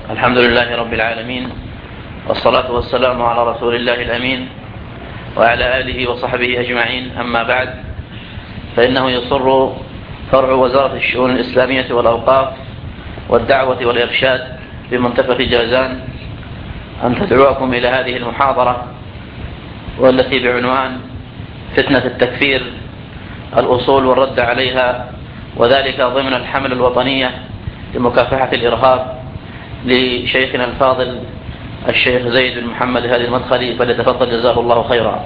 الحمد لله رب العالمين، والصلاة والسلام على رسول الله الأمين وعلى آله وصحبه أجمعين. أما بعد، فإنه يسر فرع وزارة الشؤون الإسلامية والأوقاف والدعوة والإرشاد بمنطقة جازان أن تدعوكم إلى هذه المحاضرة، والتي بعنوان فتنة التكفير، الأصول والرد عليها، وذلك ضمن الحملة الوطنية لمكافحة الإرهاب، لشيخنا الفاضل الشيخ زيد بن محمد هادي المدخلي، فليتفضل جزاه الله خيرا.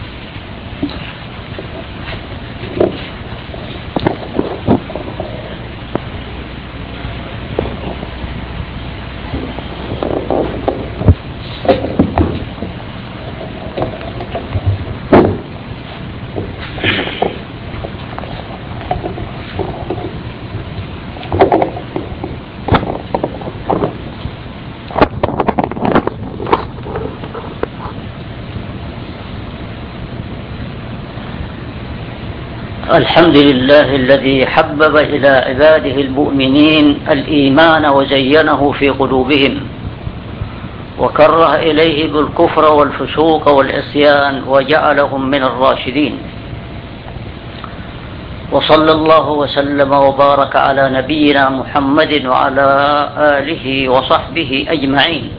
الحمد لله الذي حبب إلى عباده المؤمنين الإيمان وزينه في قلوبهم، وكره إليه بالكفر والفسوق والعصيان وجعلهم من الراشدين. وصلى الله وسلم وبارك على نبينا محمد وعلى آله وصحبه أجمعين.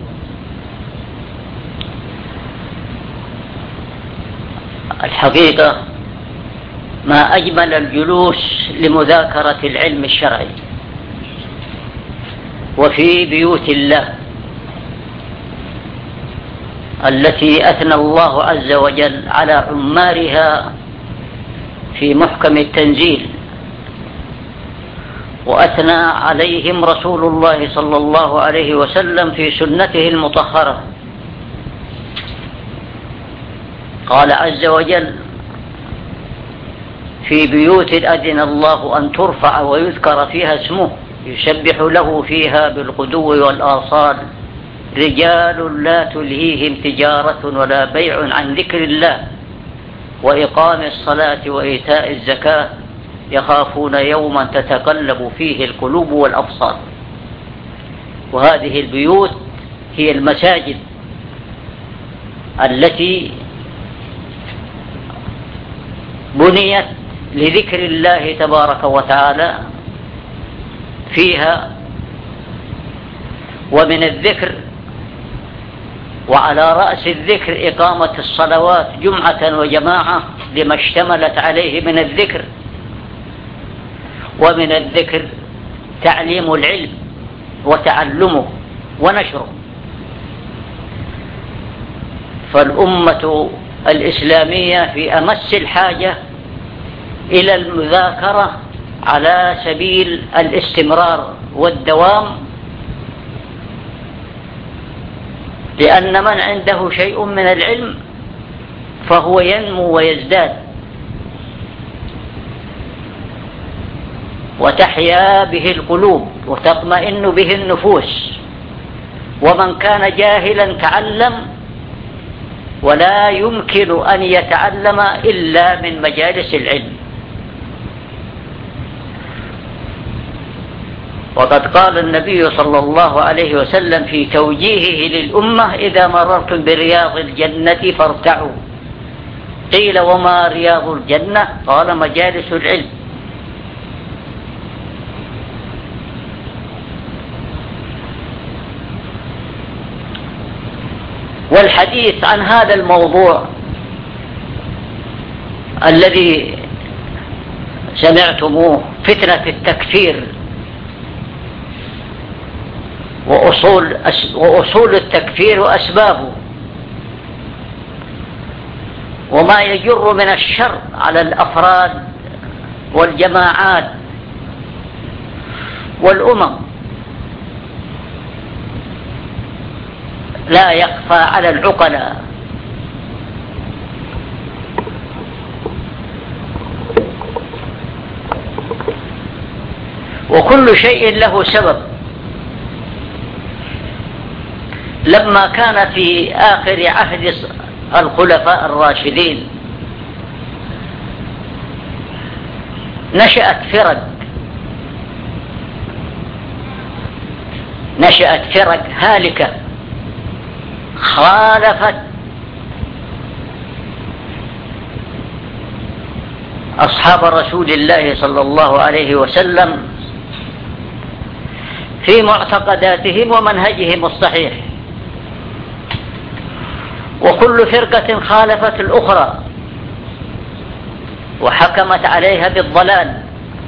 الحقيقة ما أجمل الجلوس لمذاكرة العلم الشرعي وفي بيوت الله التي أثنى الله عز وجل على عمارها في محكم التنزيل، وأثنى عليهم رسول الله صلى الله عليه وسلم في سنته المطهرة. قال عز وجل: في بيوت أذن الله أن ترفع ويذكر فيها اسمه يسبح له فيها بالغدو والآصال رجال لا تلهيهم تجارة ولا بيع عن ذكر الله وإقام الصلاة وإيتاء الزكاة يخافون يوما تتقلب فيه القلوب والأبصار. وهذه البيوت هي المساجد التي بنيت لذكر الله تبارك وتعالى فيها، ومن الذكر وعلى رأس الذكر إقامة الصلوات جمعة وجماعة لما اشتملت عليه من الذكر، ومن الذكر تعليم العلم وتعلمه ونشره. فالأمة الإسلامية في أمس الحاجة إلى المذاكرة على سبيل الاستمرار والدوام، لأن من عنده شيء من العلم فهو ينمو ويزداد وتحيا به القلوب وتطمئن به النفوس. ومن كان جاهلا تعلم، ولا يمكن أن يتعلم إلا من مجالس العلم. وقد قال النبي صلى الله عليه وسلم في توجيهه للأمة: إذا مررتم برياض الجنة فارتعوا. قيل: وما رياض الجنة؟ قال: مجالس العلم. والحديث عن هذا الموضوع الذي سمعتموه، فتنة التكفير وأصول التكفير وأسبابه، وما يجر من الشر على الأفراد والجماعات والأمم، لا يخفى على العقلاء. وكل شيء له سبب. لما كان في آخر عهد الخلفاء الراشدين نشأت فرق نشأت فرق هالكة خالفت أصحاب رسول الله صلى الله عليه وسلم في معتقداتهم ومنهجهم الصحيح، وكل فرقة خالفت الأخرى وحكمت عليها بالضلال.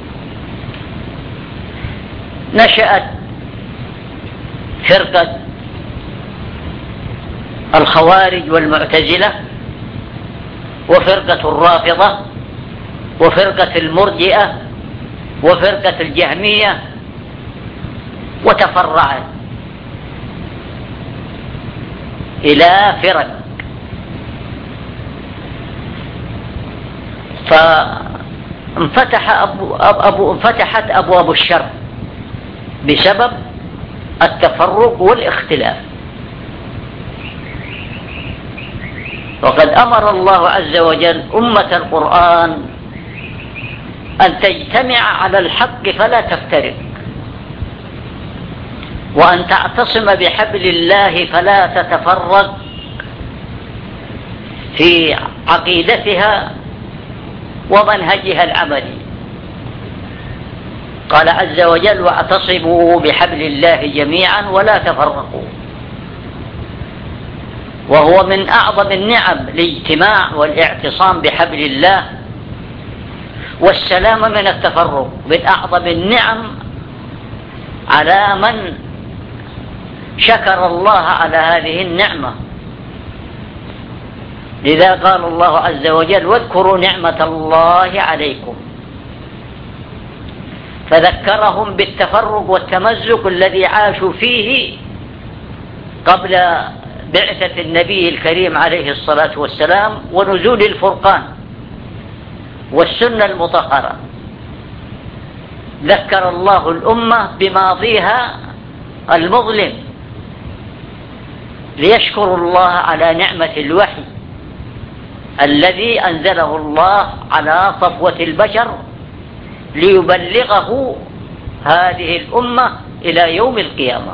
نشأت فرقة الخوارج والمعتزلة، وفرقة الرافضة، وفرقة المرجئة، وفرقة الجهمية، وتفرعت إلى فرق. انفتحت أبواب الشر بسبب التفرق والاختلاف. وقد أمر الله عز وجل أمة القرآن أن تجتمع على الحق فلا تفترق، وأن تعتصم بحبل الله فلا تتفرق في عقيدتها ومنهجها العملي. قال عز وجل: واعتصموا بحبل الله جميعا ولا تفرقوا. وهو من أعظم النعم الاجتماع والاعتصام بحبل الله والسلام من التفرق، من أعظم النعم على من شكر الله على هذه النعمة. لذا قال الله عز وجل: واذكروا نعمة الله عليكم، فذكرهم بالتفرق والتمزق الذي عاشوا فيه قبل بعثة النبي الكريم عليه الصلاة والسلام ونزول الفرقان والسنة المطهرة. ذكر الله الأمة بماضيها المظلم ليشكروا الله على نعمة الوحي الذي أنزله الله على صفوة البشر ليبلغه هذه الأمة إلى يوم القيامة.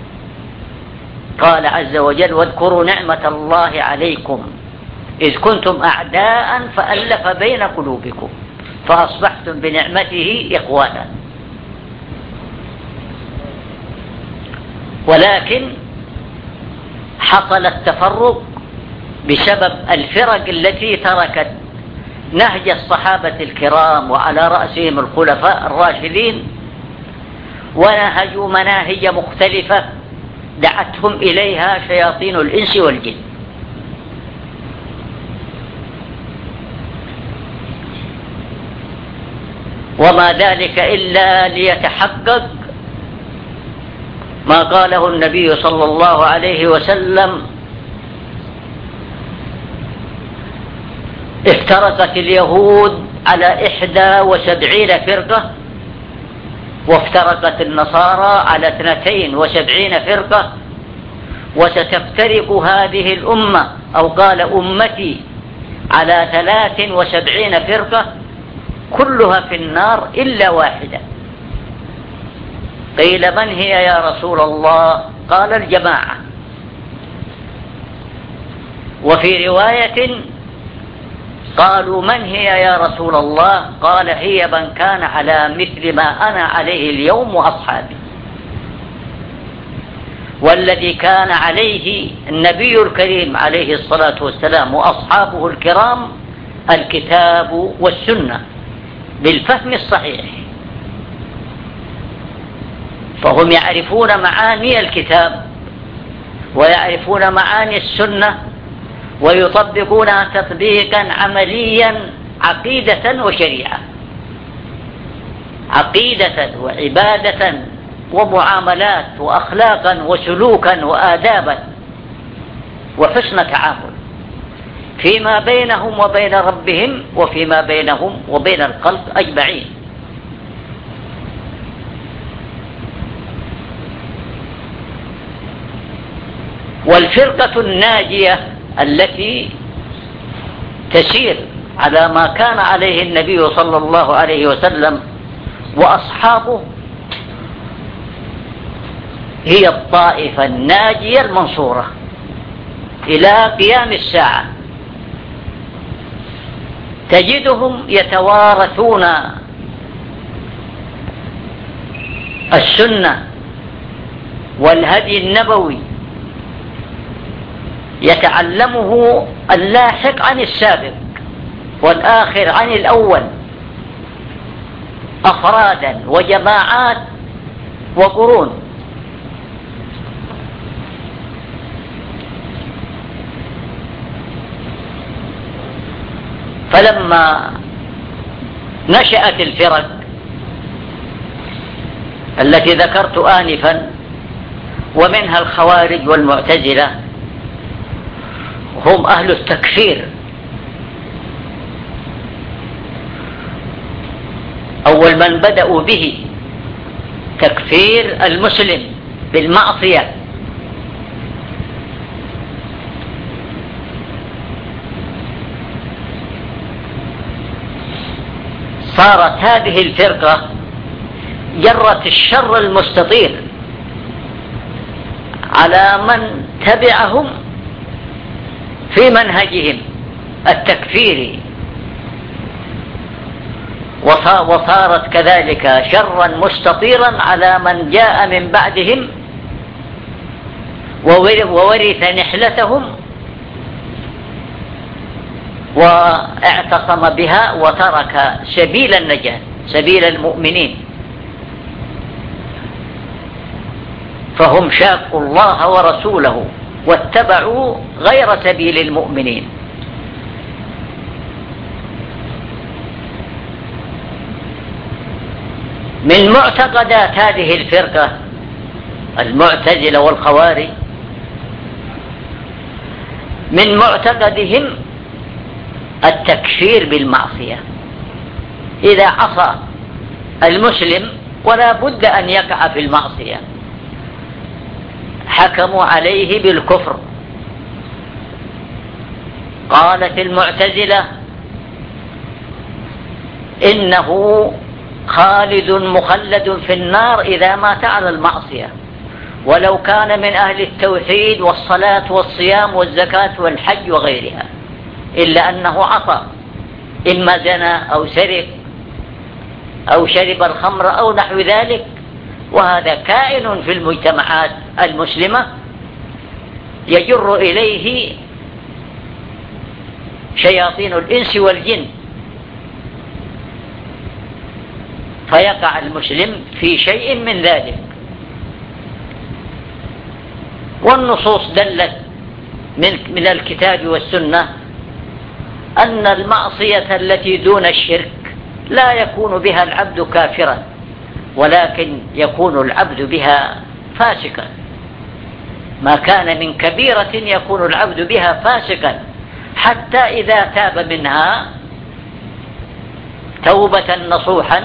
قال عز وجل: واذكروا نعمة الله عليكم إذ كنتم أعداء فألف بين قلوبكم فأصبحتم بنعمته إخوانا. ولكن حصل التفرق بسبب الفرق التي تركت نهج الصحابة الكرام وعلى رأسهم الخلفاء الراشدين، ونهجوا مناهج مختلفة دعتهم إليها شياطين الإنس والجن. وما ذلك إلا ليتحقق ما قاله النبي صلى الله عليه وسلم: افترقت اليهود على 71 فرقة، وافترقت النصارى على 72 فرقة، وستفترق هذه الأمة أو قال أمتي على 73 فرقة كلها في النار إلا واحدة. قيل: من هي يا رسول الله؟ قال: الجماعة. وفي رواية قالوا: من هي يا رسول الله؟ قال: هي من كان على مثل ما أنا عليه اليوم وأصحابي. والذي كان عليه النبي الكريم عليه الصلاة والسلام وأصحابه الكرام الكتاب والسنة بالفهم الصحيح، فهم يعرفون معاني الكتاب ويعرفون معاني السنة ويطبقونها تطبيقا عمليا، عقيدة وشريعة، عقيدة وعبادة ومعاملات وأخلاقا وسلوكا وآدابا وحسن تعامل فيما بينهم وبين ربهم وفيما بينهم وبين الخلق أجمعين. والفرقة الناجية التي تسير على ما كان عليه النبي صلى الله عليه وسلم وأصحابه هي الطائفة الناجية المنصورة إلى قيام الساعة. تجدهم يتوارثون السنة والهدي النبوي، يتعلمه اللاحق عن السابق والآخر عن الأول، أفرادا وجماعات وقرون. فلما نشأت الفرق التي ذكرت آنفا، ومنها الخوارج والمعتزلة، هم أهل التكفير. أول من بدأوا به تكفير المسلم بالمعصية، صارت هذه الفرقة جرت الشر المستطير على من تبعهم في منهجهم التكفيري، وصارت كذلك شرا مستطيرا على من جاء من بعدهم وورث نحلتهم واعتصم بها وترك سبيل النجاة، سبيل المؤمنين. فهم شاقوا الله ورسوله واتبعوا غير سبيل المؤمنين. من معتقدات هذه الفرقة المعتزلة والخوارج، من معتقدهم التكفير بالمعصية. إذا عصى المسلم ولا بد أن يقع في المعصية، حكموا عليه بالكفر. قالت المعتزلة إنه خالد مخلد في النار إذا مات على المعصية، ولو كان من أهل التوحيد والصلاة والصيام والزكاة والحج وغيرها، إلا أنه عصى، إما زنى أو سرق أو شرب الخمر أو نحو ذلك. وهذا كائن في المجتمعات المسلمة يجر إليه شياطين الإنس والجن، فيقع المسلم في شيء من ذلك. والنصوص دلت من الكتاب والسنة أن المعصية التي دون الشرك لا يكون بها العبد كافرا، ولكن يكون العبد بها فاسقا. ما كان من كبيرة يكون العبد بها فاسقا، حتى إذا تاب منها توبة نصوحا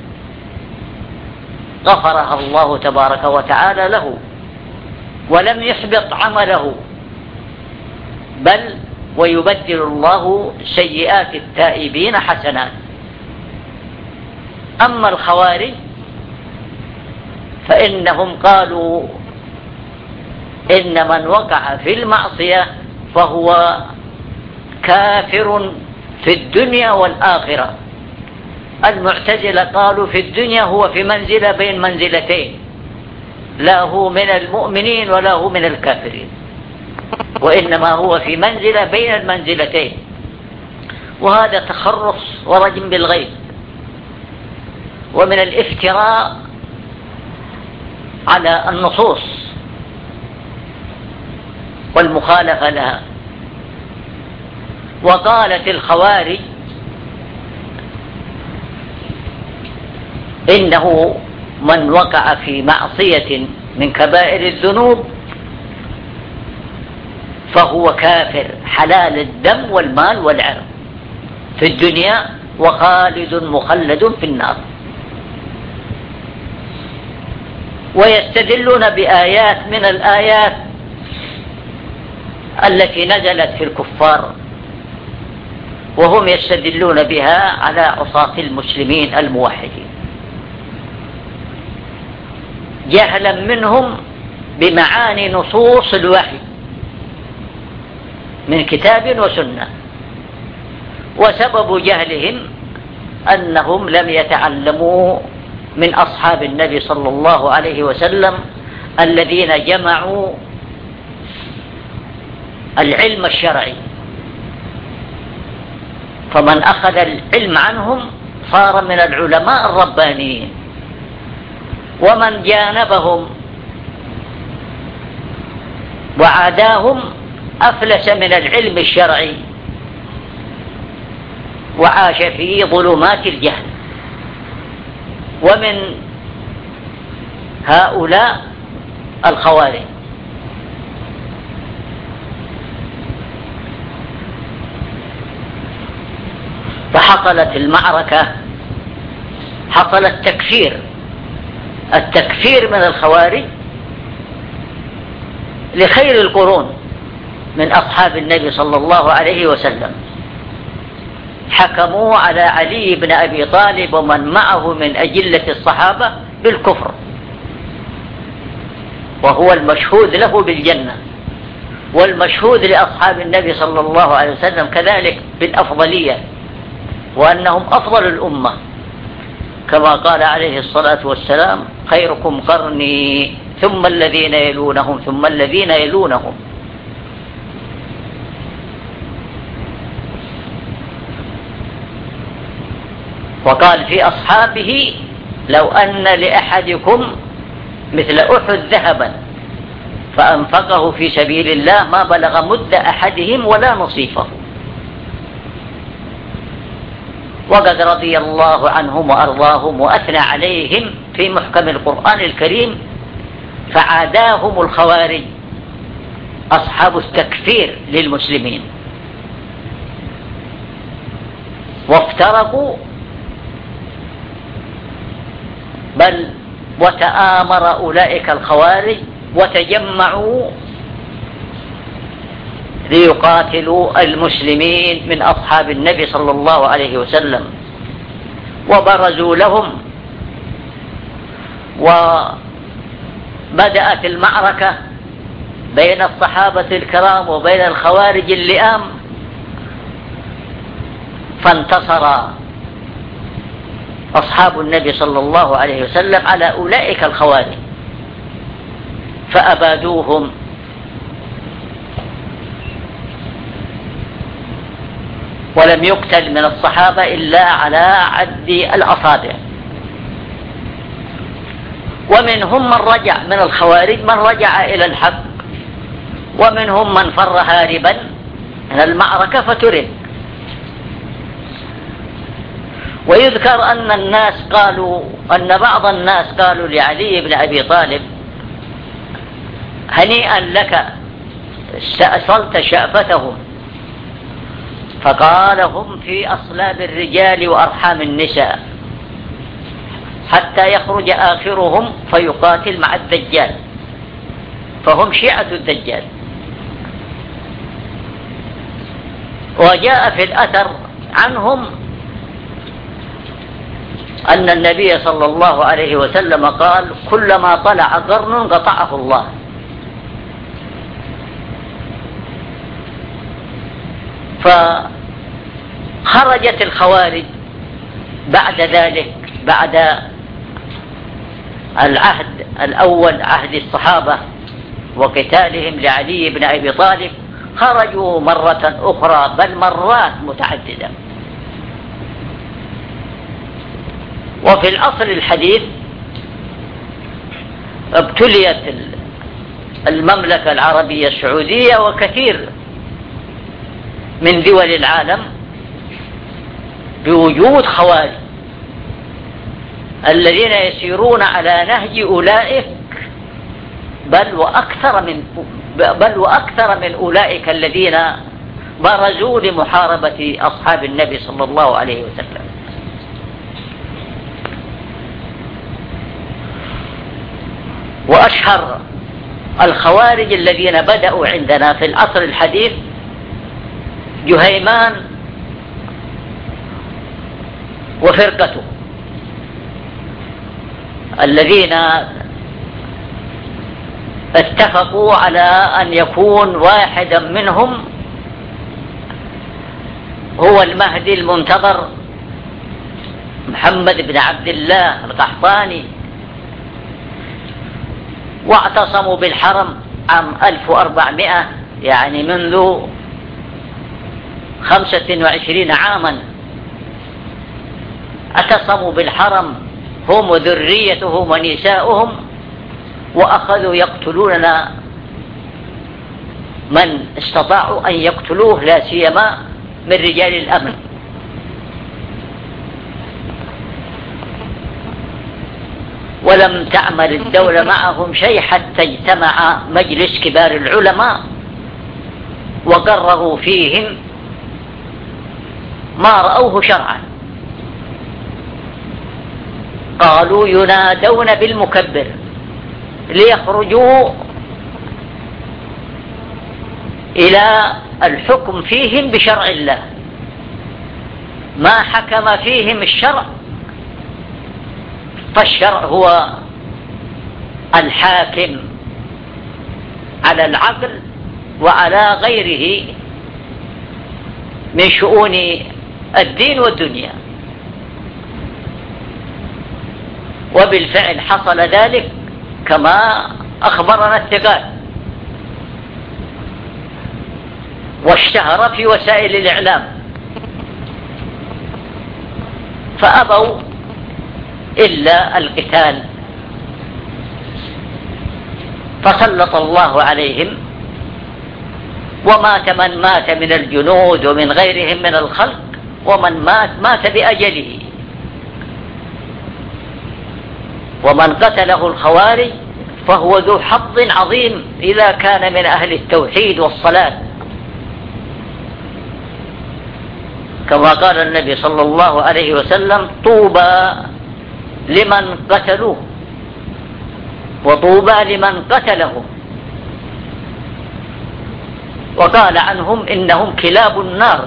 غفرها الله تبارك وتعالى له، ولم يحبط عمله، بل ويبدل الله سيئات التائبين حسنات. أما الخوارج فإنهم قالوا إن من وقع في المعصية فهو كافر في الدنيا والآخرة. المعتزلة قالوا في الدنيا هو في منزلة بين منزلتين، لا هو من المؤمنين ولا هو من الكافرين، وإنما هو في منزلة بين المنزلتين. وهذا تخرص ورجم بالغيب، ومن الافتراء على النصوص والمخالفة لها. وقالت الخوارج إنه من وقع في معصية من كبائر الذنوب فهو كافر حلال الدم والمال والعرض في الدنيا، وخالد مخلد في النار. ويستدلون بآيات من الآيات التي نزلت في الكفار، وهم يستدلون بها على عصاة المسلمين الموحدين، جهلا منهم بمعاني نصوص الوحي من كتاب وسنة، وسبب جهلهم أنهم لم يتعلموا من أصحاب النبي صلى الله عليه وسلم الذين جمعوا العلم الشرعي، فمن أخذ العلم عنهم صار من العلماء الربانيين، ومن جانبهم وعاداهم أفلس من العلم الشرعي وعاش في ظلمات الجهل. ومن هؤلاء الخوارج. فحصلت المعركة، حصل التكفير من الخوارج لخير القرون من أصحاب النبي صلى الله عليه وسلم. حكموا على علي بن أبي طالب ومن معه من أجلة الصحابة بالكفر، وهو المشهود له بالجنة، والمشهود لأصحاب النبي صلى الله عليه وسلم كذلك بالأفضلية، وأنهم أفضل الأمة، كما قال عليه الصلاة والسلام: خيركم قرني ثم الذين يلونهم ثم الذين يلونهم. وقال في أصحابه: لو أن لأحدكم مثل أحد ذهبا فأنفقه في سبيل الله ما بلغ مد أحدهم ولا نصيفه. وقد رضي الله عنهم وأرضاهم وأثنى عليهم في محكم القرآن الكريم، فعاداهم الخوارج أصحاب التكفير للمسلمين، وافترقوا، بل وتآمر أولئك الخوارج وتجمعوا ليقاتلوا المسلمين من أصحاب النبي صلى الله عليه وسلم، وبرزوا لهم، وبدأت المعركة بين الصحابة الكرام وبين الخوارج اللئام، فانتصر أصحاب النبي صلى الله عليه وسلم على أولئك الخوارج فأبادوهم، ولم يقتل من الصحابة إلا على عد الأصابع. ومنهم من رجع من الخوارج، من رجع إلى الحق، ومنهم من فر هاربا من المعركة فترك. ويذكر أن بعض الناس قالوا لعلي بن أبي طالب: هنيئا لك استأصلت شأفتهم. فقال: هم في أصلاب الرجال وأرحام النساء، حتى يخرج آخرهم فيقاتل مع الدجال، فهم شيعة الدجال. وجاء في الأثر عنهم أن النبي صلى الله عليه وسلم قال: كلما طلع قرن قطعه الله. فخرجت الخوارج بعد ذلك، بعد العهد الأول، عهد الصحابة وقتالهم لعلي بن أبي طالب، خرجوا مرة أخرى، بل مرات متعددة. وفي العصر الحديث ابتليت المملكة العربية السعودية وكثير من دول العالم بوجود خوارج الذين يسيرون على نهج أولئك، بل وأكثر من أولئك الذين برزوا لمحاربة أصحاب النبي صلى الله عليه وسلم. وأشهر الخوارج الذين بدأوا عندنا في العصر الحديث جهيمان وفرقته، الذين اتفقوا على أن يكون واحدا منهم هو المهدي المنتظر محمد بن عبد الله القحطاني، واعتصموا بالحرم عام 1400، يعني منذ 25 عاما اعتصموا بالحرم هم وذريتهم ونساؤهم، وأخذوا يقتلون من استطاعوا أن يقتلوه، لا سيما من رجال الأمن. ولم تعمل الدولة معهم شيء حتى اجتمع مجلس كبار العلماء وقرروا فيهم ما رأوه شرعا. قالوا ينادون بالمكبر ليخرجوا إلى الحكم فيهم بشرع الله، ما حكم فيهم الشرع، فالشرع هو الحاكم على العقل وعلى غيره من شؤون الدين والدنيا. وبالفعل حصل ذلك كما أخبرنا الثقات، واشتهر في وسائل الإعلام، فأبوا إلا القتال، فسلط الله عليهم، ومات من مات من الجنود ومن غيرهم من الخلق، ومن مات بأجله. ومن قتله الخوارج فهو ذو حظ عظيم إذا كان من أهل التوحيد والصلاة، كما قال النبي صلى الله عليه وسلم: طوبى لمن قتلوه وطوبى لمن قتله. وقال عنهم: إنهم كلاب النار.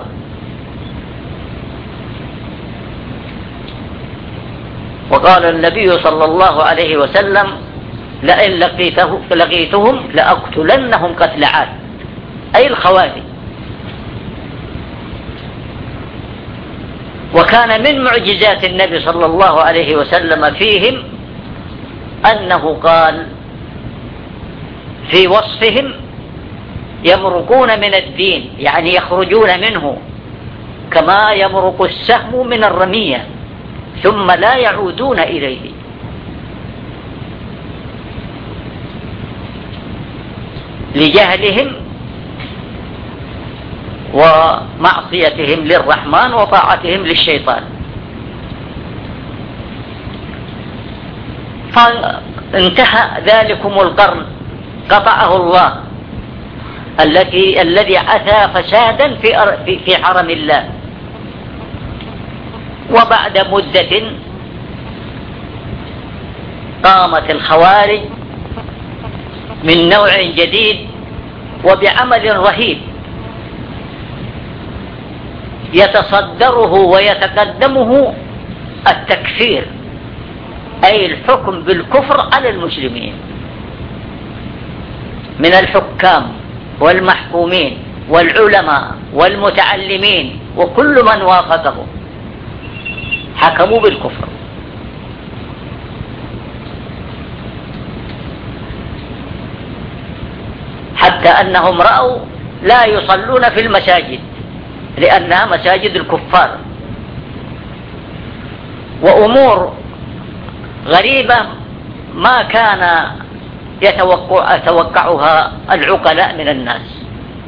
وقال النبي صلى الله عليه وسلم: لئن لقيتهم لأقتلنهم قتل عاد، أي الخوارج. وكان من معجزات النبي صلى الله عليه وسلم فيهم أنه قال في وصفهم: يمرقون من الدين، يعني يخرجون منه كما يمرق السهم من الرمية ثم لا يعودون إليه. لجهلهم ومعصيتهم للرحمن وطاعتهم للشيطان. فانتهى ذلكم القرن قطعه الله الذي أتى فسادا في حرم الله. وبعد مدة قامت الخوارج من نوع جديد وبعمل رهيب يتصدره ويتقدمه التكفير، أي الحكم بالكفر على المسلمين من الحكام والمحكومين والعلماء والمتعلمين وكل من وافقه حكموا بالكفر. حتى أنهم رأوا لا يصلون في المساجد لأنها مساجد الكفار. وأمور غريبة ما كان يتوقعها العقلاء من الناس.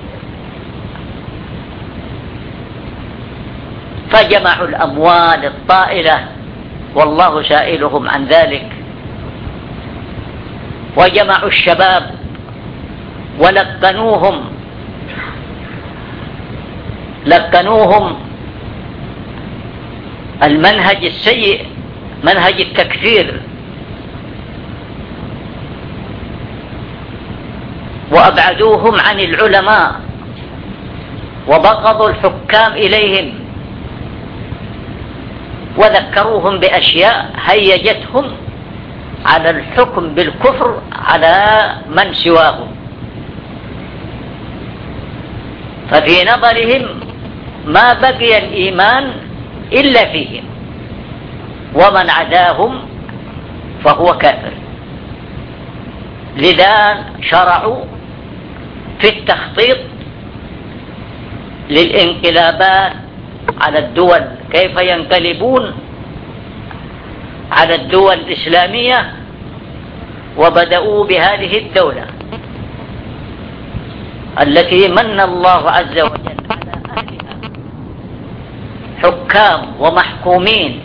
فجمعوا الأموال الطائلة والله سائلهم عن ذلك، وجمعوا الشباب لقنوهم المنهج السيء، منهج التكفير، وأبعدوهم عن العلماء وبغضوا الحكام إليهم، وذكروهم بأشياء هيجتهم على الحكم بالكفر على من سواهم، ففي نظرهم ما بقي الإيمان إلا فيهم، ومن عداهم فهو كافر. لذا شرعوا في التخطيط للانقلابات على الدول، كيف ينقلبون على الدول الإسلامية، وبدأوا بهذه الدولة التي من الله عز وجل على أهلها حكام ومحكومين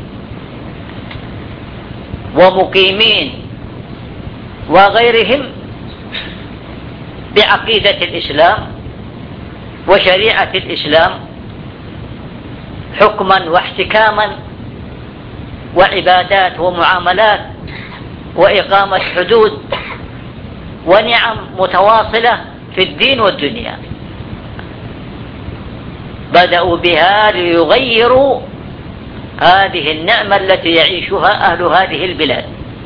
ومقيمين وغيرهم بعقيدة الإسلام وشريعة الإسلام حكما واحتكاما وعبادات ومعاملات وإقامة حدود ونعم متواصلة في الدين والدنيا. بدأوا بها ليغيروا هذه النعمة التي يعيشها أهل هذه البلاد،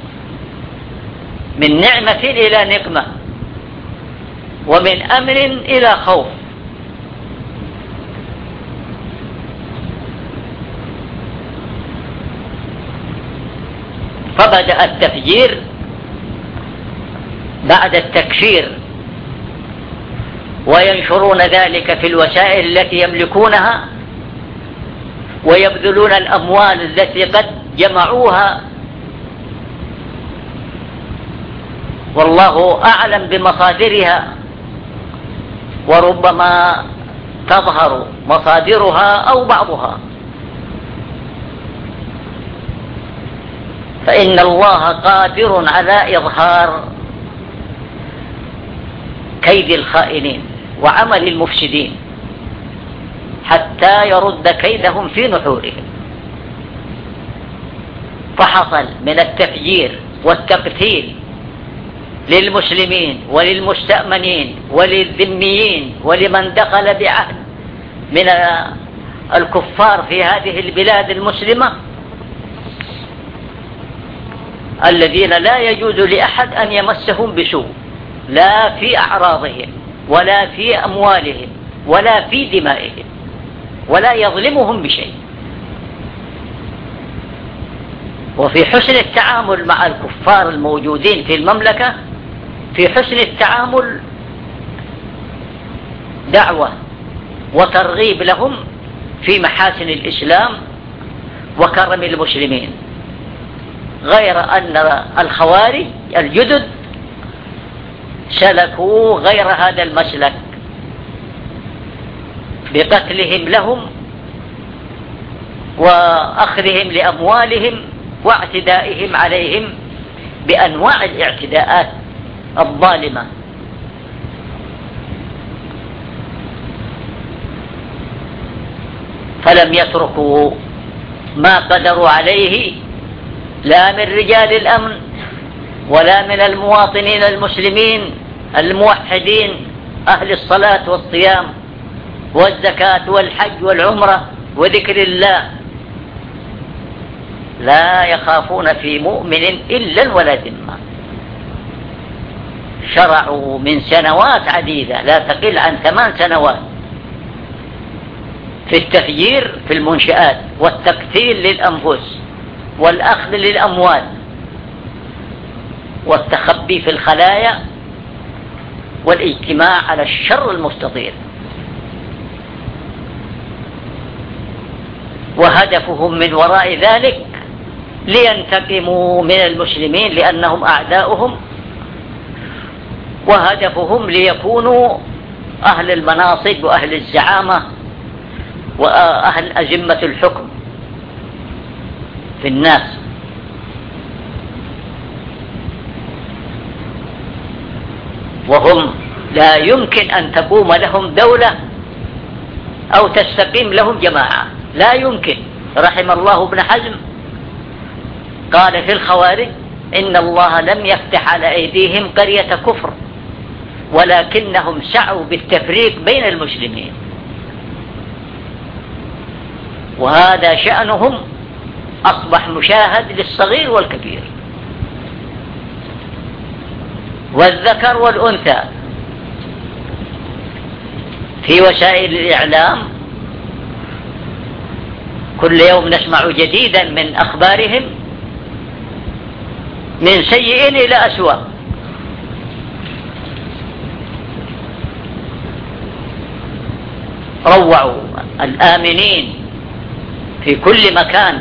من نعمة إلى نقمة، ومن أمن إلى خوف. فبدأ التفجير بعد التكفير، وينشرون ذلك في الوسائل التي يملكونها، ويبذلون الأموال التي قد جمعوها، والله أعلم بمصادرها، وربما تظهر مصادرها أو بعضها. فإن الله قادر على إظهار كيد الخائنين وعمل المفسدين حتى يرد كيدهم في نحورهم. فحصل من التفجير والتقتيل للمسلمين وللمستأمنين وللذميين ولمن دخل بعهد من الكفار في هذه البلاد المسلمة، الذين لا يجوز لأحد أن يمسهم بسوء، لا في أعراضهم ولا في أموالهم ولا في دمائهم، ولا يظلمهم بشيء. وفي حسن التعامل مع الكفار الموجودين في المملكة، في حسن التعامل دعوة وترغيب لهم في محاسن الإسلام وكرم المسلمين، غير أن الخوارج الجدد سلكوا غير هذا المسلك بقتلهم لهم وأخذهم لأموالهم واعتدائهم عليهم بأنواع الاعتداءات الظالمة. فلم يتركوا ما قدروا عليه، لا من رجال الأمن ولا من المواطنين المسلمين الموحدين أهل الصلاة والصيام والزكاة والحج والعمرة وذكر الله، لا يخافون في مؤمن إلا ولا ذمة. شرعوا من سنوات عديدة لا تقل عن 8 سنوات في التفجير في المنشآت والتقتيل للأنفس والأخذ للأموال والتخبي في الخلايا والاجتماع على الشر المستطير. وهدفهم من وراء ذلك لينتقموا من المسلمين لأنهم أعداؤهم، وهدفهم ليكونوا أهل المناصب وأهل الزعامة وأهل أزمة الحكم في الناس. وهم لا يمكن أن تقوم لهم دولة أو تستقيم لهم جماعة، لا يمكن. رحم الله ابن حزم قال في الخوارج: إن الله لم يفتح على أيديهم قرية كفر ولكنهم سعوا بالتفريق بين المسلمين. وهذا شأنهم أصبح مشاهد للصغير والكبير. والذكر والأنثى في وسائل الإعلام كل يوم نسمع جديدا من أخبارهم من سيء إلى أسوأ. روعوا الآمنين في كل مكان،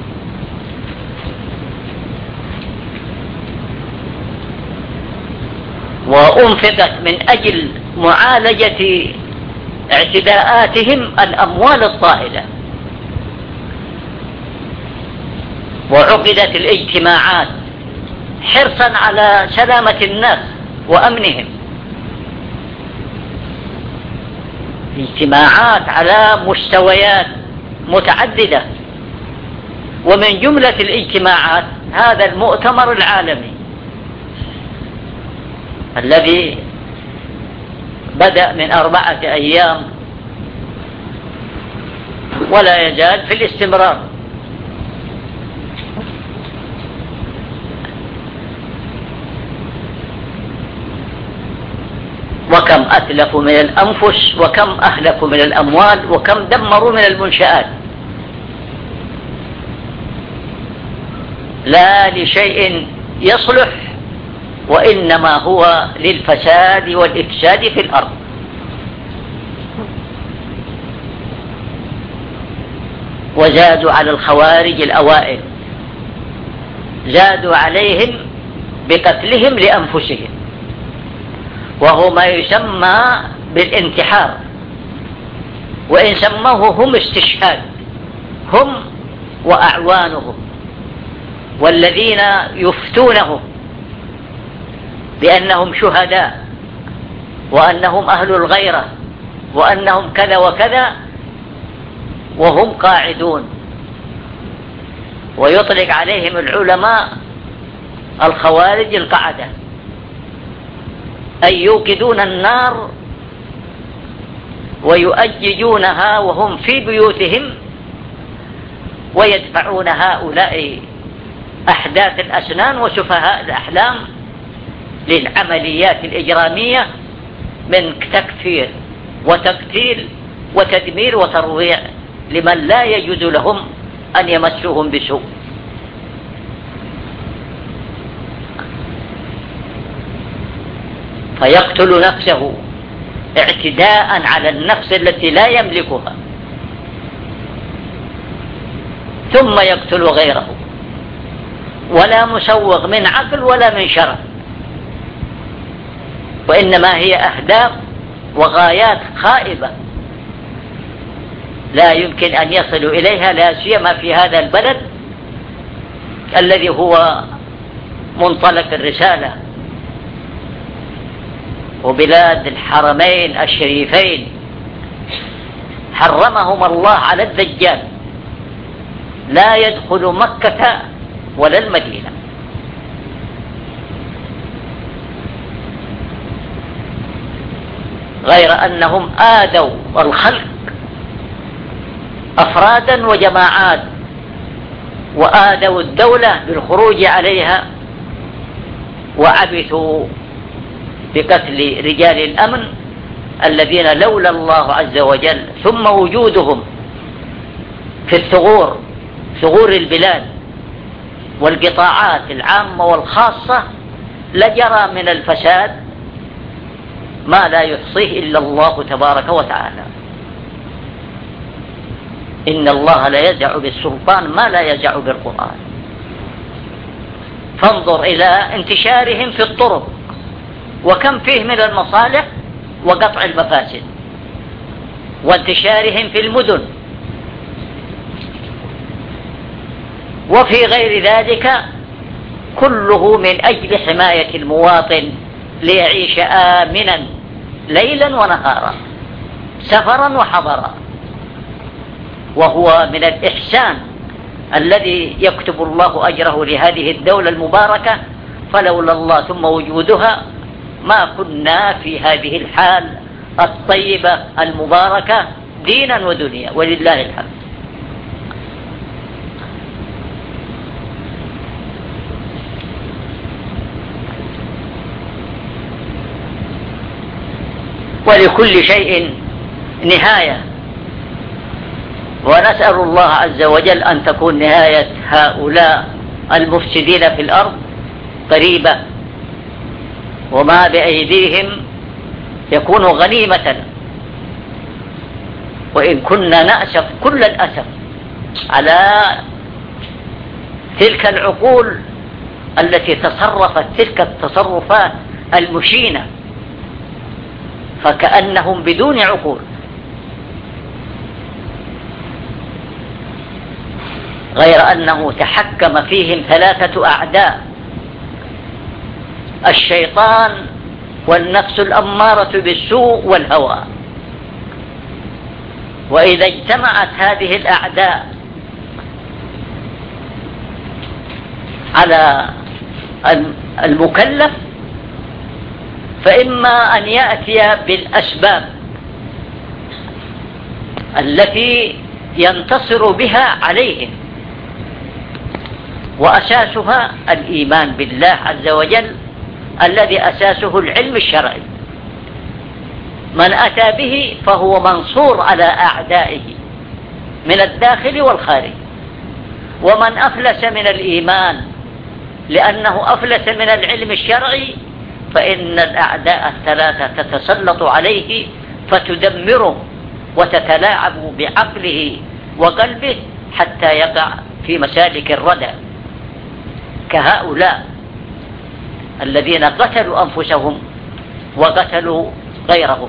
وأنفقت من أجل معالجة اعتداءاتهم الأموال الطائلة، وعقدت الاجتماعات حرصا على سلامة الناس وأمنهم، اجتماعات على مستويات متعددة، ومن جملة الاجتماعات هذا المؤتمر العالمي الذي بدأ من 4 أيام ولا يزال في الاستمرار. وكم أتلفوا من الأنفس، وكم أهلكوا من الأموال، وكم دمروا من المنشآت، لا لشيء يصلح، وإنما هو للفساد والإفساد في الأرض. وزادوا على الخوارج الأوائل، زادوا عليهم بقتلهم لأنفسهم، وهو ما يسمى بالانتحار، وإن سموه هم استشهاد، هم وأعوانهم والذين يفتونهم بأنهم شهداء وأنهم أهل الغيرة وأنهم كذا وكذا، وهم قاعدون. ويطلق عليهم العلماء الخوارج القعدة، أي يوقدون النار ويؤججونها وهم في بيوتهم، ويدفعون هؤلاء أحداث الأسنان وسفهاء الأحلام للعمليات الإجرامية من تكفير وتقتيل وتدمير وترويع لمن لا يجوز لهم أن يمسوهم بسوء. فيقتل نفسه اعتداء على النفس التي لا يملكها، ثم يقتل غيره، ولا مسوغ من عقل ولا من شرع، وإنما هي أهداف وغايات خائبة لا يمكن أن يصلوا إليها، لا سيما في هذا البلد الذي هو منطلق الرسالة، وبلاد الحرمين الشريفين حرمهم الله على الدجال، لا يدخل مكة ولا المدينة. غير أنهم آذوا الخلق أفرادا وجماعات، وآذوا الدولة بالخروج عليها، وعبثوا بقتل رجال الأمن الذين لولا الله عز وجل ثم وجودهم في الثغور، ثغور البلاد والقطاعات العامة والخاصة، لجرى من الفساد ما لا يحصيه إلا الله تبارك وتعالى. إن الله لا يزع بالسلطان ما لا يزع بالقرآن. فانظر إلى انتشارهم في الطرق، وكم فيه من المصالح وقطع المفاسد، وانتشارهم في المدن، وفي غير ذلك كله من أجل حماية المواطن ليعيش آمنا ليلا ونهارا، سفرا وحضرا. وهو من الإحسان الذي يكتب الله أجره لهذه الدولة المباركة، فلولا الله ثم وجودها ما كنا في هذه الحال الطيبة المباركة دينا ودنيا، ولله الحمد. ولكل شيء نهاية، ونسأل الله عز وجل أن تكون نهاية هؤلاء المفسدين في الأرض قريبة، وما بأيديهم يكون غنيمة. وإن كنا نأسف كل الأسف على تلك العقول التي تصرفت تلك التصرفات المشينة، فكأنهم بدون عقول. غير أنه تحكم فيهم ثلاثة أعداء: الشيطان والنفس الأمارة بالسوء والهوى. وإذا اجتمعت هذه الأعداء على المكلف فإما أن يأتي بالأسباب التي ينتصر بها عليهم، وأساسها الإيمان بالله عز وجل الذي أساسه العلم الشرعي. من أتى به فهو منصور على أعدائه من الداخل والخارج. ومن أفلس من الإيمان لأنه أفلس من العلم الشرعي فإن الأعداء الثلاثة تتسلط عليه فتدمره وتتلاعب بعقله وقلبه حتى يقع في مسالك الردى، كهؤلاء الذين قتلوا أنفسهم وقتلوا غيرهم.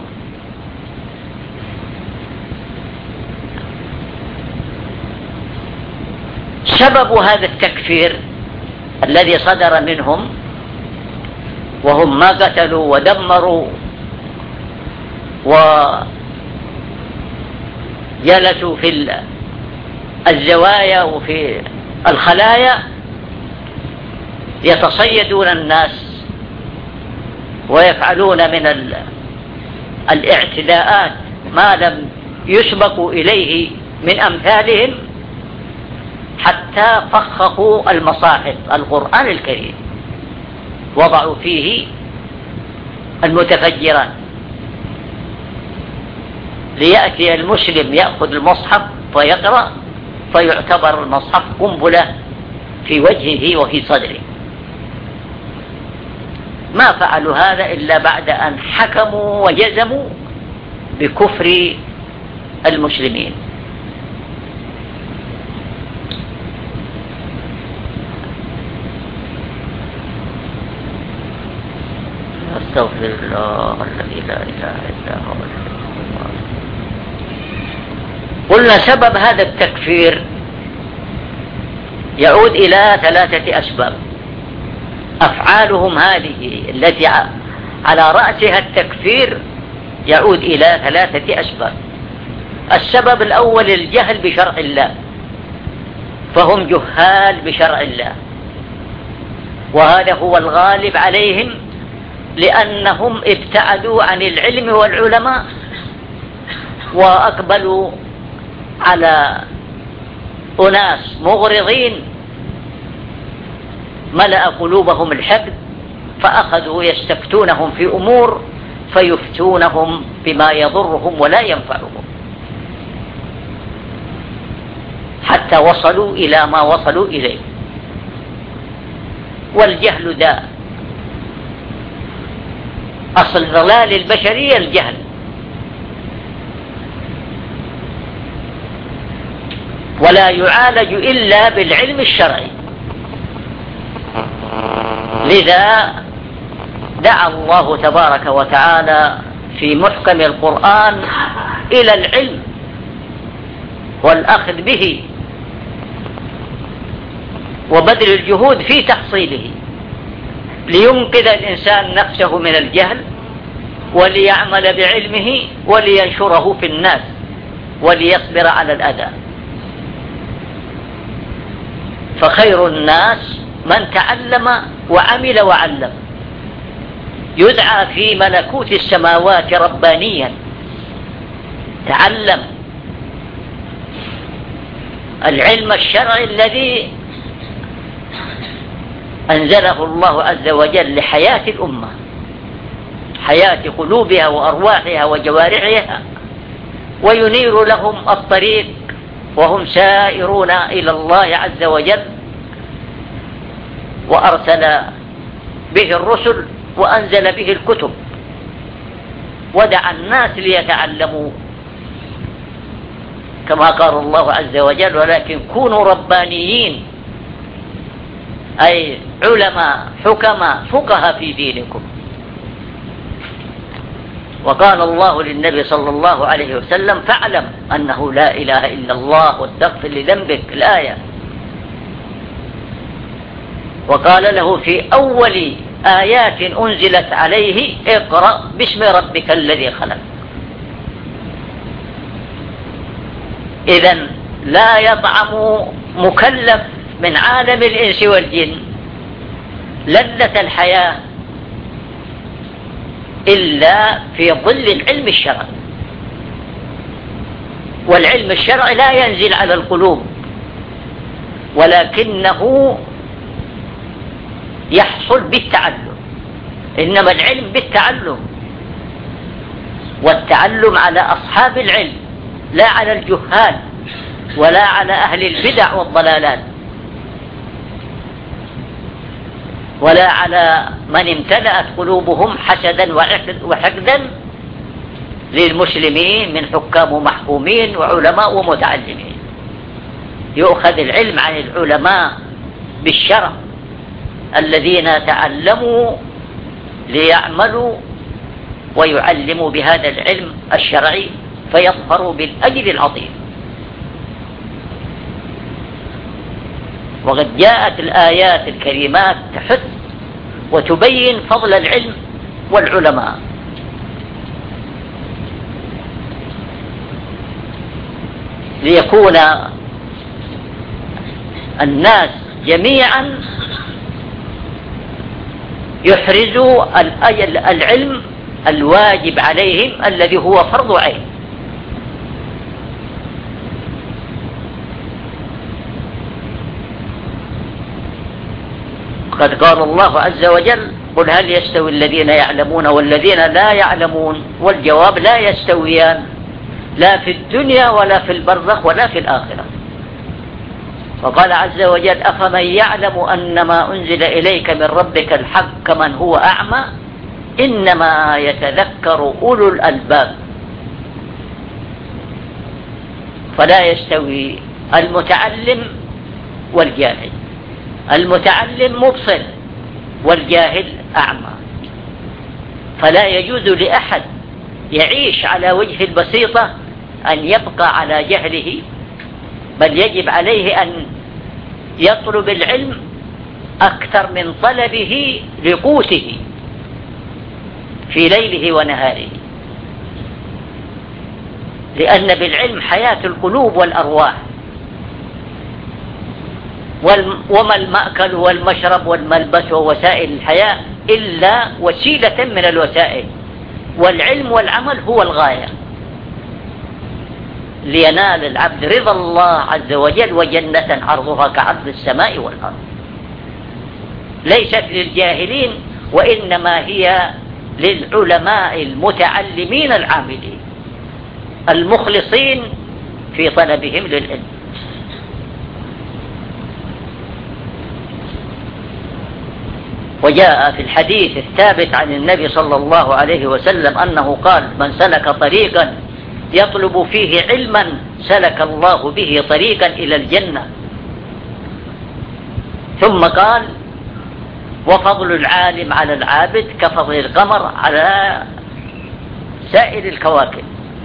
سبب هذا التكفير الذي صدر منهم، وهم ما قتلوا ودمروا وجلسوا في الزوايا وفي الخلايا يتصيدون الناس ويفعلون من الاعتداءات ما لم يسبقوا إليه من أمثالهم، حتى فخخوا المصاحف القرآن الكريم، وضعوا فيه المتفجرات، ليأتي المسلم يأخذ المصحف فيقرأ فيعتبر المصحف قنبلة في وجهه وفي صدره. ما فعلوا هذا إلا بعد أن حكموا وجزموا بكفر المسلمين. أستغفر الله الذي لا إله إلا هو. قلنا سبب هذا التكفير يعود إلى ثلاثة أسباب. أفعالهم هذه التي على رأسها التكفير يعود إلى ثلاثة أسباب. السبب الأول الجهل بشرع الله، فهم جهال بشرع الله، وهذا هو الغالب عليهم، لأنهم ابتعدوا عن العلم والعلماء وأقبلوا على أناس مغرضين ملأ قلوبهم الحقد، فأخذوا يستفتونهم في أمور فيفتونهم بما يضرهم ولا ينفعهم، حتى وصلوا إلى ما وصلوا إليه. والجهل داء، أصل ضلال البشرية الجهل، ولا يعالج إلا بالعلم الشرعي. لذا دعا الله تبارك وتعالى في محكم القرآن إلى العلم والأخذ به وبذل الجهود في تحصيله، لينقذ الإنسان نفسه من الجهل وليعمل بعلمه ولينشره في الناس وليصبر على الأذى. فخير الناس من تعلم وعمل وعلم، يدعى في ملكوت السماوات ربانيا. تعلم العلم الشرعي الذي أنزله الله عز وجل لحياة الأمة، حياة قلوبها وأرواحها وجوارحها، وينير لهم الطريق وهم سائرون إلى الله عز وجل. وأرسل به الرسل وأنزل به الكتب، ودعا الناس ليتعلموا كما قال الله عز وجل: ولكن كونوا ربانيين، أي علماء حكماء فقهاء في دينكم. وقال الله للنبي صلى الله عليه وسلم: فاعلم أنه لا إله إلا الله واستغفر لذنبك، الآية. وقال له في أول آيات أنزلت عليه: اقرأ باسم ربك الذي خلق. إذن لا يطعم مكلف من عالم الإنس والجن لذة الحياة إلا في ظل العلم الشرعي. والعلم الشرعي لا ينزل على القلوب، ولكنه يحصل بالتعلم. إنما العلم بالتعلم، والتعلم على أصحاب العلم لا على الجهال ولا على أهل البدع والضلالات، ولا على من امتلأت قلوبهم حسدا وحقدا للمسلمين من حكام ومحكومين وعلماء ومتعلمين. يؤخذ العلم عن العلماء بالشرع الذين تعلموا ليعملوا ويعلموا بهذا العلم الشرعي فيظفروا بالأجر العظيم. وقد جاءت الآيات الكريمات تحث وتبين فضل العلم والعلماء. ليكون الناس جميعا يحرزوا العلم الواجب عليهم الذي هو فرض عين. قد قال الله عز وجل: قل هل يستوي الذين يعلمون والذين لا يعلمون؟ والجواب: لا يستويان، لا في الدنيا ولا في البرزخ ولا في الآخرة. وقال عز وجل: أفمن يعلم أنما أنزل إليك من ربك الحق كمن هو أعمى إنما يتذكر أولو الألباب. فلا يستوي المتعلم والجاهل. المتعلم مبصر والجاهل أعمى، فلا يجوز لأحد يعيش على وجه البسيطة أن يبقى على جهله، بل يجب عليه أن يطلب العلم أكثر من طلبه لقوته في ليله ونهاره، لأن بالعلم حياة القلوب والأرواح. وما المأكل والمشرب والملبس ووسائل الحياة إلا وسيلة من الوسائل، والعلم والعمل هو الغاية، لينال العبد رضا الله عز وجل وجنة عرضها كعرض السماء والأرض. ليست للجاهلين، وإنما هي للعلماء المتعلمين العاملين المخلصين في طلبهم للعلم. وجاء في الحديث الثابت عن النبي صلى الله عليه وسلم أنه قال: من سلك طريقا يطلب فيه علما سلك الله به طريقا إلى الجنة. ثم قال: وفضل العالم على العابد كفضل القمر على سائر الكواكب.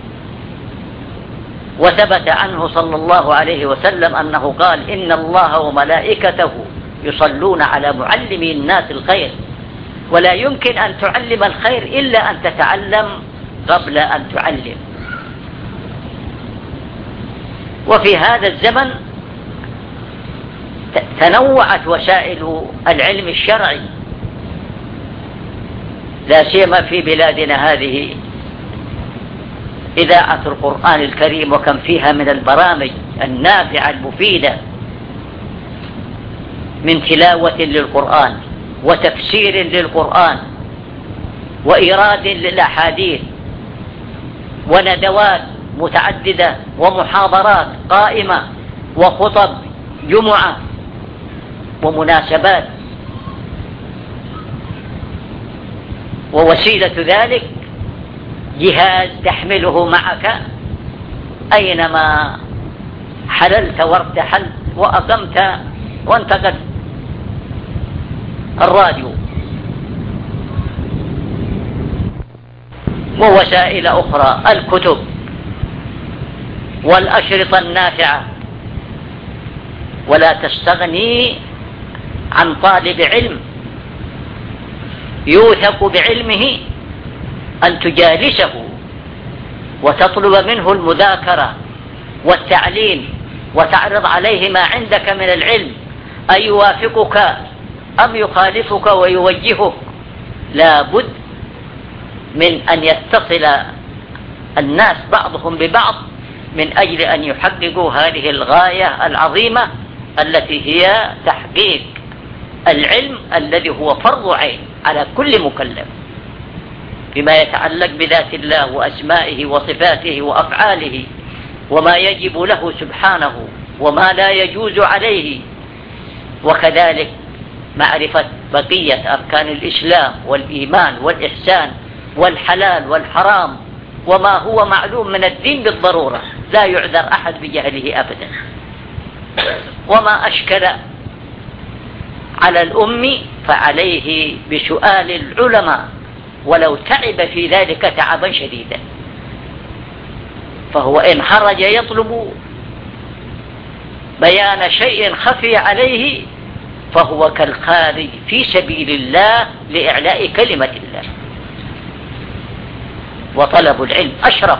وثبت عنه صلى الله عليه وسلم أنه قال: إن الله وملائكته يصلون على معلمي الناس الخير، ولا يمكن أن تعلم الخير إلا أن تتعلم قبل أن تعلم. وفي هذا الزمن تنوعت وسائل العلم الشرعي، لا سيما في بلادنا هذه إذاعة القرآن الكريم، وكم فيها من البرامج النافعة المفيدة من تلاوة للقرآن وتفسير للقرآن وإيراد للأحاديث وندوات متعددة ومحاضرات قائمة وخطب جمعة ومناسبات. ووسيلة ذلك جهاز تحمله معك أينما حللت وارتحلت وأقمت وانتقلت. الراديو ووسائل أخرى، الكتب والأشرطة النافعة. ولا تستغني عن طالب علم يوثق بعلمه أن تجالسه وتطلب منه المذاكرة والتعليم وتعرض عليه ما عندك من العلم، أن يوافقك أم يخالفك ويوجهك. لا بد من أن يتصل الناس بعضهم ببعض من أجل أن يحققوا هذه الغاية العظيمة التي هي تحقيق العلم الذي هو فرض عين على كل مكلف فيما يتعلق بذات الله وأسمائه وصفاته وأفعاله، وما يجب له سبحانه وما لا يجوز عليه، وكذلك معرفة بقية أركان الإسلام والإيمان والإحسان والحلال والحرام وما هو معلوم من الدين بالضرورة، لا يعذر أحد بجهله أبدا. وما أشكل على الأم فعليه بسؤال العلماء ولو تعب في ذلك تعبا شديدا، فهو إن خرج يطلب بيان شيء خفي عليه فهو كالخارج في سبيل الله لإعلاء كلمة الله. وطلب العلم أشرف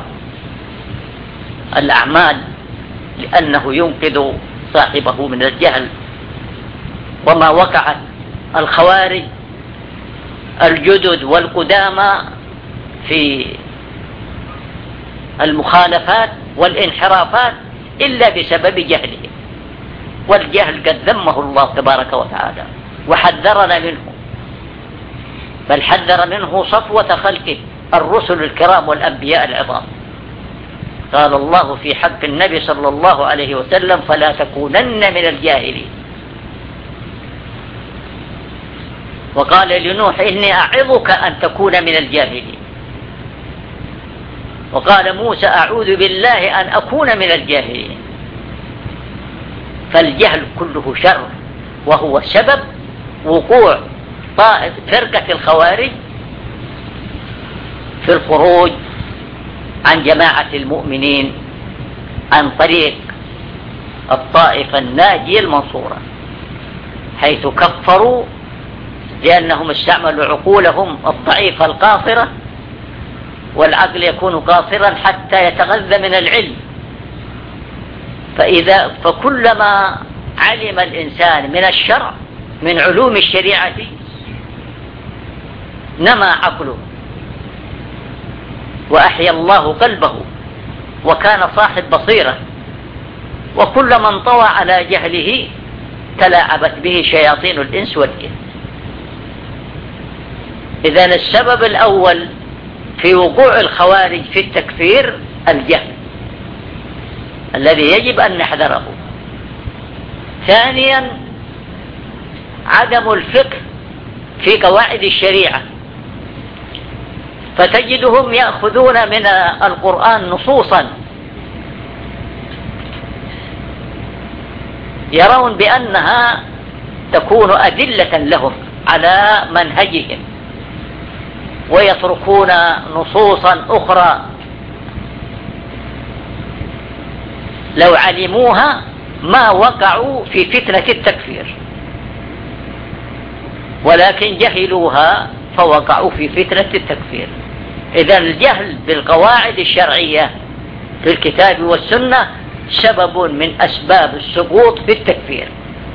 الأعمال لأنه ينقذ صاحبه من الجهل. وما وقعت الخوارج الجدد والقدامى في المخالفات والانحرافات إلا بسبب جهلهم، والجهل قد ذمه الله تبارك وتعالى وحذرنا منه، بل حذر منه صفوة خلقه الرسل الكرام والأنبياء العظام. قال الله في حق النبي صلى الله عليه وسلم: فلا تكونن من الجاهلين. وقال لنوح: إني أعظك أن تكون من الجاهلين. وقال موسى: أعوذ بالله أن أكون من الجاهلين. فالجهل كله شر، وهو سبب وقوع فرقة الخوارج في الخروج عن جماعة المؤمنين عن طريق الطائفة الناجية المنصورة، حيث كفروا لأنهم استعملوا عقولهم الضعيفة القاصرة، والعقل يكون قاصرا حتى يتغذى من العلم. فكلما علم الإنسان من الشرع من علوم الشريعة نمى عقله وأحيا الله قلبه وكان صاحب بصيرة. وكل من طوى على جهله تلاعبت به شياطين الإنس والجن. إذن السبب الأول في وقوع الخوارج في التكفير الجهل الذي يجب أن نحذره. ثانيا عدم الفقه في قواعد الشريعة، فتجدهم يأخذون من القرآن نصوصا يرون بأنها تكون أدلة لهم على منهجهم، ويتركون نصوصا أخرى لو علموها ما وقعوا في فتنة التكفير، ولكن جهلوها فوقعوا في فتنة التكفير. إذن الجهل بالقواعد الشرعية في الكتاب والسنة سبب من أسباب السقوط في التكفير.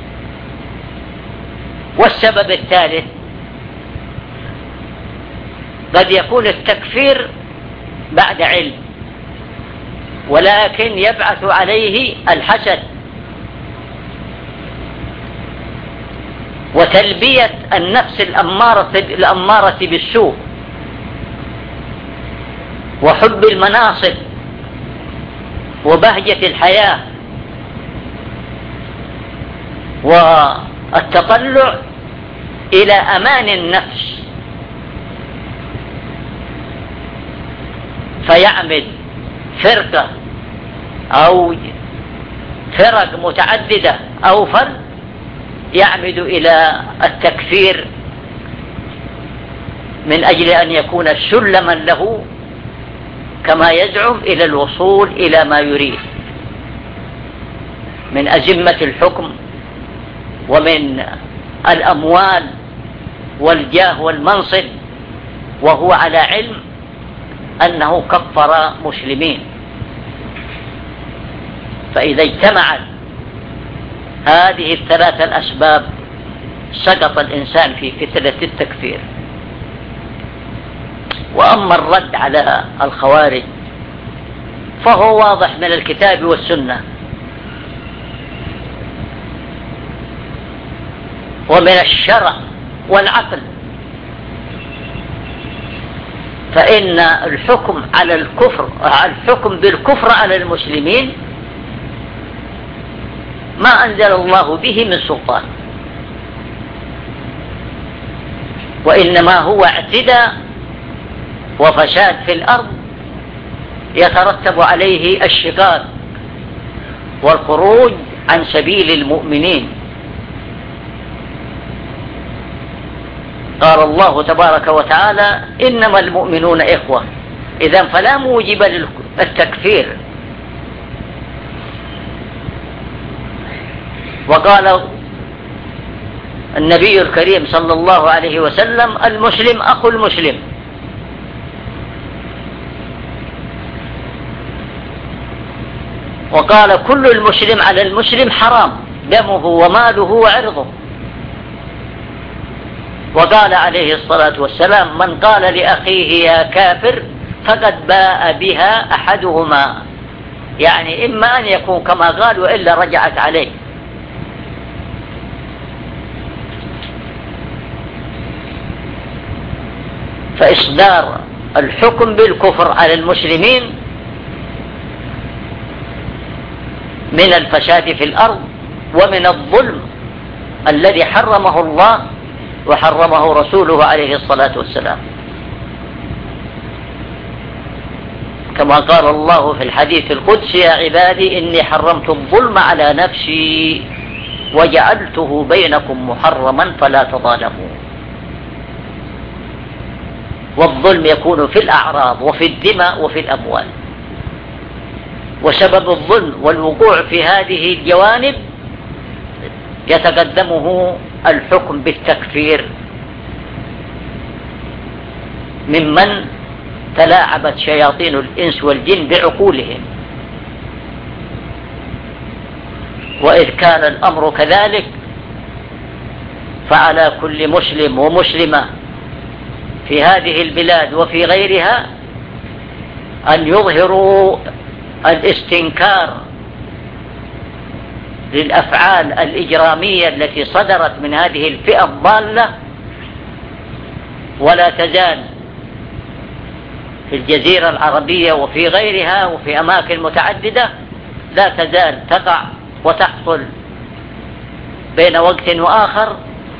والسبب الثالث قد يكون التكفير بعد علم، ولكن يبعث عليه الحسد وتلبية النفس الأمارة بالسوء وحب المناصب وبهجة الحياة والتطلع إلى أمان النفس، فيعمد فرقة أو فرق متعددة أو فرد يعمد إلى التكفير من أجل أن يكون سلما له كما يزعم إلى الوصول إلى ما يريد من أزمة الحكم ومن الأموال والجاه والمنصب، وهو على علم أنه كفر مسلمين. فإذا اجتمعت هذه الثلاث الأسباب سقط الإنسان في فتنة التكفير. وأما الرد على الخوارج فهو واضح من الكتاب والسنة ومن الشرع والعقل، فإن الحكم بالكفر على المسلمين ما أنزل الله به من سلطان، وإنما هو اعتداء وفساد في الأرض يترتب عليه الشقاق والخروج عن سبيل المؤمنين. قال الله تبارك وتعالى: إنما المؤمنون إخوة. إذن فلا موجب للتكفير. وقال النبي الكريم صلى الله عليه وسلم: المسلم أخو المسلم. وقال: كل المسلم على المسلم حرام دمه وماله وعرضه. وقال عليه الصلاة والسلام: من قال لأخيه يا كافر فقد باء بها أحدهما، يعني إما أن يكون كما قال وإلا رجعت عليه. فإصدار الحكم بالكفر على المسلمين من الفساد في الأرض ومن الظلم الذي حرمه الله وحرمه رسوله عليه الصلاة والسلام، كما قال الله في الحديث القدسي: يا عبادي إني حرمت الظلم على نفسي وجعلته بينكم محرما فلا تظالموا. والظلم يكون في الأعراض وفي الدماء وفي الأموال، وسبب الظلم والوقوع في هذه الجوانب يتقدمه الحكم بالتكفير ممن تلاعبت شياطين الإنس والجن بعقولهم. وإذ كان الأمر كذلك فعلى كل مسلم ومسلمة في هذه البلاد وفي غيرها أن يظهروا الاستنكار للأفعال الإجرامية التي صدرت من هذه الفئة الضالة. ولا تزال في الجزيرة العربية وفي غيرها وفي أماكن متعددة لا تزال تقع وتحصل بين وقت وآخر،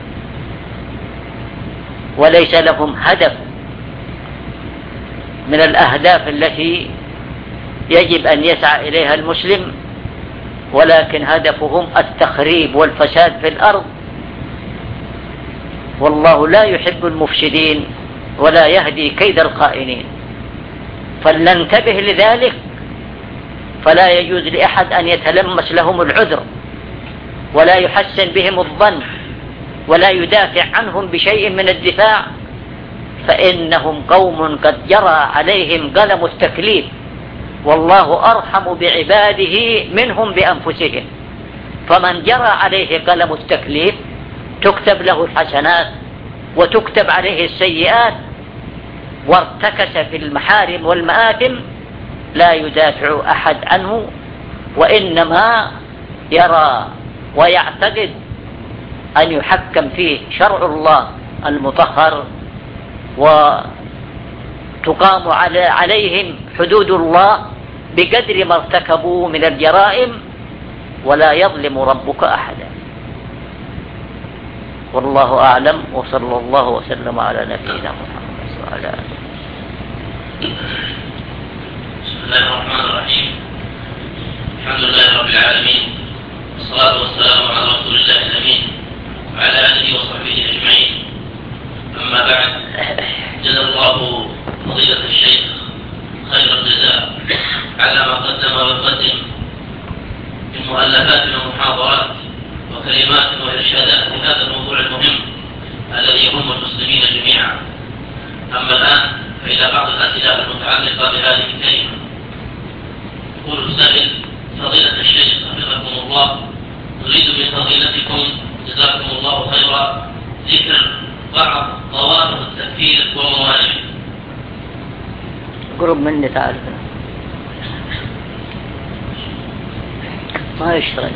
وليس لهم هدف من الأهداف التي يجب أن يسعى إليها المسلم، ولكن هدفهم التخريب والفساد في الأرض. والله لا يحب المفسدين ولا يهدي كيد الخائنين. فلننتبه لذلك، فلا يجوز لأحد أن يتلمس لهم العذر ولا يحسن بهم الظن ولا يدافع عنهم بشيء من الدفاع، فإنهم قوم قد جرى عليهم قلم التكليف، والله أرحم بعباده منهم بأنفسهم. فمن جرى عليه قلم التكليف تكتب له الحسنات وتكتب عليه السيئات، وارتكس في المحارم والمآثم لا يدافع أحد عنه، وإنما يرى ويعتقد أن يحكم فيه شرع الله المطهر وكلام تقام عليهم حدود الله بقدر ما ارتكبوا من الجرائم، ولا يظلم ربك أحدا. والله أعلم، وصلى الله وسلم على نبينا محمد وعلى آله. بسم الله الرحمن الرحيم. الحمد لله رب العالمين، والصلاة والسلام على رسول الله الأمين وعلى آله وصحبه أجمعين. أما بعد، جزا الله فضيلة الشيخ خير الجزاء على ما قدم ويقدم من مؤلفات ومحاضرات وكلمات وإرشادات في هذا الموضوع المهم الذي يهم المسلمين جميعا. أما الآن فإلى بعض الأسئلة المتعلقة بهذه الكلمة. يقول السائل: فضيلة الشيخ حفظكم الله، نريد من فضيلتكم جزاكم الله خيرا ذكر بعض ضوابط التكفير وموانعه. قرب مني تعرف ما يشتغل.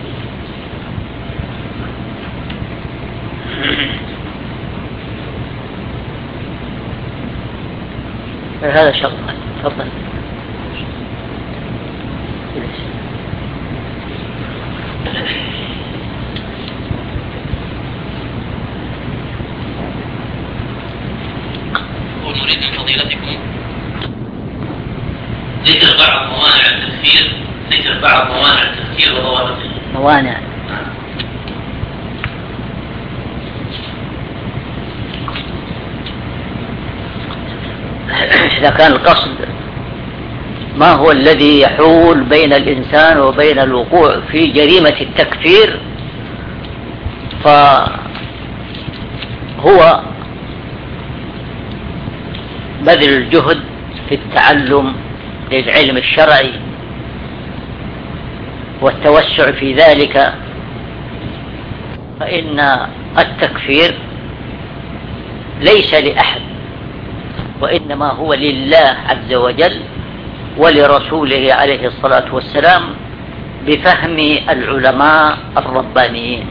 هذا شغل. تفضل. ونريد من فضيلتكم ذكر بعض موانع التكفير، ذكر بعض موانع التكفير وضوابطه. موانع. إذا كان القصد ما هو الذي يحول بين الإنسان وبين الوقوع في جريمة التكفير، فهو بذل الجهد في التعلم للعلم الشرعي والتوسع في ذلك، فإن التكفير ليس لأحد، وإنما هو لله عز وجل ولرسوله عليه الصلاة والسلام بفهم العلماء الربانيين.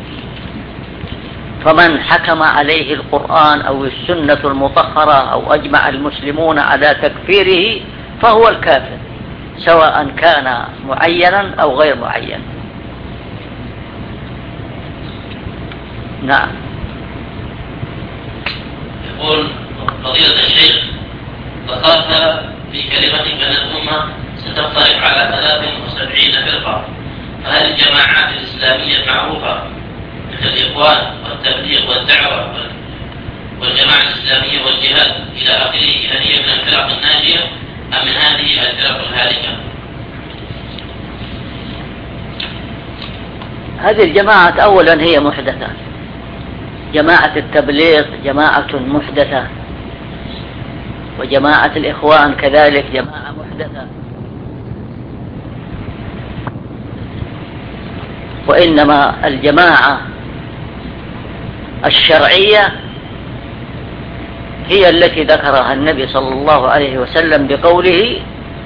فمن حكم عليه القرآن أو السنة المطهرة أو أجمع المسلمون على تكفيره فهو الكافر، سواء كان معينا أو غير معين. نعم. يقول فضيلة الشيخ: ذكرت في كلمتك أن الأمة ستفترق على 73 فرقة، فهل الجماعات الإسلامية المعروفة مثل الإخوان والتبليغ والدعوة والجماعة الإسلامية والجهاد إلى آخره، هل هي من الفرق الناجية أم من هذه الفرق الهالكة؟ هذه الجماعة أولا هي محدثة. جماعة التبليغ جماعة محدثة، وجماعة الإخوان كذلك جماعة محدثة. وإنما الجماعة الشرعية هي التي ذكرها النبي صلى الله عليه وسلم بقوله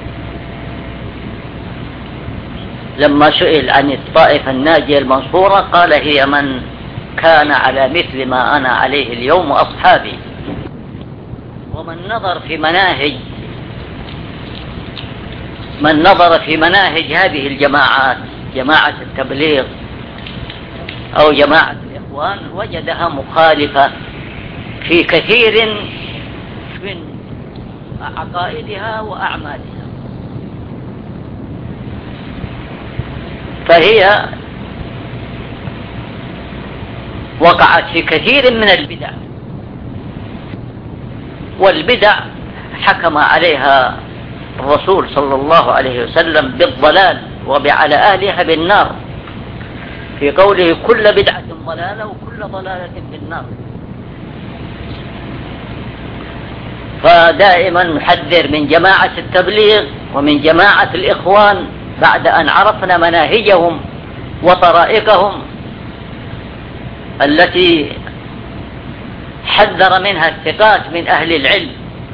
لما سئل عن الطائفة الناجية المنصورة قال: هي من كان على مثل ما أنا عليه اليوم وأصحابي. ومن نظر في مناهج هذه الجماعات، جماعة التبليغ أو جماعة الإخوان، وجدها مخالفة في كثير من عقائدها وأعمالها. فهي وقعت في كثير من البدع، والبدع حكم عليها الرسول صلى الله عليه وسلم بالضلال وعلى أهلها بالنار في قوله: كل بدعة ضلالة وكل ضلالة في النار. فدائما نحذر من جماعة التبليغ ومن جماعة الإخوان بعد أن عرفنا مناهجهم وطرائقهم التي حذر منها الثقات من أهل العلم،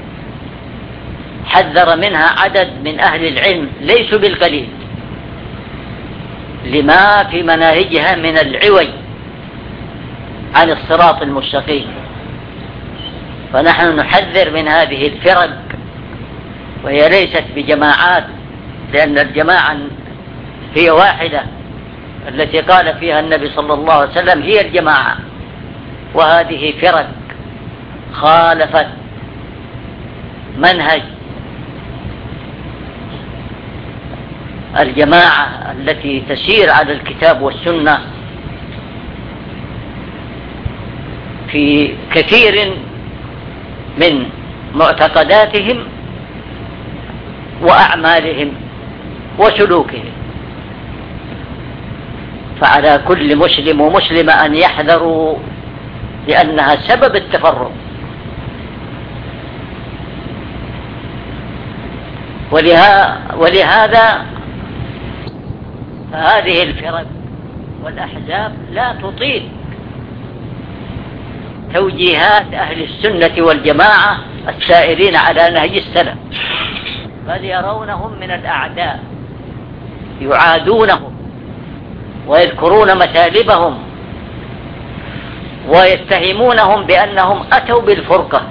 حذر منها عدد من أهل العلم ليسوا بالقليل، لما في مناهجها من العوج عن الصراط المستقيم. فنحن نحذر من هذه الفرق، وهي ليست بجماعات، لأن الجماعة هي واحدة التي قال فيها النبي صلى الله عليه وسلم هي الجماعة، وهذه فرق خالفت منهج الجماعة التي تسير على الكتاب والسنة في كثير من معتقداتهم وأعمالهم وسلوكهم. فعلى كل مسلم ومسلمة أن يحذروا، لأنها سبب التفرق. ولهذا هذه الفرق والأحزاب لا تطيق توجيهات أهل السنة والجماعة السائرين على نهج السلف، بل يرونهم من الأعداء، يعادونهم ويذكرون مثالبهم ويتهمونهم بأنهم أتوا بالفرقة،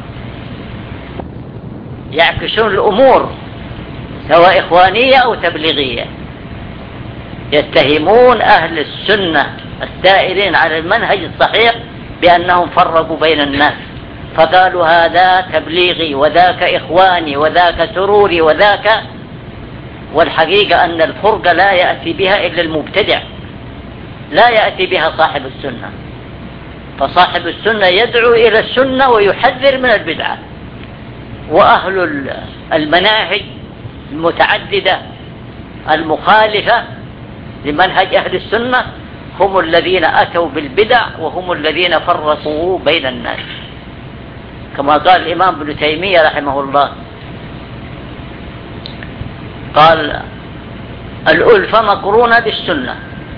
يعكسون الأمور سواء إخوانية أو تبليغية، يتهمون أهل السنة السائرين على المنهج الصحيح بأنهم فرقوا بين الناس، فقالوا هذا تبليغي وذاك إخواني وذاك سروري وذاك. والحقيقة أن الفرقة لا يأتي بها إلا المبتدع، لا يأتي بها صاحب السنة. فصاحب السنة يدعو إلى السنة ويحذر من البدعة، وأهل المناهج المتعددة المخالفة لمنهج أهل السنة هم الذين أتوا بالبدع، وهم الذين فرقوا بين الناس، كما قال الإمام ابن تيمية رحمه الله، قال الألفة مقرونة بالسنة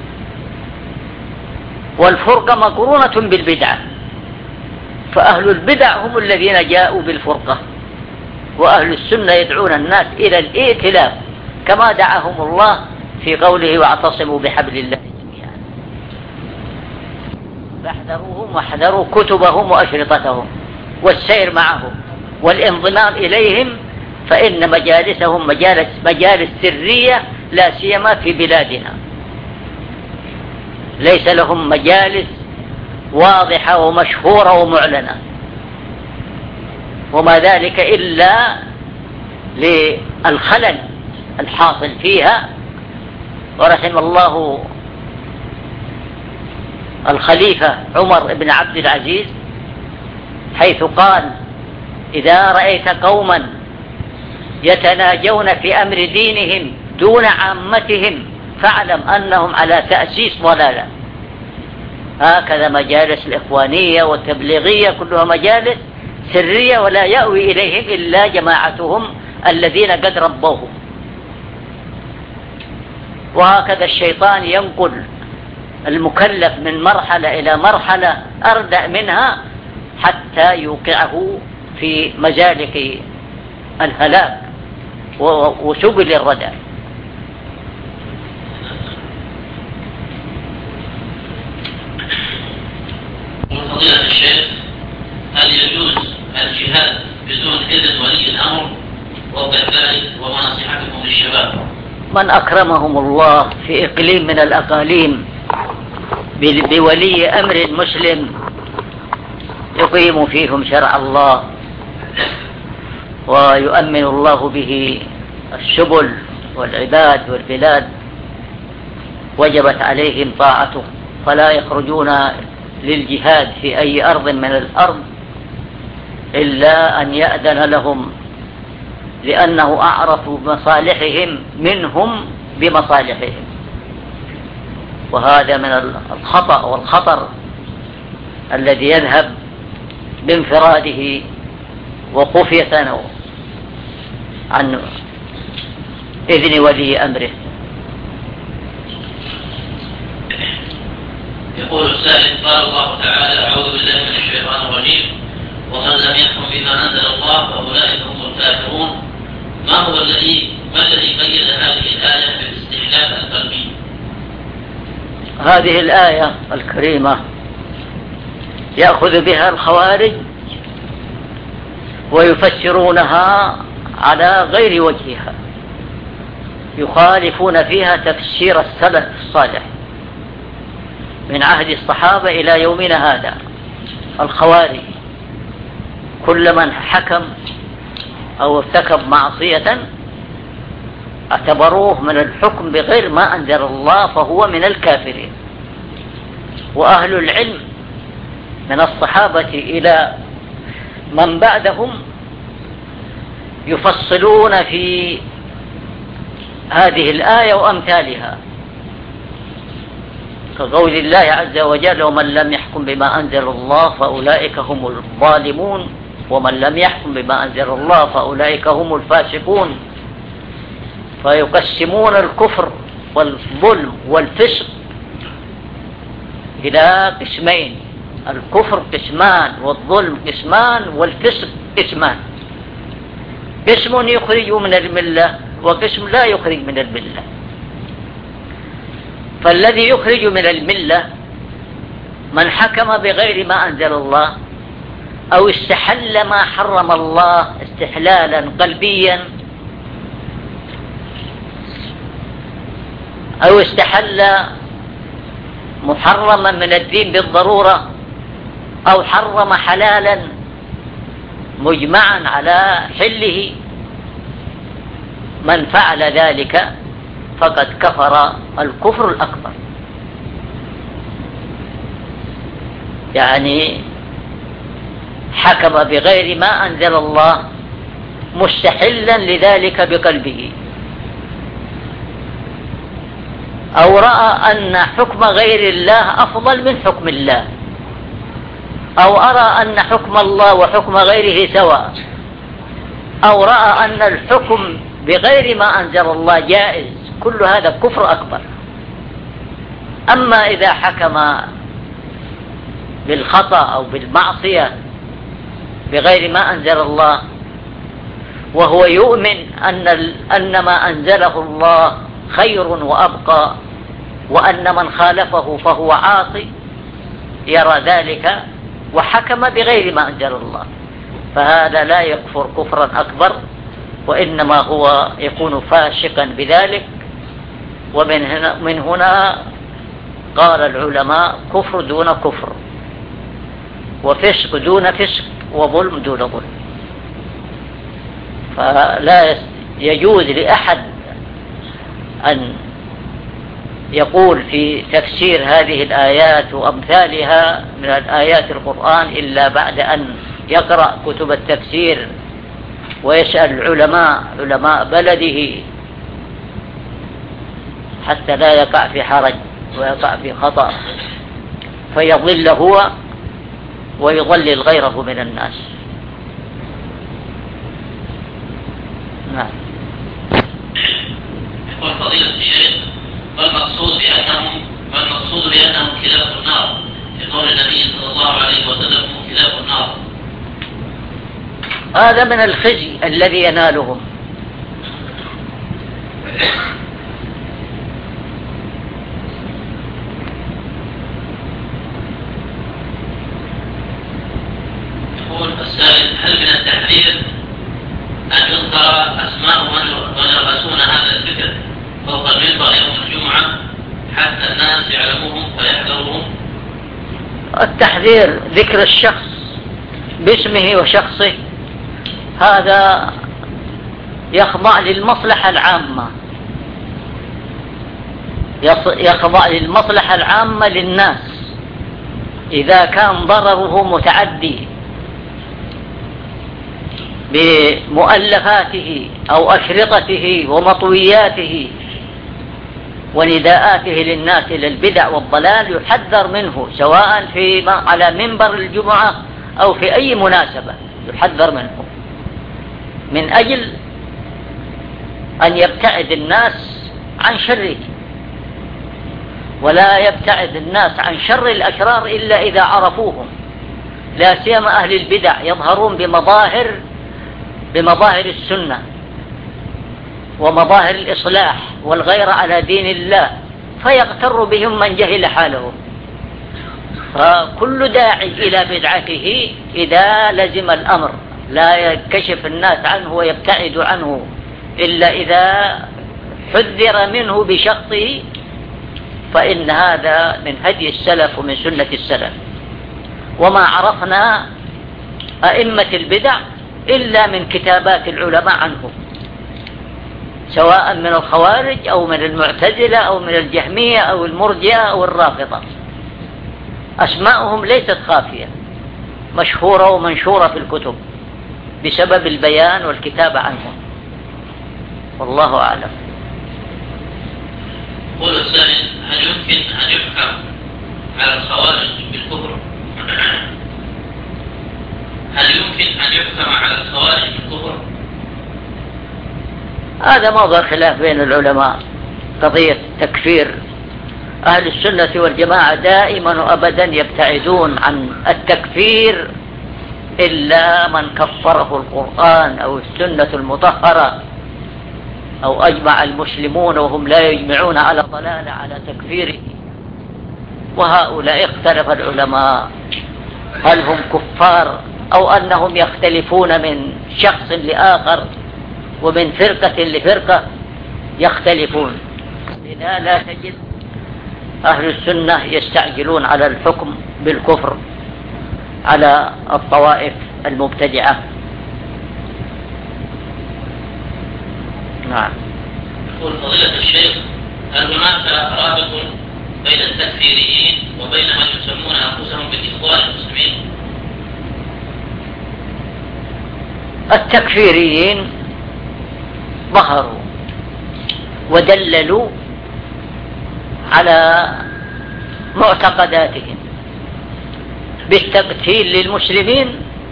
والفرقة مقرونة بالبدعة، فأهل البدع هم الذين جاءوا بالفرقة، وأهل السنة يدعون الناس إلى الائتلاف كما دعاهم الله في قوله واعتصموا بحبل الله جميعا. فاحذروهم واحذروا كتبهم وأشرطتهم والسير معهم والانضمام إليهم، فإن مجالسهم مجالس سرية، لا سيما في بلادنا، ليس لهم مجالس واضحة ومشهورة ومعلنة، وما ذلك إلا للخلل الحاصل فيها. ورحم الله الخليفة عمر بن عبد العزيز حيث قال إذا رأيت قوما يتناجون في أمر دينهم دون عامتهم فاعلم أنهم على تأسيس ضلالة. هكذا مجالس الإخوانية والتبليغية كلها مجالس سرية، ولا يأوي إليهم إلا جماعتهم الذين قد ربوهم. وهكذا الشيطان ينقل المكلف من مرحلة إلى مرحلة أردأ منها حتى يوقعه في مزالق الهلاك وسبل الردى. فضيلة الشيخ، هل يجوز الجهاد بدون إذن ولي الأمر؟ وكذلك وما نصيحتكم للشباب؟ من أكرمهم الله في إقليم من الأقاليم بولي أمر مسلم يقيم فيهم شرع الله ويؤمن الله به السبل والعباد والبلاد، وجبت عليهم طاعته، فلا يخرجون للجهاد في أي أرض من الأرض إلا أن يأذن لهم، لأنه أعرف بمصالحهم منهم بمصالحهم. وهذا من الخطأ والخطر الذي يذهب بانفراده وخفية عن إذن ولي أمره. يقول السائل قال الله تعالى أعوذ بالله من الشيطان الرجيم ومن لم يحكم بما أنزل الله فأولئك هم الكافرون. ما الذي قيد هذه الآية بالاستحلال القلبي؟ هذه الآية الكريمة يأخذ بها الخوارج ويفسرونها على غير وجهها، يخالفون فيها تفسير السلف الصالح من عهد الصحابة إلى يومنا هذا. الخوارج كل من حكم أو ارتكب معصية اعتبروه من الحكم بغير ما أنزل الله فهو من الكافرين. وأهل العلم من الصحابة إلى من بعدهم يفصلون في هذه الآية وأمثالها، كقول الله عز وجل: ومن لم يحكم بما أنزل الله فأولئك هم الظالمون، ومن لم يحكم بما أنزل الله فأولئك هم الفاسقون. فيقسمون الكفر والظلم والفسق إلى قسمين: الكفر قسمان، والظلم قسمان، والفسق قسمان. قسم يخرج من الملة وقسم لا يخرج من الملة. فالذي يخرج من الملة من حكم بغير ما أنزل الله أو استحل ما حرم الله استحلالا قلبيا، أو استحل محرما من الدين بالضرورة، أو حرم حلالا مجمعا على حله. من فعل ذلك فقد كفر الكفر الأكبر، يعني حكم بغير ما أنزل الله مستحلا لذلك بقلبه، أو رأى أن حكم غير الله أفضل من حكم الله، أو أرى أن حكم الله وحكم غيره سواء، أو رأى أن الحكم بغير ما أنزل الله جائز. كل هذا كفر أكبر. أما إذا حكم بالخطأ أو بالمعصية بغير ما أنزل الله وهو يؤمن أن ما أنزله الله خير وأبقى، وأن من خالفه فهو عاصي، يرى ذلك وحكم بغير ما أنزل الله، فهذا لا يكفر كفرا أكبر، وإنما هو يكون فاسقا بذلك. ومن هنا قال العلماء: كفر دون كفر، وفسق دون فسق، وظلم دون ظلم. فلا يجوز لأحد أن يقول في تفسير هذه الآيات وأمثالها من الآيات القرآن إلا بعد أن يقرأ كتب التفسير ويسأل علماء بلده، حتى لا يقع في حرج ويقع في خطأ فيضل هو ويضلل غيره من الناس. نعم. يقول فضيلة الشيخ: والمقصود بأنهم كلاب النار في قول النبي صلى الله عليه وسلم: كلاب النار. هذا من الخزي الذي ينالهم. يقول السائل: هل من التحذير أن يذكر أسماء من يرأسون هذا الذكر فوق المنبر يوم الجمعة حتى الناس يعلموهم فيحذروهم؟ التحذير ذكر الشخص باسمه وشخصه هذا يخضع للمصلحة العامة، يخضع للمصلحة العامة للناس. إذا كان ضرره متعدي بمؤلفاته أو أشرطته ومطوياته ونداءاته للناس إلى البدع والضلال يحذر منه، سواء على منبر الجمعة أو في أي مناسبة يحذر منه، من أجل أن يبتعد الناس عن شره. ولا يبتعد الناس عن شر الأشرار إلا إذا عرفوهم، لا سيما أهل البدع يظهرون بمظاهر السنة ومظاهر الإصلاح والغير على دين الله، فيغتر بهم من جهل حالهم. فكل داعي إلى بدعته إذا لزم الأمر لا يكشف الناس عنه ويبتعد عنه إلا إذا حذر منه بشخصه، فإن هذا من هدي السلف ومن سنة السلف. وما عرفنا أئمة البدع إلا من كتابات العلماء عنهم، سواء من الخوارج أو من المعتزلة أو من الجهمية أو المرجئة أو الرافضة. أسماؤهم ليست خافية، مشهورة ومنشورة في الكتب بسبب البيان والكتابة عنهم، والله أعلم. قول السائل: هل يمكن أن يحكم على الخوارج بالكفر؟ هل يمكن أن يحكم على الخوارج بالكفر؟ هذا موضوع خلاف بين العلماء، قضية تكفير. أهل السنة والجماعة دائما وأبدا يبتعدون عن التكفير إلا من كفره القرآن أو السنة المطهرة، أو أجمع المسلمون وهم لا يجمعون على ضلالة على تكفيره. وهؤلاء اختلف العلماء هل هم كفار أو أنهم يختلفون من شخص لآخر ومن فرقة لفرقة، يختلفون. لذا لا تجد أهل السنة يستعجلون على الحكم بالكفر على الطوائف المبتدعة. نعم. يقول فضيلة الشيخ: هل هناك رابط بين التكفيريين وبين من يسمون أنفسهم بالإخوان المسلمين؟ التكفيريين ظهروا ودللوا على معتقداتهم بالتقتيل للمسلمين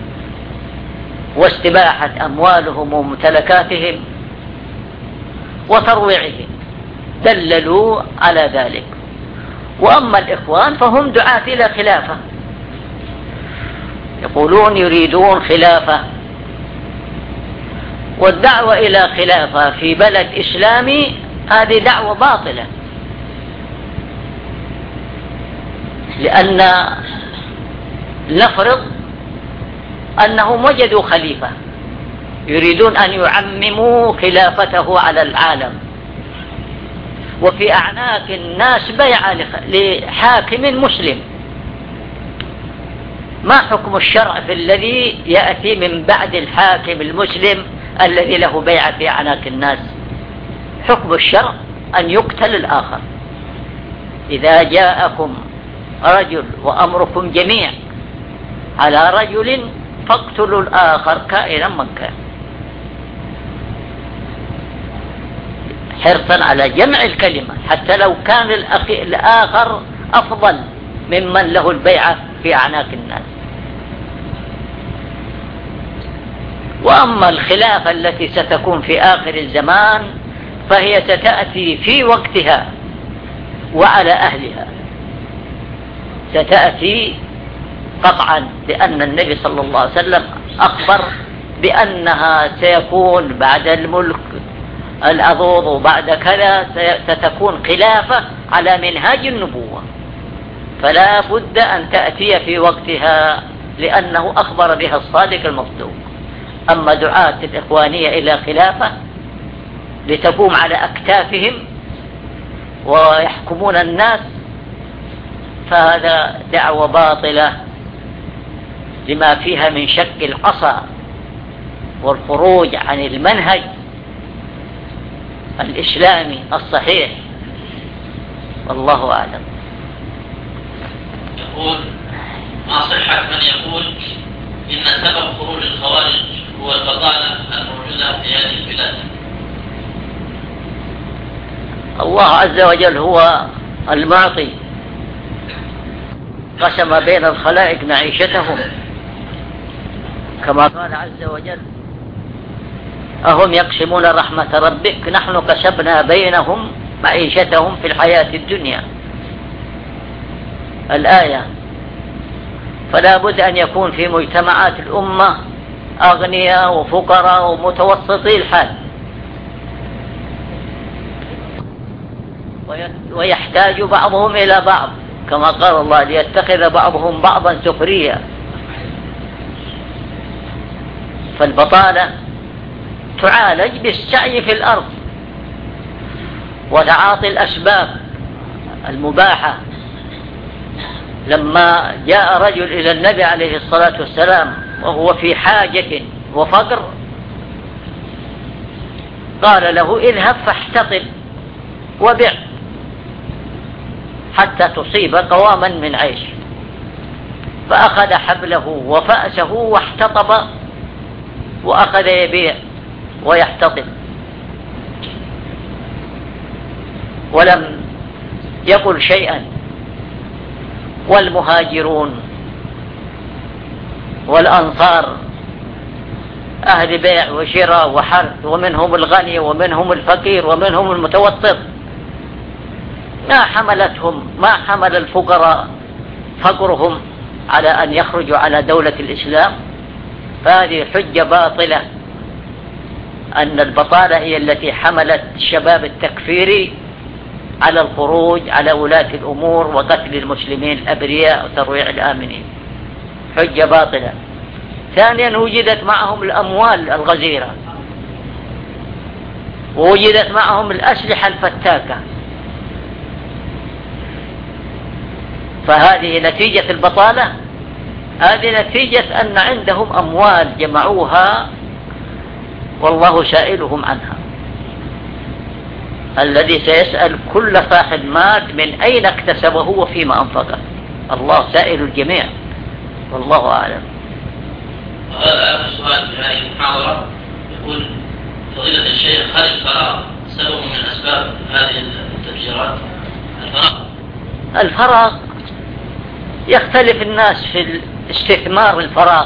واستباحة أموالهم وممتلكاتهم وترويعهم، دللوا على ذلك. وأما الإخوان فهم دعاة إلى خلافة، يقولون يريدون خلافة، والدعوة إلى خلافة في بلد إسلامي هذه دعوة باطلة، لأن نفرض أنهم وجدوا خليفة يريدون أن يعمموا خلافته على العالم، وفي أعناق الناس بيعة لحاكم مسلم. ما حكم الشرع في الذي يأتي من بعد الحاكم المسلم الذي له بيعة في أعناق الناس؟ حكم الشرع أن يقتل الآخر. إذا جاءكم رجل وأمركم جميع على رجل فاقتلوا الآخر كائنا من كان، حرصا على جمع الكلمة حتى لو كان الآخر أفضل ممن له البيعة في أعناق الناس. وأما الخلافة التي ستكون في آخر الزمان فهي ستأتي في وقتها وعلى أهلها، ستأتي قطعا، لأن النبي صلى الله عليه وسلم أخبر بأنها سيكون بعد الملك العضوض وبعد كذا ستكون خلافة على منهاج النبوة، فلا بد أن تأتي في وقتها لأنه أخبر بها الصادق المصدوق. أما دعاة الإخوانية إلى خلافة لتقوم على أكتافهم ويحكمون الناس فهذا دعوة باطلة لما فيها من شق العصا والخروج عن المنهج الإسلامي الصحيح، والله أعلم. يقول: ما صحة من يقول إن سبب خروج الخوارج هو البطالة الموجودة في هذه البلاد؟ الله عز وجل هو المعطي، قسم بين الخلائق معيشتهم كما قال عز وجل: أهم يقسمون رحمة ربك نحن قسمنا بينهم معيشتهم في الحياة الدنيا، الآية. فلا بد أن يكون في مجتمعات الأمة أغنياء وفقراء ومتوسطي الحال، ويحتاج بعضهم إلى بعض كما قال الله: ليتخذ بعضهم بعضا سخريا. فالبطالة تعالج بالسعي في الأرض وتعاطي الأسباب المباحة. لما جاء رجل إلى النبي عليه الصلاة والسلام وهو في حاجة وفقر، قال له اذهب فاحتطب وبع حتى تصيب قواما من عيش. فأخذ حبله وفأسه واحتطب وأخذ يبيع ويحتطب، ولم يقل شيئا. والمهاجرون والأنصار أهل بيع وشراء وحرث، ومنهم الغني ومنهم الفقير ومنهم المتوسط، ما حمل الفقراء فقرهم على أن يخرجوا على دولة الإسلام. فهذه حجة باطلة أن البطالة هي التي حملت الشباب التكفيري على الخروج على ولاة الأمور وقتل المسلمين الأبرياء وترويع الآمنين. حجة باطلة. ثانيا، وجدت معهم الأموال الغزيرة، ووجدت معهم الأسلحة الفتاكة. فهذه نتيجة البطالة، هذه نتيجة أن عندهم أموال جمعوها والله سائلهم عنها. الذي سيسأل كل صاحب مال من أين اكتسبه وفيما أنفقه، الله سائل الجميع والله أعلم. وهذا آخر سؤال في هذه المحاضرة، يقول فضيلة الشيخ: هل الفراغ سبب من أسباب هذه التفجيرات؟ الفراغ يختلف الناس في استثمار الفراغ،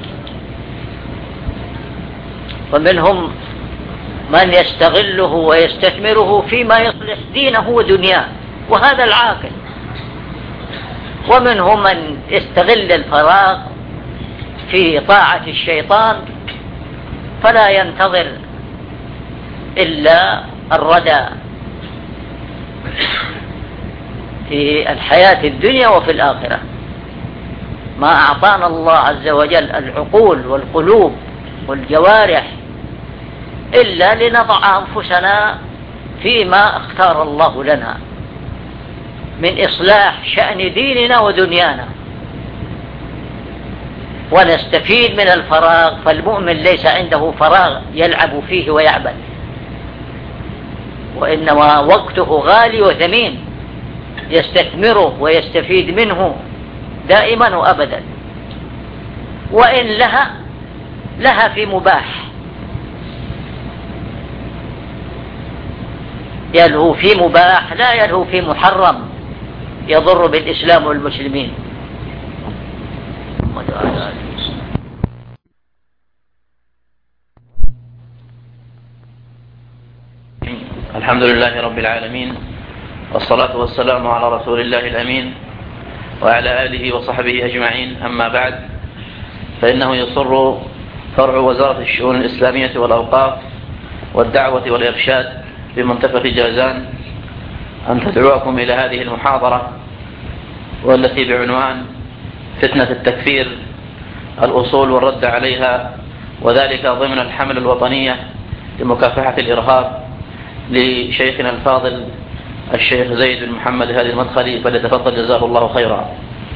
ومنهم من يستغله ويستثمره فيما يصلح دينه ودنياه، وهذا العاقل. ومنهم من يستغل الفراغ في طاعة الشيطان فلا ينتظر إلا الردى في الحياة الدنيا وفي الآخرة. ما أعطانا الله عز وجل العقول والقلوب والجوارح إلا لنضع أنفسنا فيما اختار الله لنا من إصلاح شأن ديننا ودنيانا، ونستفيد من الفراغ. فالمؤمن ليس عنده فراغ يلعب فيه ويعبث، وإنما وقته غالي وثمين يستثمره ويستفيد منه دائما وأبدا. وإن لها في مباح، يلهو في مباح لا يلهو في محرم يضر بالإسلام والمسلمين. الحمد لله رب العالمين، والصلاة والسلام على رسول الله الأمين وعلى آله وصحبه أجمعين. أما بعد، فإنه يسر فرع وزارة الشؤون الإسلامية والأوقاف والدعوة والإرشاد في منطقة جازان أن تدعوكم إلى هذه المحاضرة، والتي بعنوان فتنة التكفير: الأصول والرد عليها، وذلك ضمن الحملة الوطنية لمكافحة الإرهاب، لشيخنا الفاضل الشيخ زيد بن محمد هادي المدخلي، فليتفضل جزاه الله خيرا.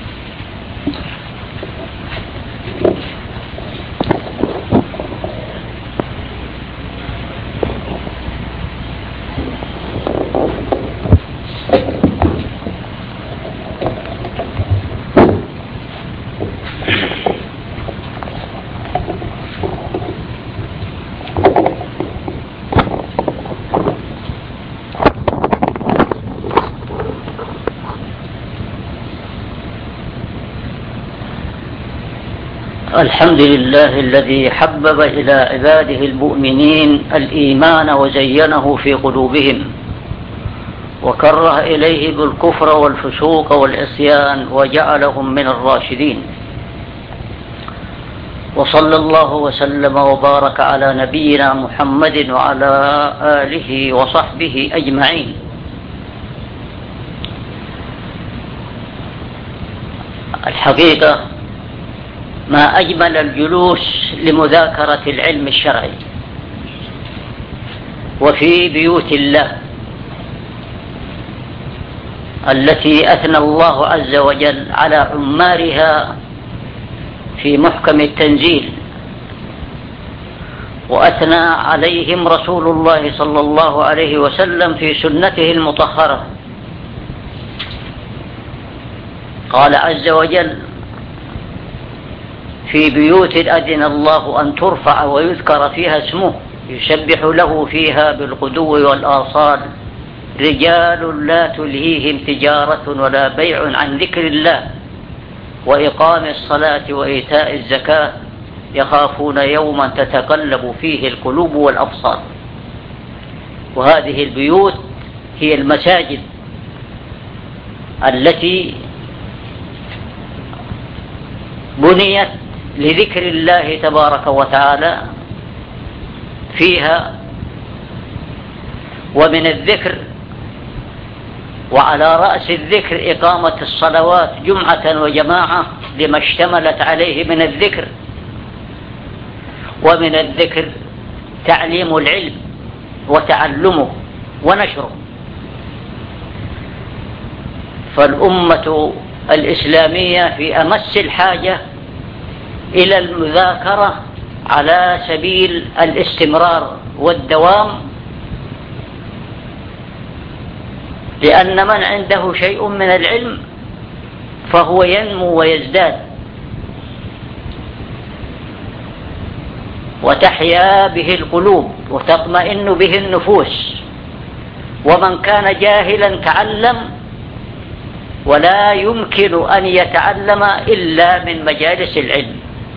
الحمد لله الذي حبب إلى عباده المؤمنين الإيمان وزينه في قلوبهم، وكره إليه بالكفر والفسوق والعصيان وجعلهم من الراشدين. وصلى الله وسلم وبارك على نبينا محمد وعلى آله وصحبه أجمعين. الحقيقة ما أجمل الجلوس لمذاكرة العلم الشرعي وفي بيوت الله التي أثنى الله عز وجل على عمارها في محكم التنزيل، وأثنى عليهم رسول الله صلى الله عليه وسلم في سنته المطهرة. قال عز وجل: في بيوت أذن الله أن ترفع ويذكر فيها اسمه يسبح له فيها بالغدو والآصال رجال لا تلهيهم تجارة ولا بيع عن ذكر الله وإقام الصلاة وإيتاء الزكاة يخافون يوما تتقلب فيه القلوب والأبصار. وهذه البيوت هي المساجد التي بنيت لذكر الله تبارك وتعالى فيها، ومن الذكر وعلى رأس الذكر إقامة الصلوات جمعة وجماعة لما اشتملت عليه من الذكر، ومن الذكر تعليم العلم وتعلمه ونشره. فالأمة الإسلامية في أمس الحاجة إلى المذاكرة على سبيل الاستمرار والدوام، لأن من عنده شيء من العلم فهو ينمو ويزداد وتحيا به القلوب وتطمئن به النفوس، ومن كان جاهلا تعلم، ولا يمكن أن يتعلم إلا من مجالس العلم.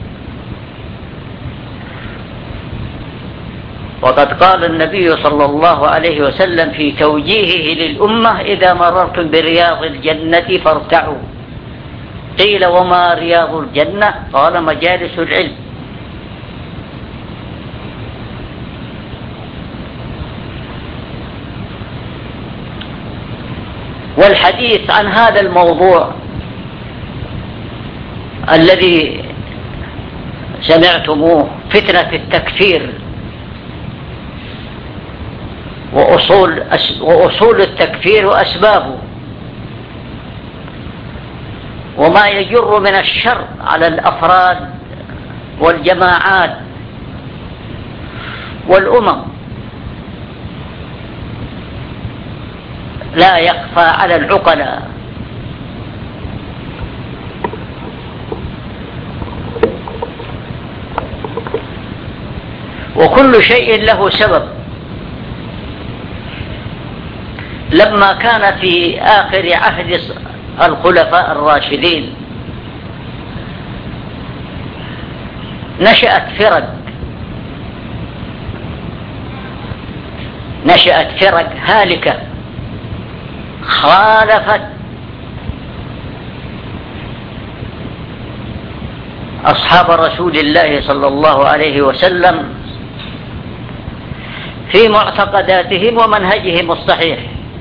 وقد قال النبي صلى الله عليه وسلم في توجيهه للأمة: إذا مررتم برياض الجنة فارتعوا. قيل: وما رياض الجنة؟ قال: مجالس العلم. والحديث عن هذا الموضوع الذي سمعتموه، فتنة التكفير وأصول التكفير وأسبابه، وما يجر من الشر على الأفراد والجماعات والأمم، لا يخفى على العقلاء. وكل شيء له سبب. لما كان في آخر عهد الخلفاء الراشدين نشأت فرق هالكة خالفت أصحاب رسول الله صلى الله عليه وسلم في معتقداتهم ومنهجهم الصحيح،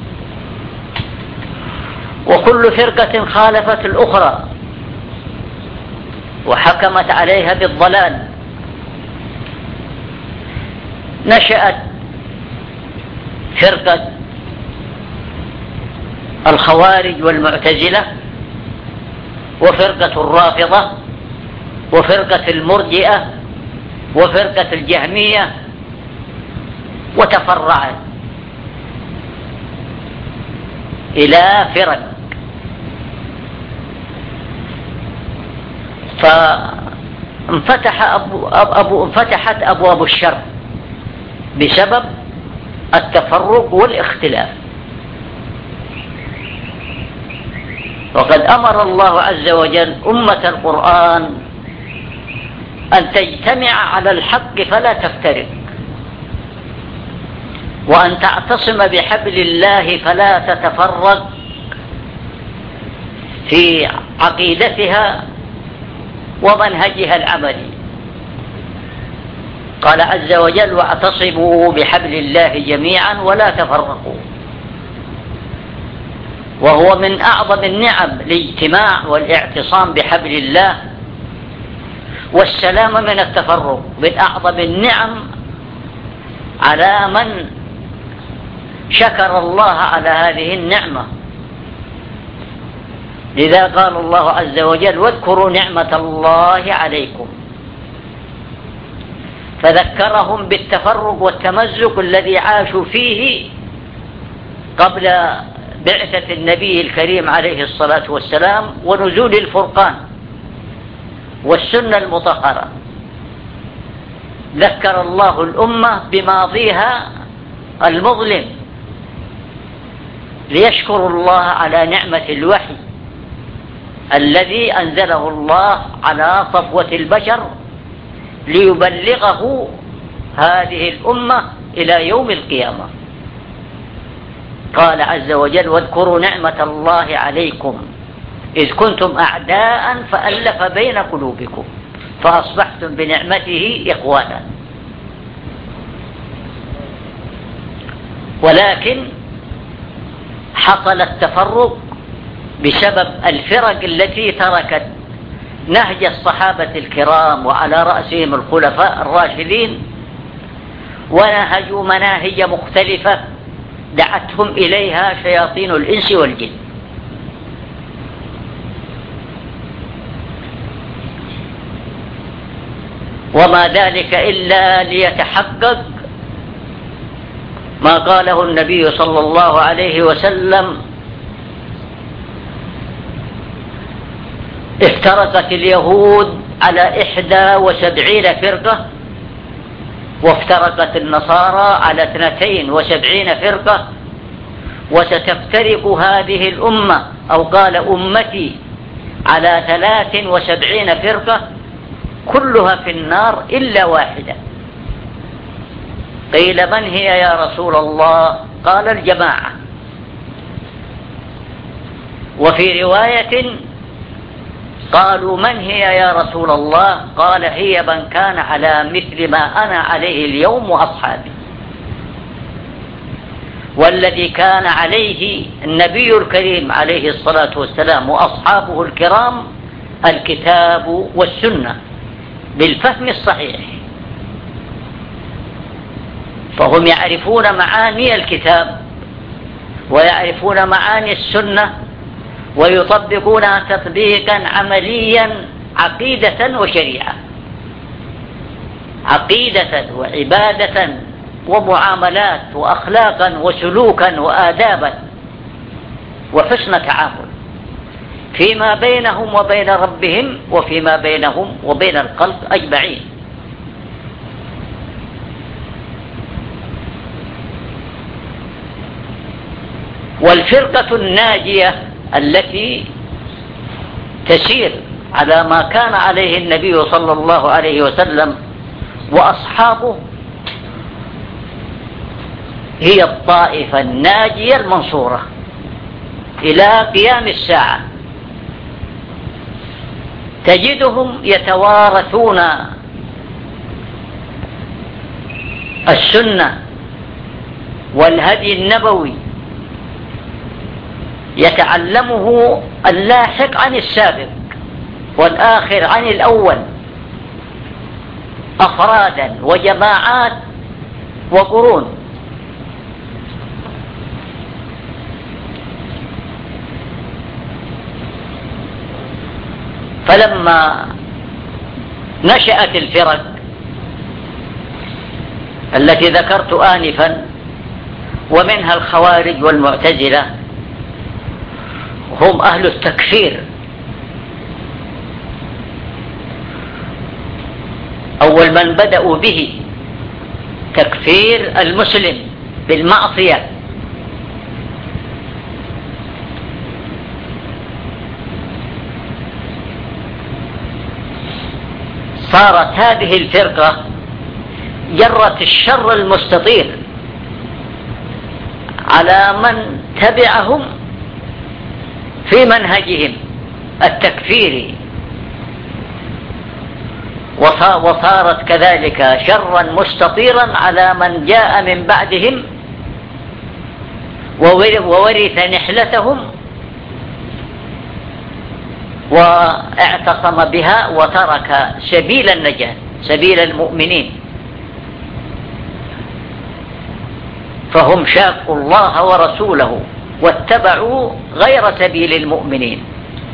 وكل فرقة خالفت الأخرى وحكمت عليها بالضلال. نشأت فرقة الخوارج والمعتزلة، وفرقة الرافضة، وفرقة المرجئة، وفرقة الجهمية، وتفرعت إلى فرق. انفتحت أبواب الشر بسبب التفرق والاختلاف. وقد أمر الله عز وجل أمة القرآن أن تجتمع على الحق فلا تفترق، وأن تعتصم بحبل الله فلا تتفرق في عقيدتها ومنهجها العملي. قال عز وجل: واعتصموا بحبل الله جميعا ولا تفرقوا. وهو من أعظم النعم الاجتماع والاعتصام بحبل الله، والسلام من التفرق، من أعظم النعم على من شكر الله على هذه النعمة. لذا قال الله عز وجل: واذكروا نعمة الله عليكم، فذكرهم بالتفرق والتمزق الذي عاشوا فيه قبل بعثة النبي الكريم عليه الصلاة والسلام ونزول الفرقان والسنة المطهرة. ذكر الله الأمة بماضيها المظلم ليشكروا الله على نعمة الوحي الذي أنزله الله على صفوة البشر ليبلغه هذه الأمة إلى يوم القيامة. قال عز وجل: واذكروا نعمة الله عليكم إذ كنتم أعداء فألف بين قلوبكم فأصبحتم بنعمته إخوانا. ولكن حصل التفرق بسبب الفرق التي تركت نهج الصحابة الكرام وعلى رأسهم الخلفاء الراشدين، ونهجوا مناهج مختلفة دعتهم إليها شياطين الإنس والجن. وما ذلك إلا ليتحقق ما قاله النبي صلى الله عليه وسلم: افترقت اليهود على 71 فرقة، وافترقت النصارى على 72 فرقة، وستفترق هذه الأمة أو قال أمتي على 73 فرقة كلها في النار إلا واحدة. قيل: من هي يا رسول الله؟ قال: الجماعة. وفي رواية قالوا: من هي يا رسول الله؟ قال: هي من كان على مثل ما أنا عليه اليوم وأصحابي. والذي كان عليه النبي الكريم عليه الصلاة والسلام وأصحابه الكرام الكتاب والسنة بالفهم الصحيح، فهم يعرفون معاني الكتاب ويعرفون معاني السنة ويطبقونها تطبيقا عمليا، عقيدة وشريعة، عقيدة وعبادة ومعاملات وأخلاقا وسلوكا وآدابا وحسن تعامل فيما بينهم وبين ربهم وفيما بينهم وبين الخلق أجمعين. والفرقة الناجية التي تسير على ما كان عليه النبي صلى الله عليه وسلم وأصحابه هي الطائفة الناجية المنصورة إلى قيام الساعة. تجدهم يتوارثون السنة والهدي النبوي، يتعلمه اللاحق عن السابق والآخر عن الأول، أفرادا وجماعات وقرون. فلما نشأت الفرق التي ذكرت آنفا ومنها الخوارج والمعتزلة، هم أهل التكفير. أول من بدأوا به تكفير المسلم بالمعصية، صارت هذه الفرقة جرت الشر المستطير على من تبعهم في منهجهم التكفيري، وصارت كذلك شرا مستطيرا على من جاء من بعدهم وورث نحلتهم واعتصم بها وترك سبيل النجاة، سبيل المؤمنين، فهم شاقوا الله ورسوله واتبعوا غير سبيل المؤمنين.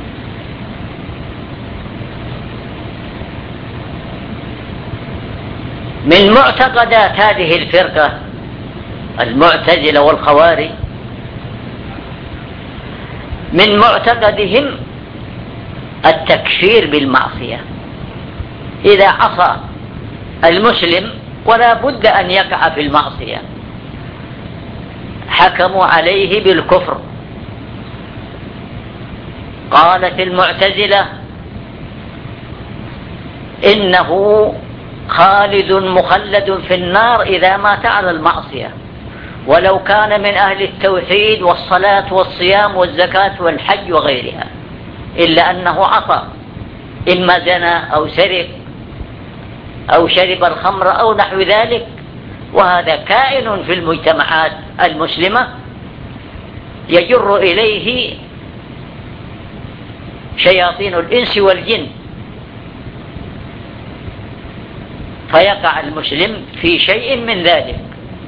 من معتقدات هذه الفرقة المعتزلة والخوارج، من معتقدهم التكفير بالمعصية. إذا عصى المسلم ولا بد أن يقع في المعصية حكموا عليه بالكفر. قالت المعتزلة إنه خالد مخلد في النار إذا مات على المعصية، ولو كان من أهل التوحيد والصلاة والصيام والزكاة والحج وغيرها، إلا أنه عصى، إما زنى أو سرق أو شرب الخمر أو نحو ذلك، وهذا كائن في المجتمعات المسلمة يجر إليه شياطين الإنس والجن، فيقع المسلم في شيء من ذلك.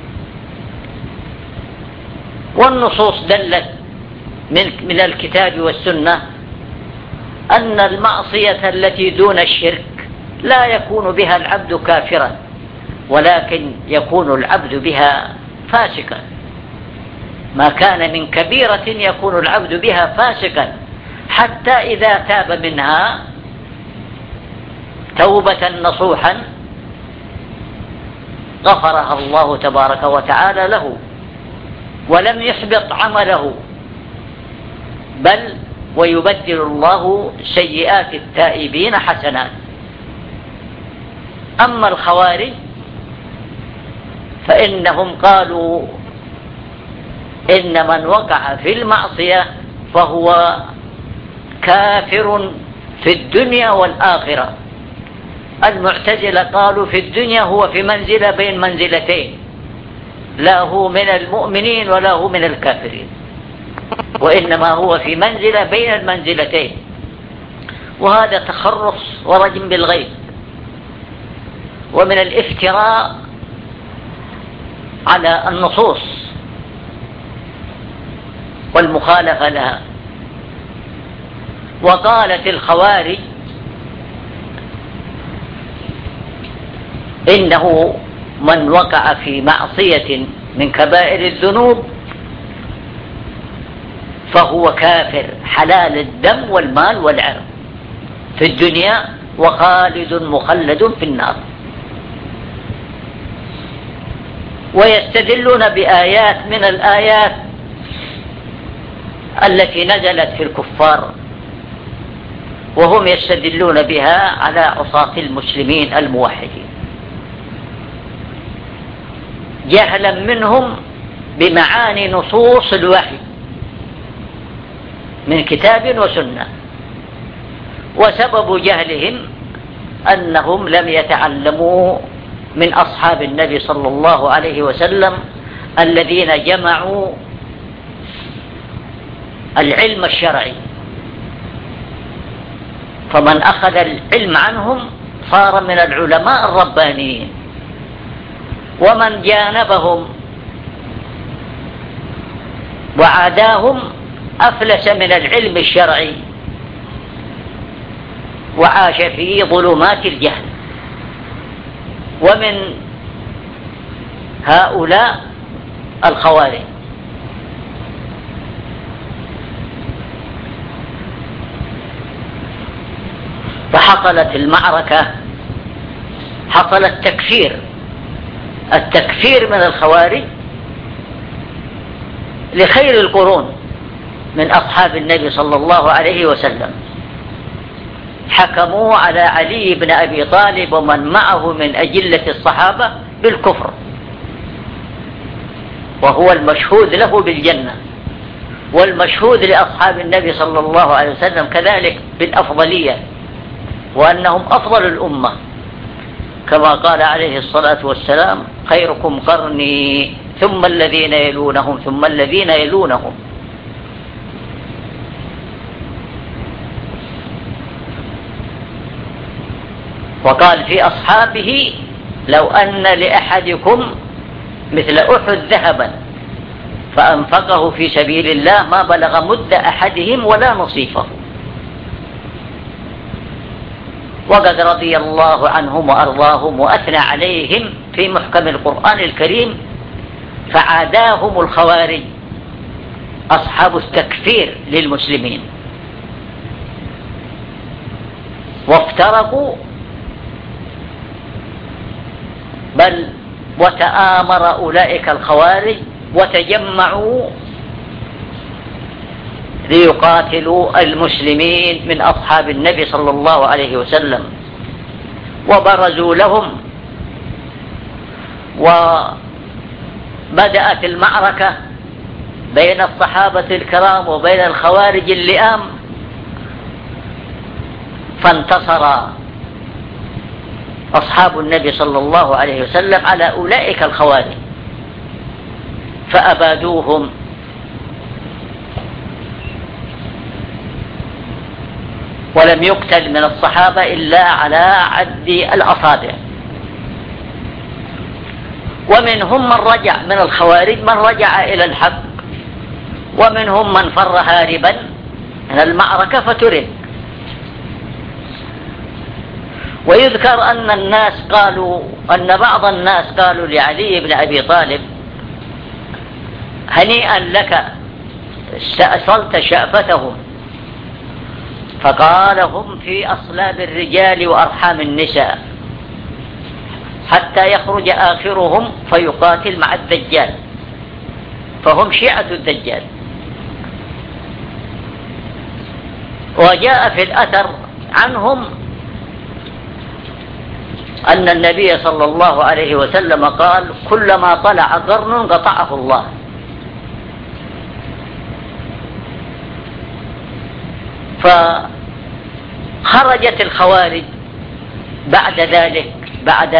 والنصوص دلت من الكتاب والسنة أن المعصية التي دون الشرك لا يكون بها العبد كافرا، ولكن يكون العبد بها فاسقا. ما كان من كبيرة يكون العبد بها فاسقا، حتى إذا تاب منها توبة نصوحا غفرها الله تبارك وتعالى له ولم يحبط عمله، بل ويبدل الله سيئات التائبين حسنات. أما الخوارج فإنهم قالوا إن من وقع في المعصية فهو كافر في الدنيا والآخرة. المعتزلة قالوا في الدنيا هو في منزلة بين منزلتين، لا هو من المؤمنين ولا هو من الكافرين، وإنما هو في منزلة بين المنزلتين، وهذا تخرص ورجم بالغيب ومن الافتراء على النصوص والمخالفة لها. وقالت الخوارج إنه من وقع في معصية من كبائر الذنوب فهو كافر حلال الدم والمال والعرض في الدنيا وخالد مخلد في النار. ويستدلون بآيات من الآيات التي نزلت في الكفار، وهم يستدلون بها على عصاة المسلمين الموحدين جهلا منهم بمعاني نصوص الوحي من كتاب وسنة. وسبب جهلهم أنهم لم يتعلموا من أصحاب النبي صلى الله عليه وسلم الذين جمعوا العلم الشرعي، فمن أخذ العلم عنهم صار من العلماء الربانيين، ومن جانبهم وعاداهم أفلس من العلم الشرعي وعاش في ظلمات الجهل. ومن هؤلاء الخوارج. فحصلت المعركة، حصل التكفير من الخوارج لخير القرون من أصحاب النبي صلى الله عليه وسلم. حكموا على علي بن أبي طالب ومن معه من أجلة الصحابة بالكفر، وهو المشهود له بالجنة، والمشهود لأصحاب النبي صلى الله عليه وسلم كذلك بالأفضلية، وأنهم أفضل الأمة، كما قال عليه الصلاة والسلام: خيركم قرني ثم الذين يلونهم ثم الذين يلونهم. وقال في أصحابه: لو أن لأحدكم مثل أحد ذهبا فأنفقه في سبيل الله ما بلغ مد أحدهم ولا نصيفه. وقد رضي الله عنهم وأرضاهم وأثنى عليهم في محكم القرآن الكريم، فعاداهم الخوارج أصحاب التكفير للمسلمين، وافترقوا بل وتآمر أولئك الخوارج وتجمعوا ليقاتلوا المسلمين من أصحاب النبي صلى الله عليه وسلم، وبرزوا لهم، وبدأت المعركة بين الصحابة الكرام وبين الخوارج اللئام، فانتصر أصحاب النبي صلى الله عليه وسلم على أولئك الخوارج فأبادوهم، ولم يقتل من الصحابة إلا على عد الأصابع. ومنهم من رجع من الخوارج، من رجع إلى الحق، ومنهم من فر هاربا من المعركة فترك. ويذكر أن بعض الناس قالوا لعلي بن أبي طالب: هنيئا لك، استأصلت شأفتهم. فقال: هم في أصلاب الرجال وأرحام النساء، حتى يخرج آخرهم فيقاتل مع الدجال، فهم شيعة الدجال. وجاء في الأثر عنهم أن النبي صلى الله عليه وسلم قال: كلما طلع قرن قطعه الله. فخرجت الخوارج بعد ذلك، بعد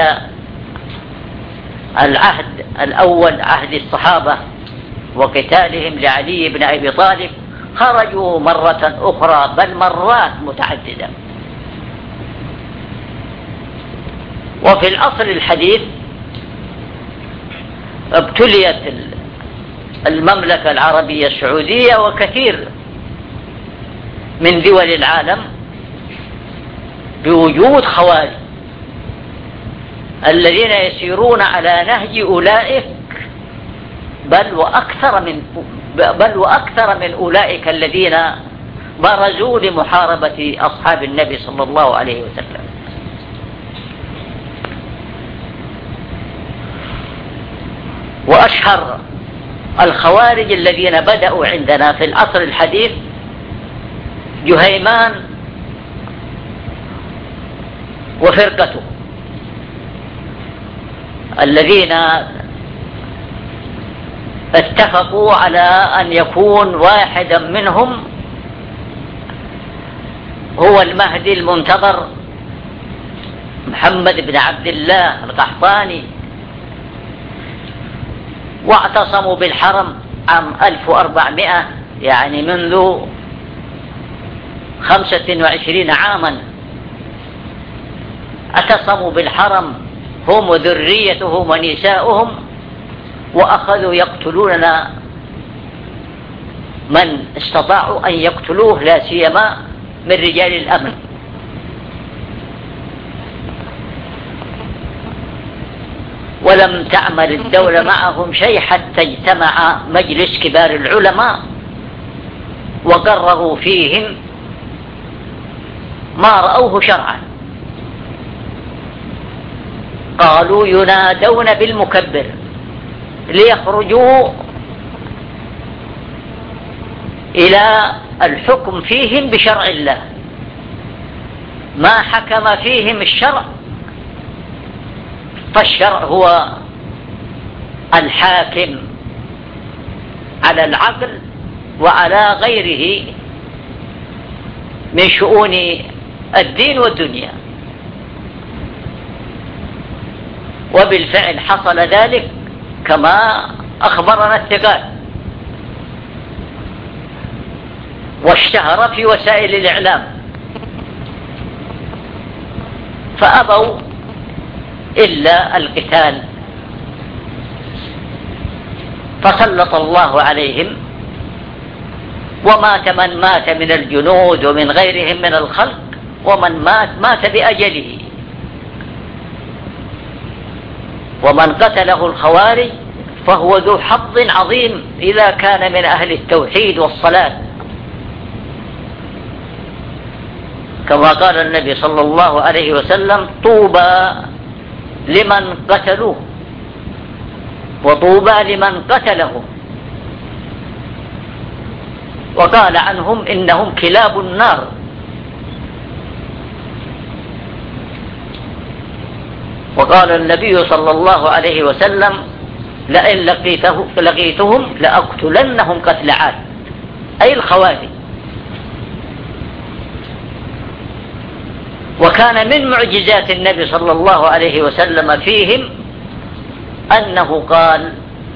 العهد الأول، عهد الصحابة وقتالهم لعلي بن أبي طالب، خرجوا مرة أخرى بل مرات متعددة. وفي العصر الحديث ابتليت المملكة العربية السعودية وكثير من دول العالم بوجود خوارج الذين يسيرون على نهج أولئك، بل وأكثر من أولئك الذين برزوا لمحاربة أصحاب النبي صلى الله عليه وسلم. وأشهر الخوارج الذين بدأوا عندنا في العصر الحديث جهيمان وفرقته، الذين اتفقوا على أن يكون واحدا منهم هو المهدي المنتظر محمد بن عبد الله القحطاني، واعتصموا بالحرم عام 1400، يعني منذ 25 عاما اعتصموا بالحرم هم وذريتهم ونساؤهم، وأخذوا يقتلون من استطاعوا أن يقتلوه، لا سيما من رجال الأمن. ولم تعمل الدولة معهم شيء حتى اجتمع مجلس كبار العلماء وقرروا فيهم ما رأوه شرعا. قالوا: ينادون بالمكبر ليخرجوا إلى الحكم فيهم بشرع الله، ما حكم فيهم الشرع، فالشرع هو الحاكم على العقل وعلى غيره من شؤون الدين والدنيا. وبالفعل حصل ذلك كما أخبرنا الثقات، واشتهر في وسائل الإعلام. فأبوا إلا القتال، فسلط الله عليهم، ومات من مات من الجنود ومن غيرهم من الخلق، ومن مات بأجله. ومن قتله الخوارج فهو ذو حظ عظيم إذا كان من أهل التوحيد والصلاة، كما قال النبي صلى الله عليه وسلم: طوبى لمن قتلوه وطوبى لمن قتله. وقال عنهم: إنهم كلاب النار. وقال النبي صلى الله عليه وسلم: لئن لقيتهم لأقتلنهم قتل عاد، أي الخوارج. وكان من معجزات النبي صلى الله عليه وسلم فيهم أنه قال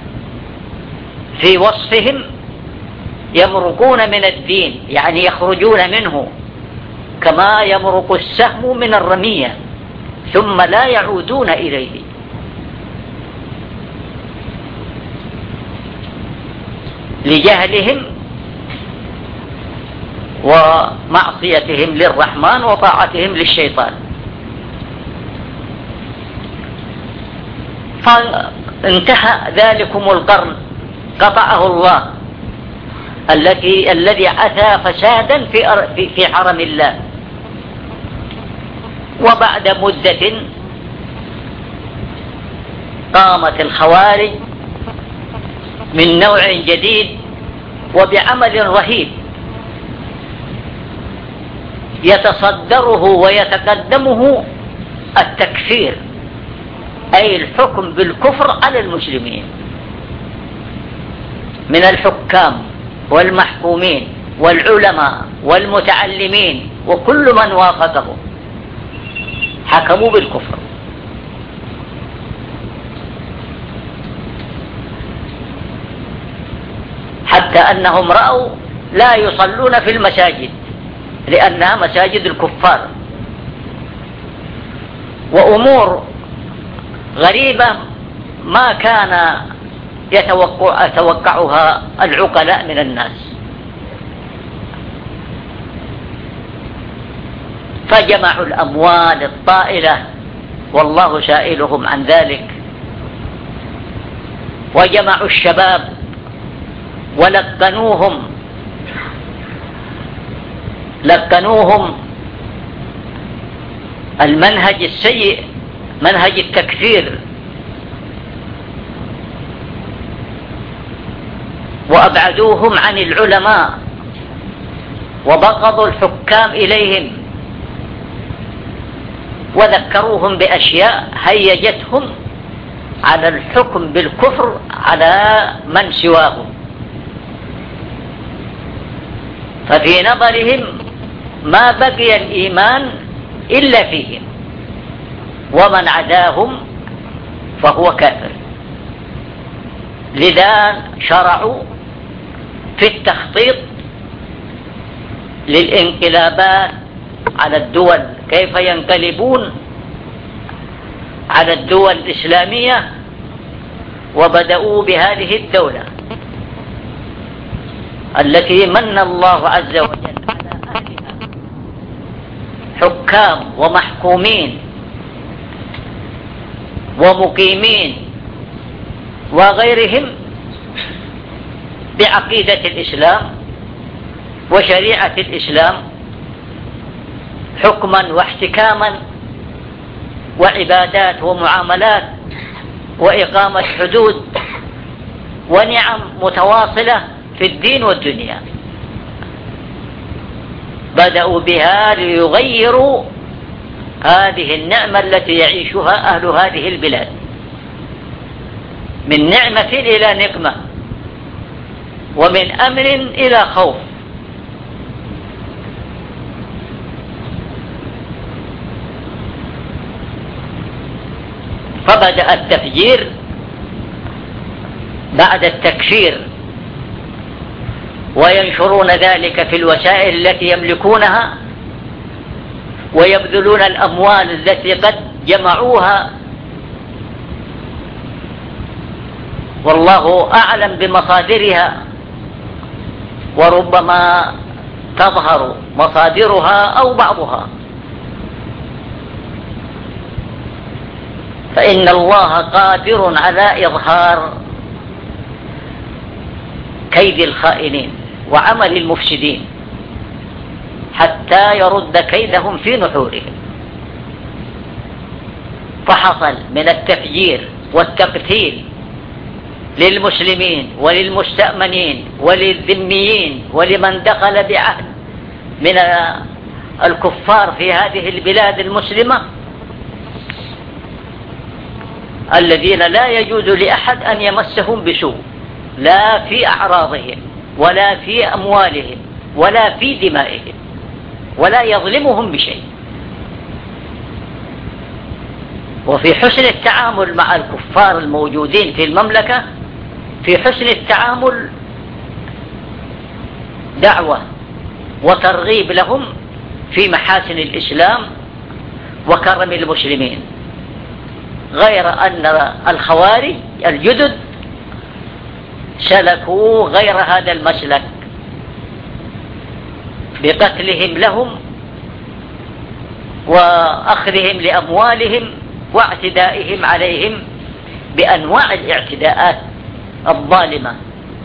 في وصفهم: يمرقون من الدين، يعني يخرجون منه كما يمرق السهم من الرمية ثم لا يعودون إليه. لجهلهم ومعصيتهم للرحمن وطاعتهم للشيطان. فانتهى ذلكم القرن قطعه الله الذي عثى فسادا في حرم الله. وبعد مدة قامت الخوارج من نوع جديد وبعمل رهيب يتصدره ويتقدمه التكفير، أي الحكم بالكفر على المسلمين من الحكام والمحكومين والعلماء والمتعلمين وكل من وافقه حكموا بالكفر. حتى أنهم رأوا لا يصلون في المساجد لأنها مساجد الكفار. وأمور غريبة ما كان يتوقعها العقلاء من الناس. فجمعوا الأموال الطائلة والله سائلهم عن ذلك، وجمعوا الشباب ولقنوهم المنهج السيء، منهج التكفير، وأبعدوهم عن العلماء وبغضوا الحكام إليهم، وذكروهم بأشياء هيجتهم على الحكم بالكفر على من سواهم. ففي نظرهم ما بقي الإيمان إلا فيهم، ومن عداهم فهو كافر. لذا شرعوا في التخطيط للانقلابات على الدول، كيف ينقلبون على الدول الإسلامية، وبدأوا بهذه الدولة التي من الله عز وجل على أهلها حكام ومحكومين ومقيمين وغيرهم بعقيدة الإسلام وشريعة الإسلام حكما واحتكاما وعبادات ومعاملات وإقامة حدود ونعم متواصلة في الدين والدنيا. بدأوا بها ليغيروا هذه النعمة التي يعيشها أهل هذه البلاد من نعمة إلى نقمة، ومن أمن إلى خوف. فبدأ التفجير بعد التكفير، وينشرون ذلك في الوسائل التي يملكونها ويبذلون الأموال التي قد جمعوها، والله أعلم بمصادرها، وربما تظهر مصادرها أو بعضها. فإن الله قادر على إظهار كيد الخائنين وعمل المفسدين حتى يرد كيدهم في نحورهم. فحصل من التفجير والتقتيل للمسلمين وللمستأمنين وللذميين ولمن دخل بعهد من الكفار في هذه البلاد المسلمة، الذين لا يجوز لأحد أن يمسهم بسوء، لا في أعراضهم ولا في أموالهم ولا في دمائهم، ولا يظلمهم بشيء. وفي حسن التعامل مع الكفار الموجودين في المملكة، في حسن التعامل دعوة وترغيب لهم في محاسن الإسلام وكرم المسلمين، غير أن الخوارج الجدد سلكوا غير هذا المسلك بقتلهم لهم وأخذهم لأموالهم واعتدائهم عليهم بأنواع الاعتداءات الظالمة.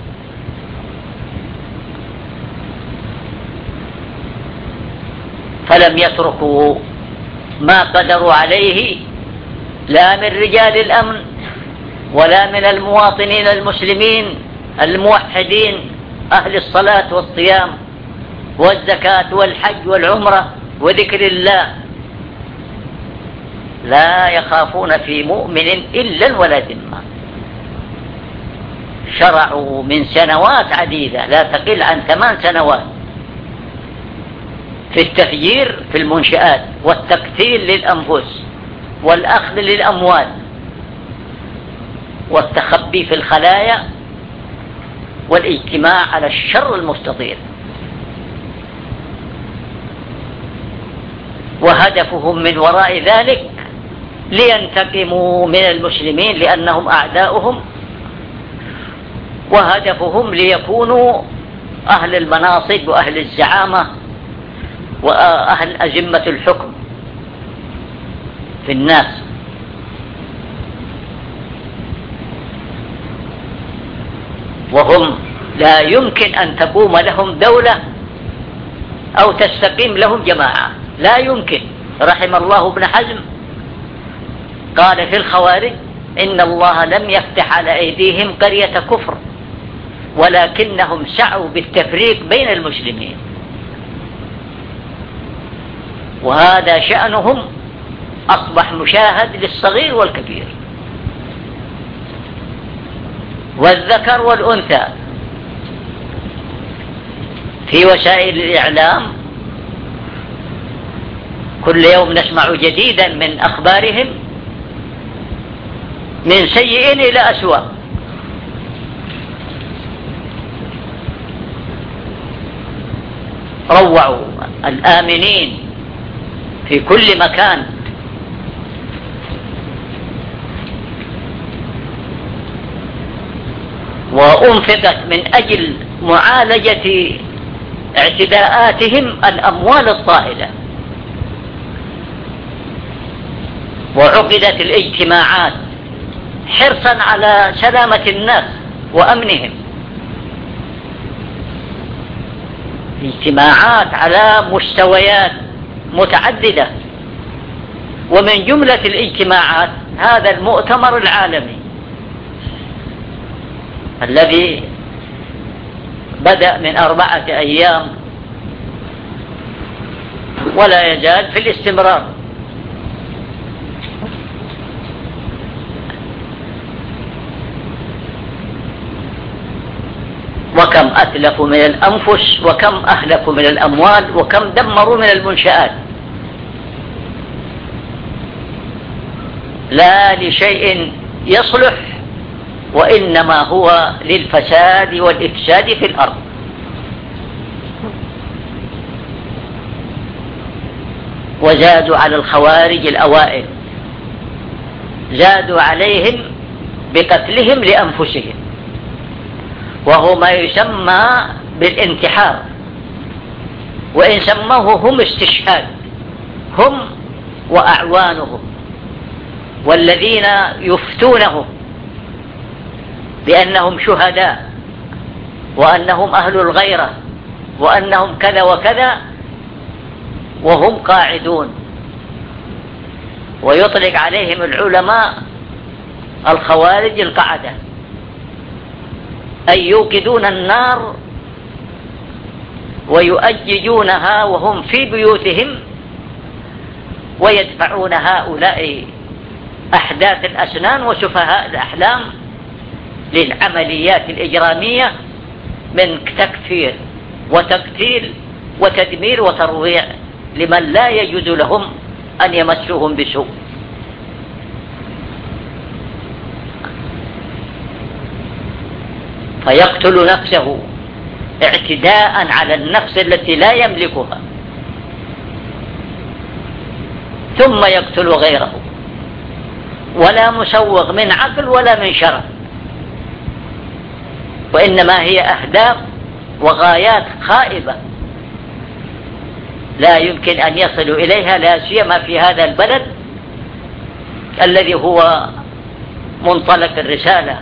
فلم يتركوا ما قدروا عليه لا من رجال الأمن ولا من المواطنين المسلمين الموحدين أهل الصلاة والصيام والزكاة والحج والعمرة وذكر الله، لا يخافون في مؤمن إلا ولا ذمة. شرعوا من سنوات عديدة لا تقل عن 8 سنوات في التفجير في المنشآت والتقتيل للأنفس والأخذ للأموال والتخبي في الخلايا والاجتماع على الشر المستطير. وهدفهم من وراء ذلك لينتقموا من المسلمين لأنهم أعداؤهم، وهدفهم ليكونوا أهل المناصب وأهل الزعامة وأهل أزمة الحكم في الناس. وهم لا يمكن أن تقوم لهم دولة أو تستقيم لهم جماعة، لا يمكن. رحم الله ابن حزم قال في الخوارج: إن الله لم يفتح على أيديهم قرية كفر ولكنهم سعوا بالتفريق بين المسلمين. وهذا شأنهم أصبح مشاهد للصغير والكبير والذكر والأنثى في وسائل الإعلام. كل يوم نسمع جديدا من أخبارهم من سيء إلى أسوأ. روعوا الآمنين في كل مكان، وأنفقت من أجل معالجة اعتداءاتهم الأموال الطائلة، وعقدت الاجتماعات حرصا على سلامة الناس وأمنهم، اجتماعات على مستويات متعددة. ومن جملة الاجتماعات هذا المؤتمر العالمي الذي بدأ من 4 أيام ولا يزال في الاستمرار. وكم أتلفوا من الأنفس وكم أهلكوا من الأموال وكم دمروا من المنشآت، لا لشيء يصلح وإنما هو للفساد والإفساد في الأرض. وزادوا على الخوارج الأوائل، زادوا عليهم بقتلهم لأنفسهم، وهو ما يسمى بالانتحار، وإن سموه هم استشهاد، هم وأعوانهم والذين يفتونهم بأنهم شهداء وأنهم أهل الغيرة وأنهم كذا وكذا وهم قاعدون. ويطلق عليهم العلماء الخوارج القعدة، أي يوقدون النار ويؤججونها وهم في بيوتهم، ويدفعون هؤلاء أحداث الأسنان وسفهاء الأحلام للعمليات الإجرامية من تكفير وتقتيل وتدمير وترويع لمن لا يجوز لهم أن يمسوهم بسوء. فيقتل نفسه اعتداء على النفس التي لا يملكها، ثم يقتل غيره، ولا مسوغ من عقل ولا من شرع، وإنما هي أهداف وغايات خائبة لا يمكن أن يصلوا إليها، لا سيما في هذا البلد الذي هو منطلق الرسالة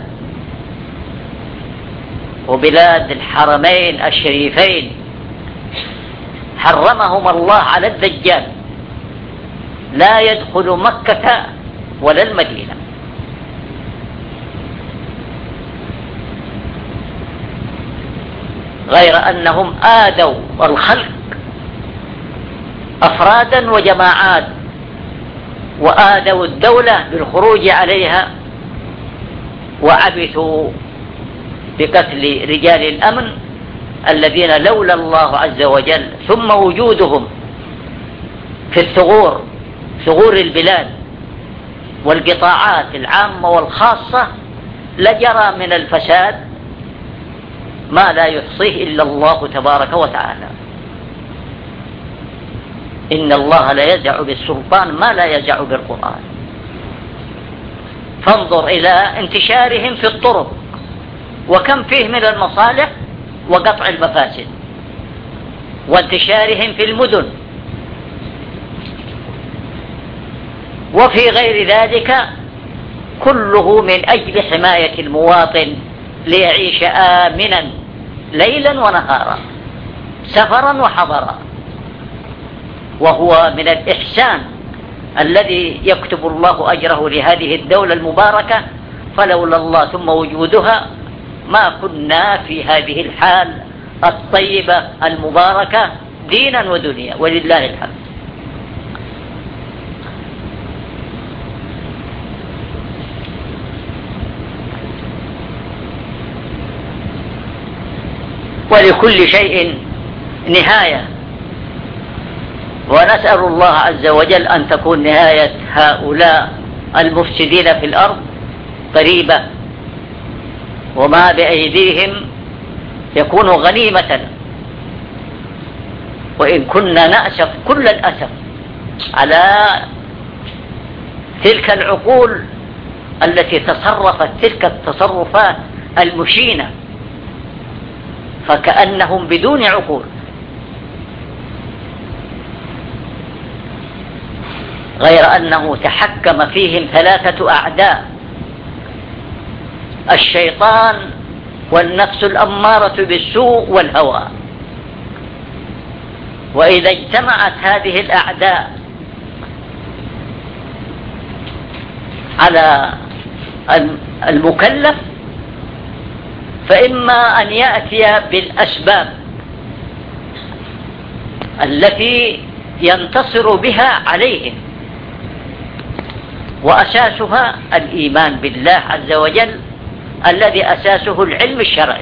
وبلاد الحرمين الشريفين، حرمهم الله على الدجال، لا يدخل مكة ولا المدينة. غير أنهم آذوا الخلق أفرادا وجماعات، وآذوا الدولة بالخروج عليها، وعبثوا بقتل رجال الأمن الذين لولا الله عز وجل ثم وجودهم في الثغور، ثغور البلاد والقطاعات العامة والخاصة، لجرى من الفساد ما لا يحصيه إلا الله تبارك وتعالى. إن الله لا يزع بالسلطان ما لا يزع بالقرآن. فانظر إلى انتشارهم في الطرق وكم فيه من المصالح وقطع المفاسد، وانتشارهم في المدن، وفي غير ذلك كله من أجل حماية المواطن ليعيش آمنا ليلا ونهارا، سفرا وحضرا. وهو من الإحسان الذي يكتب الله أجره لهذه الدولة المباركة، فلولا الله ثم وجودها ما كنا في هذه الحال الطيبة المباركة دينا ودنيا، ولله الحمد. ولكل شيء نهاية، ونسأل الله عز وجل أن تكون نهاية هؤلاء المفسدين في الأرض قريبة، وما بأيديهم يكون غنيمة. وإن كنا نأسف كل الأسف على تلك العقول التي تصرفت تلك التصرفات المشينة، فكأنهم بدون عقول. غير أنه تحكم فيهم ثلاثة أعداء: الشيطان والنفس الأمارة بالسوء والهوى. وإذا اجتمعت هذه الأعداء على المكلف فإما أن يأتي بالأسباب التي ينتصر بها عليهم، وأساسها الإيمان بالله عز وجل الذي أساسه العلم الشرعي.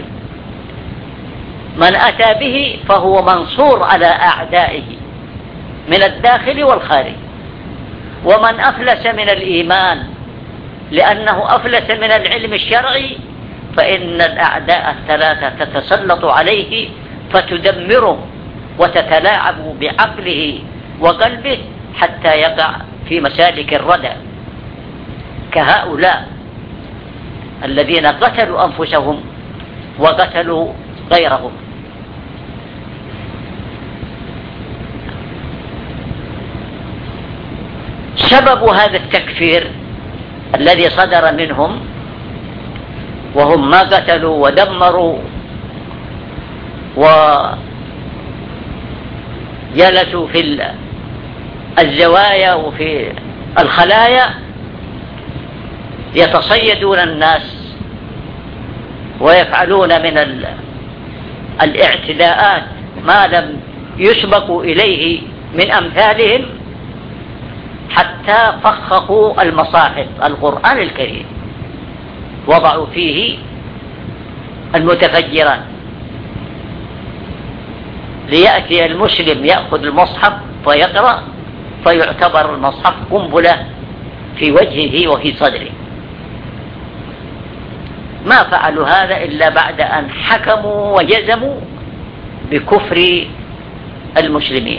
من أتى به فهو منصور على أعدائه من الداخل والخارج. ومن أفلس من الإيمان لأنه أفلس من العلم الشرعي فإن الأعداء الثلاثة تتسلط عليه فتدمره وتتلاعب بعقله وقلبه حتى يقع في مسالك الردى كهؤلاء الذين قتلوا أنفسهم وقتلوا غيرهم. سبب هذا التكفير الذي صدر منهم وهم ما قتلوا ودمروا وجلسوا في الزوايا وفي الخلايا يتصيدون الناس ويفعلون من الاعتداءات ما لم يسبقوا إليه من أمثالهم، حتى فخخوا المصاحف القرآن الكريم وضعوا فيه المتفجرات، ليأتي المسلم يأخذ المصحف فيقرأ فيعتبر المصحف قنبلة في وجهه وفي صدره. ما فعلوا هذا إلا بعد أن حكموا وجزموا بكفر المسلمين.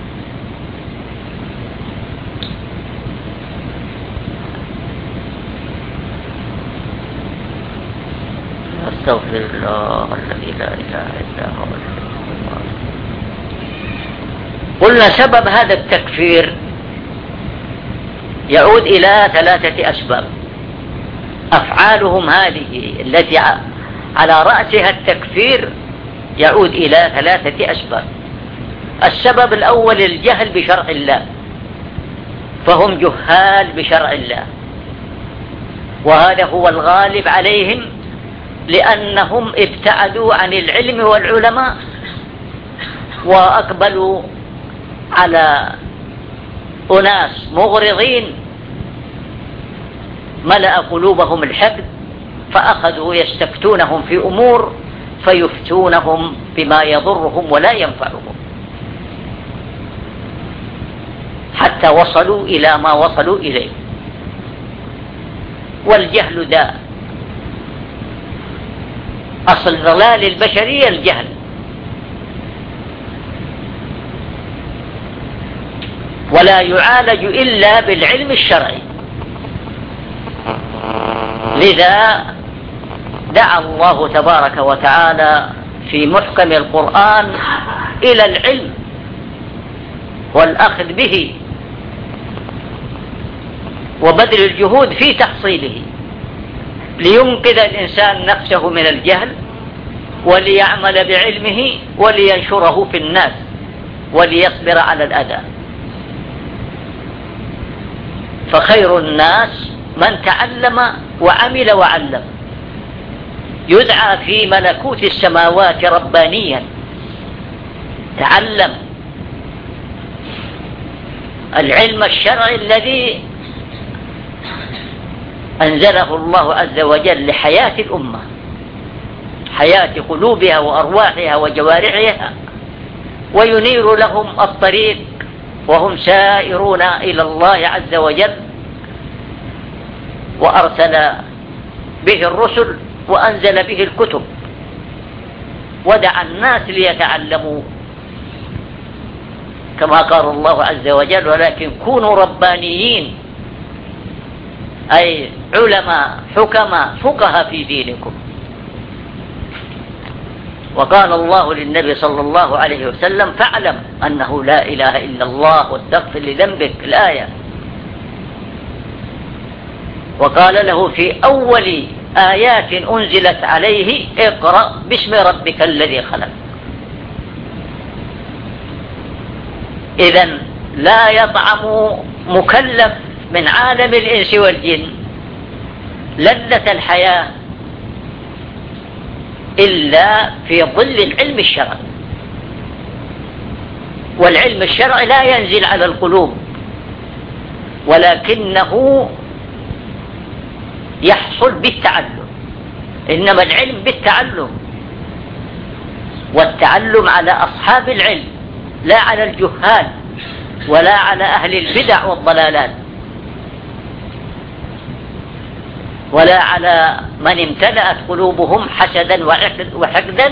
أستغفر الله الذي لا إله إلا هو. قلنا سبب هذا التكفير يعود إلى 3 أسباب. أفعالهم هذه التي على رأسها التكفير يعود إلى 3 أسباب. السبب الأول الجهل بشرع الله، فهم جهال بشرع الله، وهذا هو الغالب عليهم لأنهم ابتعدوا عن العلم والعلماء وأقبلوا على أناس مغرضين ملأ قلوبهم الحقد، فأخذوا يستفتونهم في أمور فيفتونهم بما يضرهم ولا ينفعهم، حتى وصلوا إلى ما وصلوا إليه. والجهل داء، أصل ضلال البشرية الجهل، ولا يعالج إلا بالعلم الشرعي. لذا دعا الله تبارك وتعالى في محكم القرآن إلى العلم والأخذ به وبذل الجهود في تحصيله، لينقذ الإنسان نفسه من الجهل وليعمل بعلمه ولينشره في الناس وليصبر على الأذى. فخير الناس من تعلم وعمل وعلم، يدعى في ملكوت السماوات ربانيا. تعلم العلم الشرعي الذي أنزله الله عز وجل لحياة الأمة، حياة قلوبها وأرواحها وجوارحها، وينير لهم الطريق وهم سائرون إلى الله عز وجل. وأرسل به الرسل وأنزل به الكتب ودعا الناس ليتعلموا، كما قال الله عز وجل: ولكن كونوا ربانيين، أي علماء حكماء فقهاء في دينكم. وقال الله للنبي صلى الله عليه وسلم: فاعلم أنه لا إله إلا الله واستغفر لذنبك، الآية. وقال له في أول آيات أنزلت عليه: اقرأ باسم ربك الذي خلق. إذن لا يطعم مكلف من عالم الإنس والجن لذة الحياة إلا في ظل العلم الشرعي. والعلم الشرعي لا ينزل على القلوب، ولكنه يحصل بالتعلم. إنما العلم بالتعلم، والتعلم على أصحاب العلم لا على الجهال ولا على أهل البدع والضلالات، ولا على من امتلأت قلوبهم حسدا وحقدا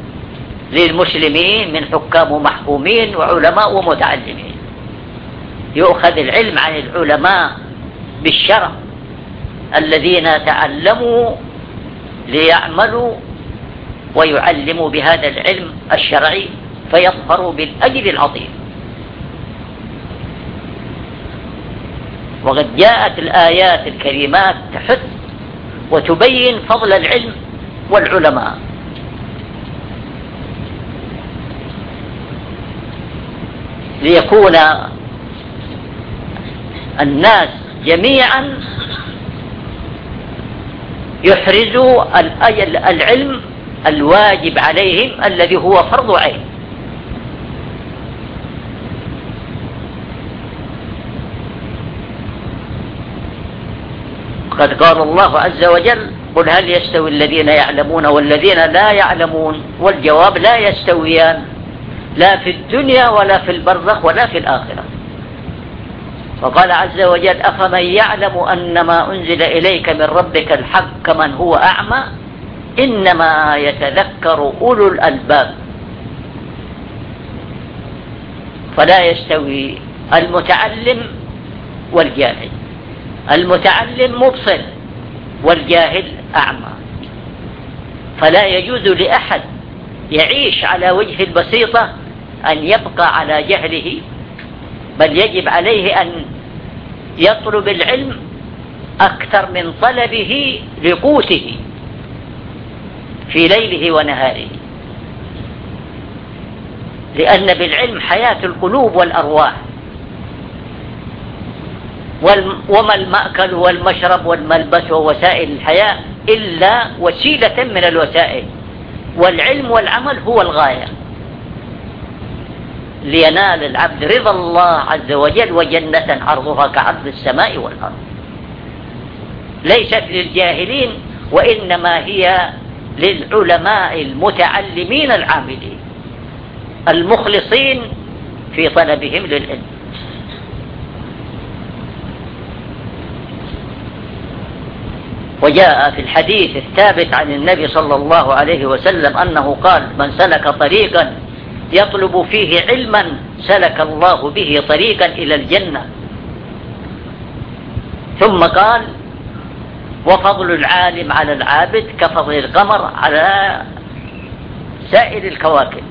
للمسلمين من حكام ومحكومين وعلماء ومتعلمين. يؤخذ العلم عن العلماء بالشرع الذين تعلموا ليعملوا ويعلموا بهذا العلم الشرعي فيظفروا بالأجر العظيم. وقد جاءت الآيات الكريمات تحث وتبين فضل العلم والعلماء. ليكون الناس جميعا يحرزوا العلم الواجب عليهم الذي هو فرض عين. قد قال الله عز وجل: قل هل يستوي الذين يعلمون والذين لا يعلمون؟ والجواب: لا يستويان، لا في الدنيا ولا في البرزخ ولا في الآخرة. وقال عز وجل: أفمن يعلم أنما أنزل إليك من ربك الحق كمن هو أعمى إنما يتذكر أولو الألباب. فلا يستوي المتعلم والجاهل، المتعلم مبصر والجاهل أعمى. فلا يجوز لأحد يعيش على وجه البسيطة أن يبقى على جهله، بل يجب عليه أن يطلب العلم أكثر من طلبه لقوته في ليله ونهاره، لأن بالعلم حياة القلوب والأرواح. وما المأكل والمشرب والملبس ووسائل الحياة إلا وسيلة من الوسائل، والعلم والعمل هو الغاية، لينال العبد رضا الله عز وجل وجنة عرضها كعرض السماء والأرض. ليست للجاهلين وإنما هي للعلماء المتعلمين العاملين المخلصين في طلبهم للعلم. وجاء في الحديث الثابت عن النبي صلى الله عليه وسلم أنه قال: من سلك طريقا يطلب فيه علما سلك الله به طريقا إلى الجنة. ثم قال: وفضل العالم على العابد كفضل القمر على سائر الكواكب.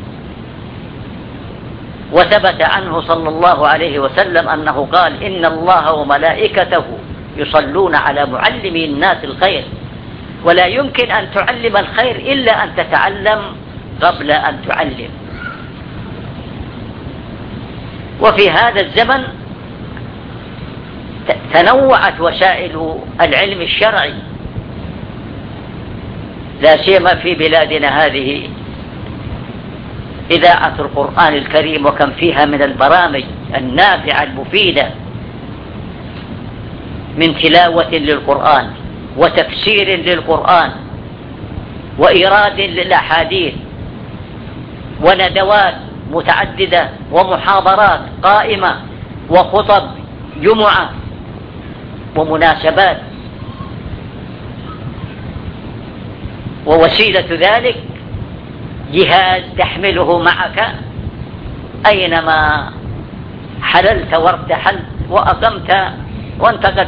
وثبت عنه صلى الله عليه وسلم أنه قال: إن الله وملائكته يصلون على معلمي الناس الخير، ولا يمكن أن تعلم الخير إلا أن تتعلم قبل أن تعلم. وفي هذا الزمن تنوعت وسائل العلم الشرعي، لا سيما في بلادنا هذه إذاعة القرآن الكريم، وكم فيها من البرامج النافعة المفيدة من تلاوة للقرآن وتفسير للقرآن وإيراد للأحاديث وندوات متعددة ومحاضرات قائمة وخطب جمعة ومناسبات. ووسيلة ذلك جهاز تحمله معك أينما حللت وارتحلت وأقمت وانتقلت،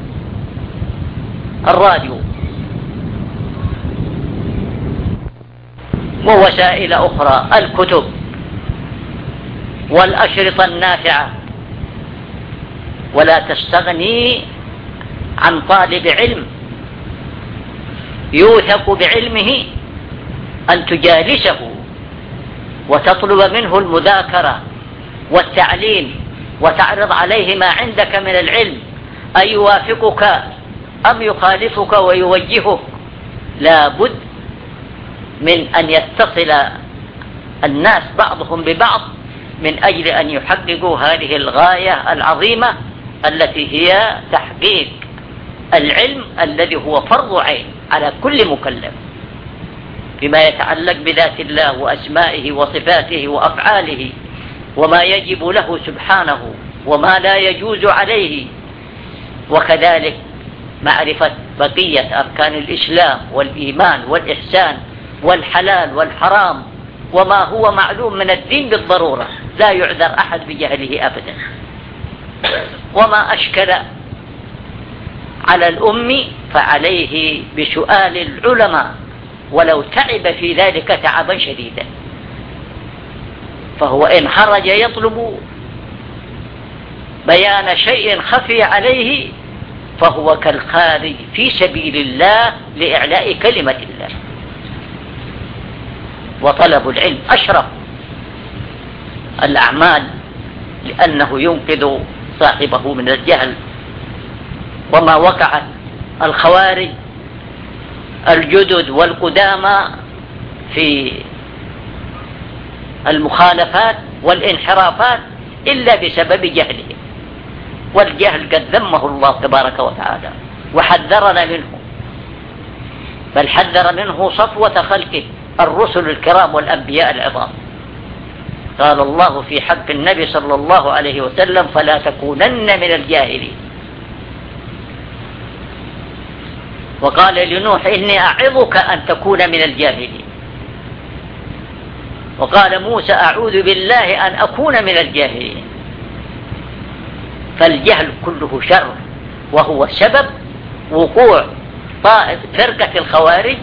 الراديو ووسائل أخرى، الكتب والأشرطة النافعة. ولا تستغني عن طالب علم يوثق بعلمه أن تجالسه وتطلب منه المذاكرة والتعليم، وتعرض عليه ما عندك من العلم، أن يوافقك أم يخالفك ويوجهك. لا بد من أن يتصل الناس بعضهم ببعض من أجل أن يحققوا هذه الغاية العظيمة التي هي تحقيق العلم الذي هو فرض عين على كل مكلف فيما يتعلق بذات الله وأسمائه وصفاته وأفعاله، وما يجب له سبحانه وما لا يجوز عليه. وكذلك معرفة بقية أركان الإسلام والإيمان والإحسان والحلال والحرام، وما هو معلوم من الدين بالضرورة، لا يعذر أحد بجهله أبدا. وما أشكل على الأم فعليه بسؤال العلماء، ولو تعب في ذلك تعبا شديدا، فهو إن خرج يطلب بيان شيء خفي عليه فهو كالخارج في سبيل الله لإعلاء كلمة الله. وطلب العلم أشرف الأعمال لأنه ينقذ صاحبه من الجهل. وما وقعت الخوارج الجدد والقدامى في المخالفات والانحرافات إلا بسبب جهلهم، والجهل قد ذمه الله تبارك وتعالى وحذرنا منه، بل حذر منه صفوة خلقه الرسل الكرام والأنبياء العظام. قال الله في حق النبي صلى الله عليه وسلم: فلا تكونن من الجاهلين. وقال لنوح: إني أعظك أن تكون من الجاهلين. وقال موسى: أعوذ بالله أن أكون من الجاهلين. فالجهل كله شر، وهو سبب وقوع فرقة الخوارج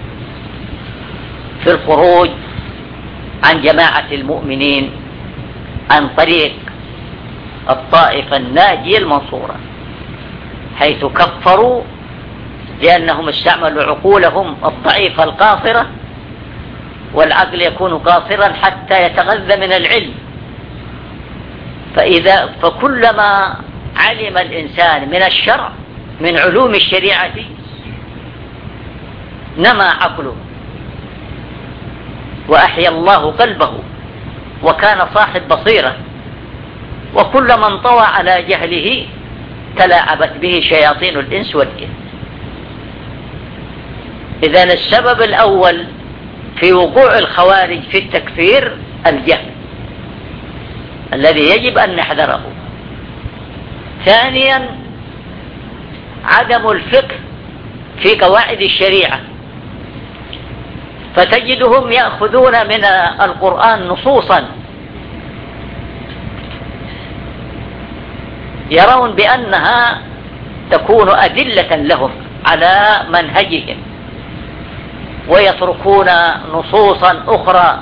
في الخروج عن جماعة المؤمنين عن طريق الطائفة الناجية المنصورة، حيث كفروا لأنهم استعملوا عقولهم الضعيفة القاصرة، والعقل يكون قاصرا حتى يتغذى من العلم. فكلما علم الإنسان من الشرع من علوم الشريعة نمى عقله وأحيا الله قلبه وكان صاحب بصيرة، وكلما انطوى على جهله تلاعبت به شياطين الإنس والجن. إذن السبب الأول في وقوع الخوارج في التكفير الجهل الذي يجب أن نحذره. ثانيا عدم الفقه في قواعد الشريعة، فتجدهم يأخذون من القرآن نصوصا يرون بأنها تكون أدلة لهم على منهجهم، ويتركون نصوصا أخرى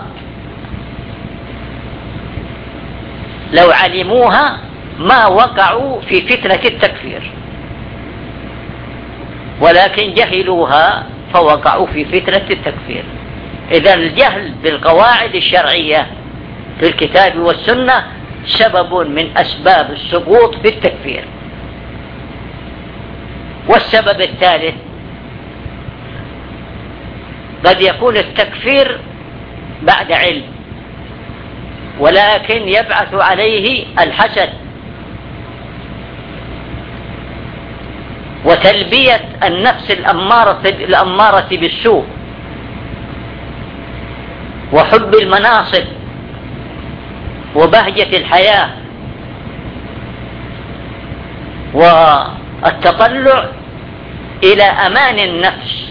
لو علموها ما وقعوا في فتنة التكفير، ولكن جهلوها فوقعوا في فتنة التكفير. إذن الجهل بالقواعد الشرعية في الكتاب والسنة سبب من أسباب السقوط في التكفير. والسبب الثالث قد يكون التكفير بعد علم، ولكن يبعث عليه الحسد وتلبية النفس الأمارة بالسوء وحب المناصب وبهجة الحياة والتطلع إلى أمان النفس،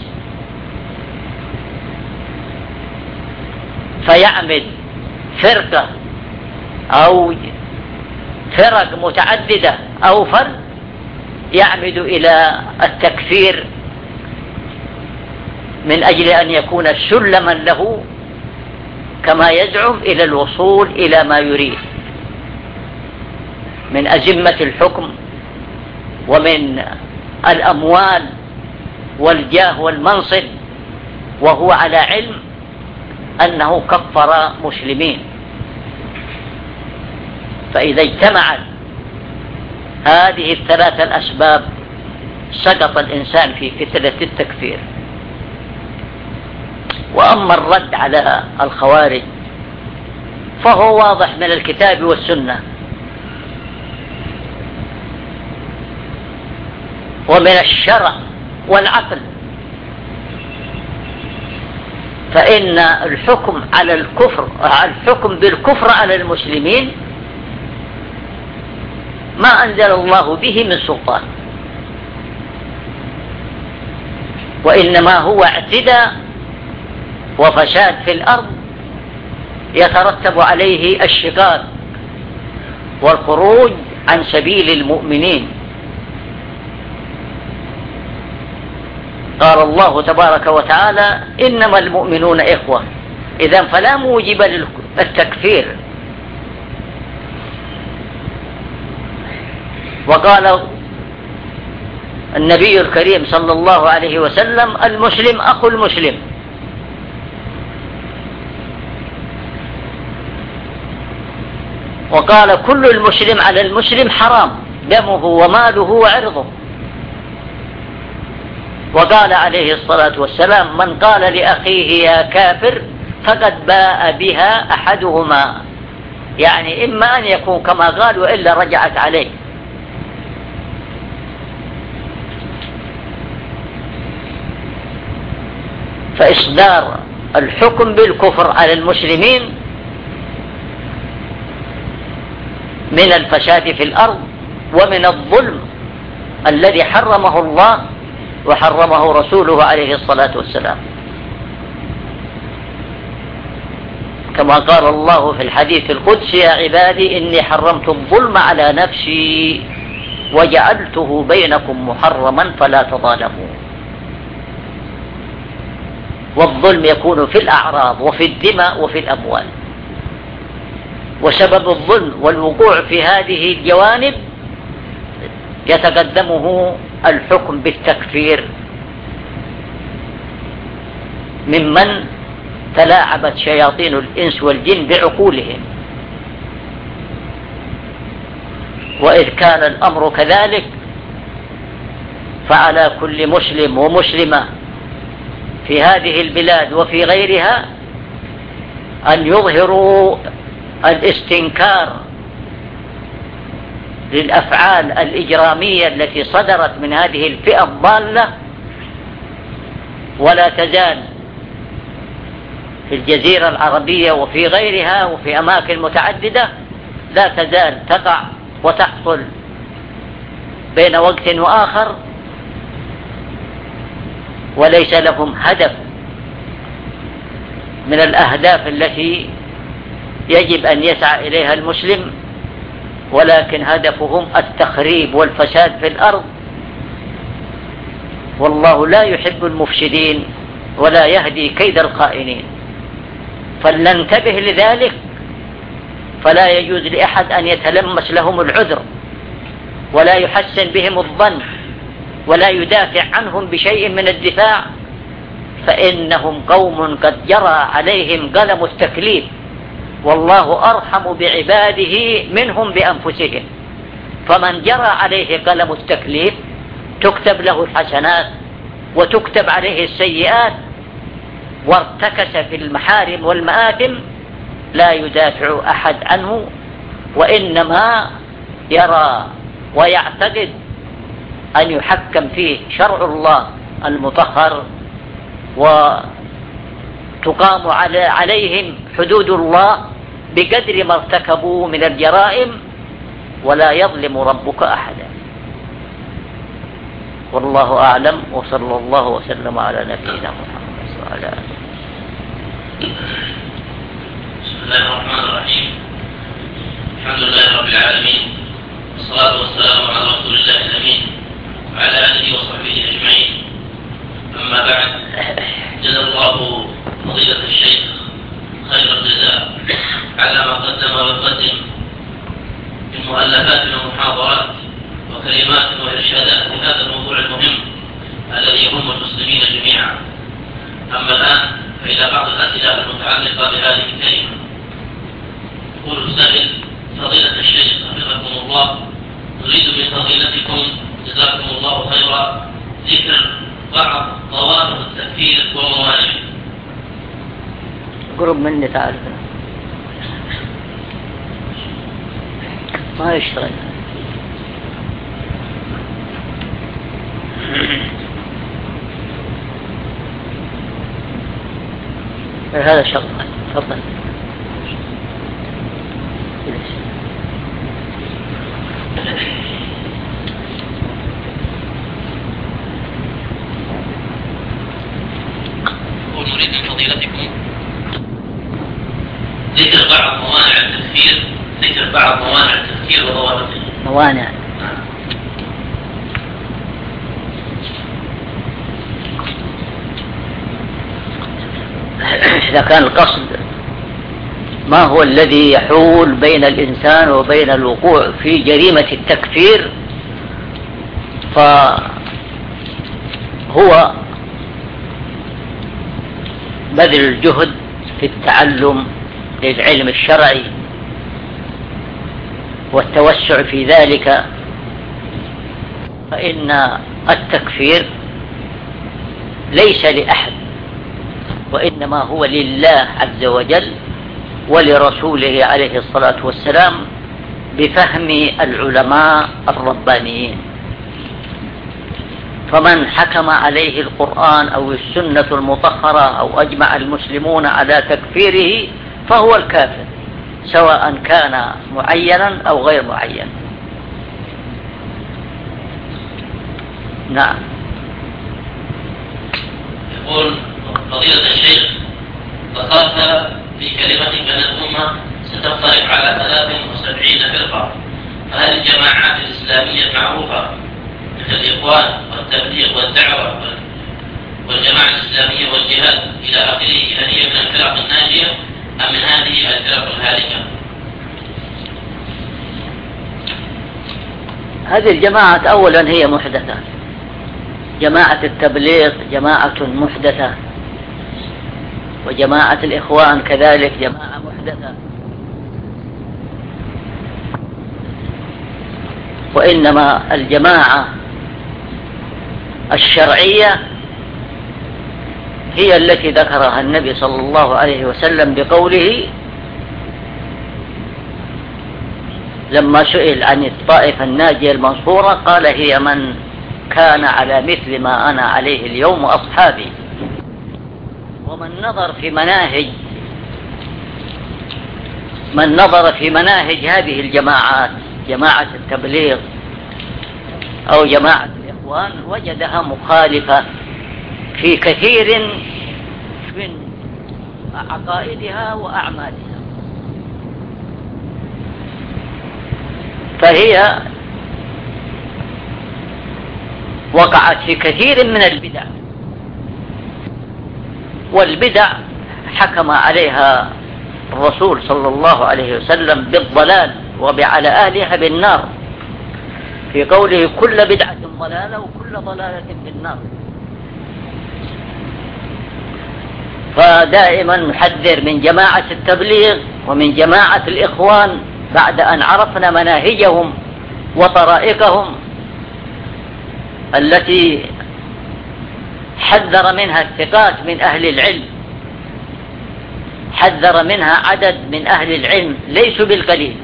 فيعمل فرقة أو فرق متعددة أو فرد يعمد إلى التكفير من أجل أن يكون سلما له كما يزعم إلى الوصول إلى ما يريد من أزمة الحكم ومن الأموال والجاه والمنصب، وهو على علم أنه كفر مسلمين. فإذا اجتمعت هذه الثلاث الأسباب سقط الإنسان في فتنة التكفير. وأما الرد على الخوارج فهو واضح من الكتاب والسنة ومن الشرع والعقل، فإن الحكم على الكفر، الحكم بالكفر على المسلمين ما أنزل الله به من سلطان، وإنما هو اعتداء وفساد في الأرض يترتب عليه الشقاق والخروج عن سبيل المؤمنين. قال الله تبارك وتعالى إنما المؤمنون إخوة، إذن فلا موجب للتكفير. وقال النبي الكريم صلى الله عليه وسلم المسلم أخو المسلم. وقال كل المسلم على المسلم حرام دمه وماله وعرضه. وقال عليه الصلاة والسلام من قال لأخيه يا كافر فقد باء بها أحدهما، يعني إما أن يكون كما قال وإلا رجعت عليه. فإصدار الحكم بالكفر على المسلمين من الفساد في الأرض ومن الظلم الذي حرمه الله وحرمه رسوله عليه الصلاة والسلام، كما قال الله في الحديث القدسي يا عبادي إني حرمت الظلم على نفسي وجعلته بينكم محرما فلا تظالموا. والظلم يكون في الأعراض وفي الدماء وفي الأموال، وسبب الظلم والوقوع في هذه الجوانب يتقدمه الحكم بالتكفير ممن تلاعبت شياطين الإنس والجن بعقولهم. وإذ كان الأمر كذلك فعلى كل مسلم ومسلمة في هذه البلاد وفي غيرها أن يظهروا الاستنكار للأفعال الإجرامية التي صدرت من هذه الفئة الضالة. ولا تزال في الجزيرة العربية وفي غيرها وفي أماكن متعددة لا تزال تقع وتحصل بين وقت وآخر، وليس لهم هدف من الأهداف التي يجب أن يسعى إليها المسلم، ولكن هدفهم التخريب والفساد في الأرض. والله لا يحب المفسدين ولا يهدي كيد الخائنين، فلننتبه لذلك. فلا يجوز لأحد أن يتلمس لهم العذر ولا يحسن بهم الظن ولا يدافع عنهم بشيء من الدفاع، فإنهم قوم قد جرى عليهم قلم التكليف، والله أرحم بعباده منهم بأنفسهم. فمن جرى عليه قلم التكليف تكتب له الحسنات وتكتب عليه السيئات، وارتكس في المحارم والمآثم لا يدافع أحد عنه، وإنما يرى ويعتقد أن يحكم فيه شرع الله المطهر وتقام عليهم حدود الله بقدر ما ارتكبوا من الجرائم، ولا يظلم ربك أحدا. والله أعلم، وصلى الله وسلم على نبينا محمد وعلى آله. بسم الله الرحمن الرحيم. الحمد لله رب العالمين، والصلاة والسلام على رسول الله الأمين وعلى آله وصحبه أجمعين. أما بعد، جزا الله فضيلة الشيخ خير الجزاء على ما قدم ويقدم من مؤلفات ومحاضرات وكلمات وإرشادات في هذا الموضوع المهم الذي يهم المسلمين جميعا. أما الآن فإلى بعض الأسئلة المتعلقة بهذه الكلمة. يقول السائل: فضيلة الشيخ حفظكم الله، نريد من فضيلتكم جزاكم الله خيرا ذكر بعض ضوابط التكفير وموانعه. قرب مني تعال، ما يشتغل. هذا شغل. تفضل. ونريد من فضيلتكم ذكر بعض موانع التكفير وضوابطه. موانع. إذا كان القصد ما هو الذي يحول بين الإنسان وبين الوقوع في جريمة التكفير، فهو بذل الجهد في التعلم للعلم الشرعي والتوسع في ذلك، فإن التكفير ليس لأحد، وإنما هو لله عز وجل ولرسوله عليه الصلاة والسلام بفهم العلماء الربانيين. فمن حكم عليه القرآن أو السنة المطهرة أو أجمع المسلمون على تكفيره فهو الكافر، سواء كان معينا أو غير معين. نعم. يقول فضيلة الشيخ: ذكرت في كلمتك أن الأمة ستفترق على 73 فرقة، فهل الجماعات الإسلامية المعروفة مثل الإخوان والتبليغ والدعوة والجماعة الإسلامية والجهاد إلى آخره هل هي من الفرق الناجية أم من هذه الفرق الهالكة؟ هذه الجماعة أولا هي محدثة، جماعة التبليغ جماعة محدثة، وجماعة الإخوان كذلك جماعة محدثة، وإنما الجماعة الشرعية هي التي ذكرها النبي صلى الله عليه وسلم بقوله لما سئل عن الطائفة الناجية المنصورة قال: هي من كان على مثل ما أنا عليه اليوم وأصحابي. ومن نظر في مناهج هذه الجماعات، جماعة التبليغ أو جماعة الإخوان، وجدها مخالفة في كثير من عقائدها وأعمالها، فهي وقعت في كثير من البدع، والبدع حكم عليها الرسول صلى الله عليه وسلم بالضلال وعلى أهلها بالنار في قوله: كل بدعة ضلالة وكل ضلالة في النار. فدائما نحذر من جماعة التبليغ ومن جماعة الإخوان بعد أن عرفنا مناهجهم وطرائقهم التي حذر منها الثقات من أهل العلم، حذر منها عدد من أهل العلم ليسوا بالقليل،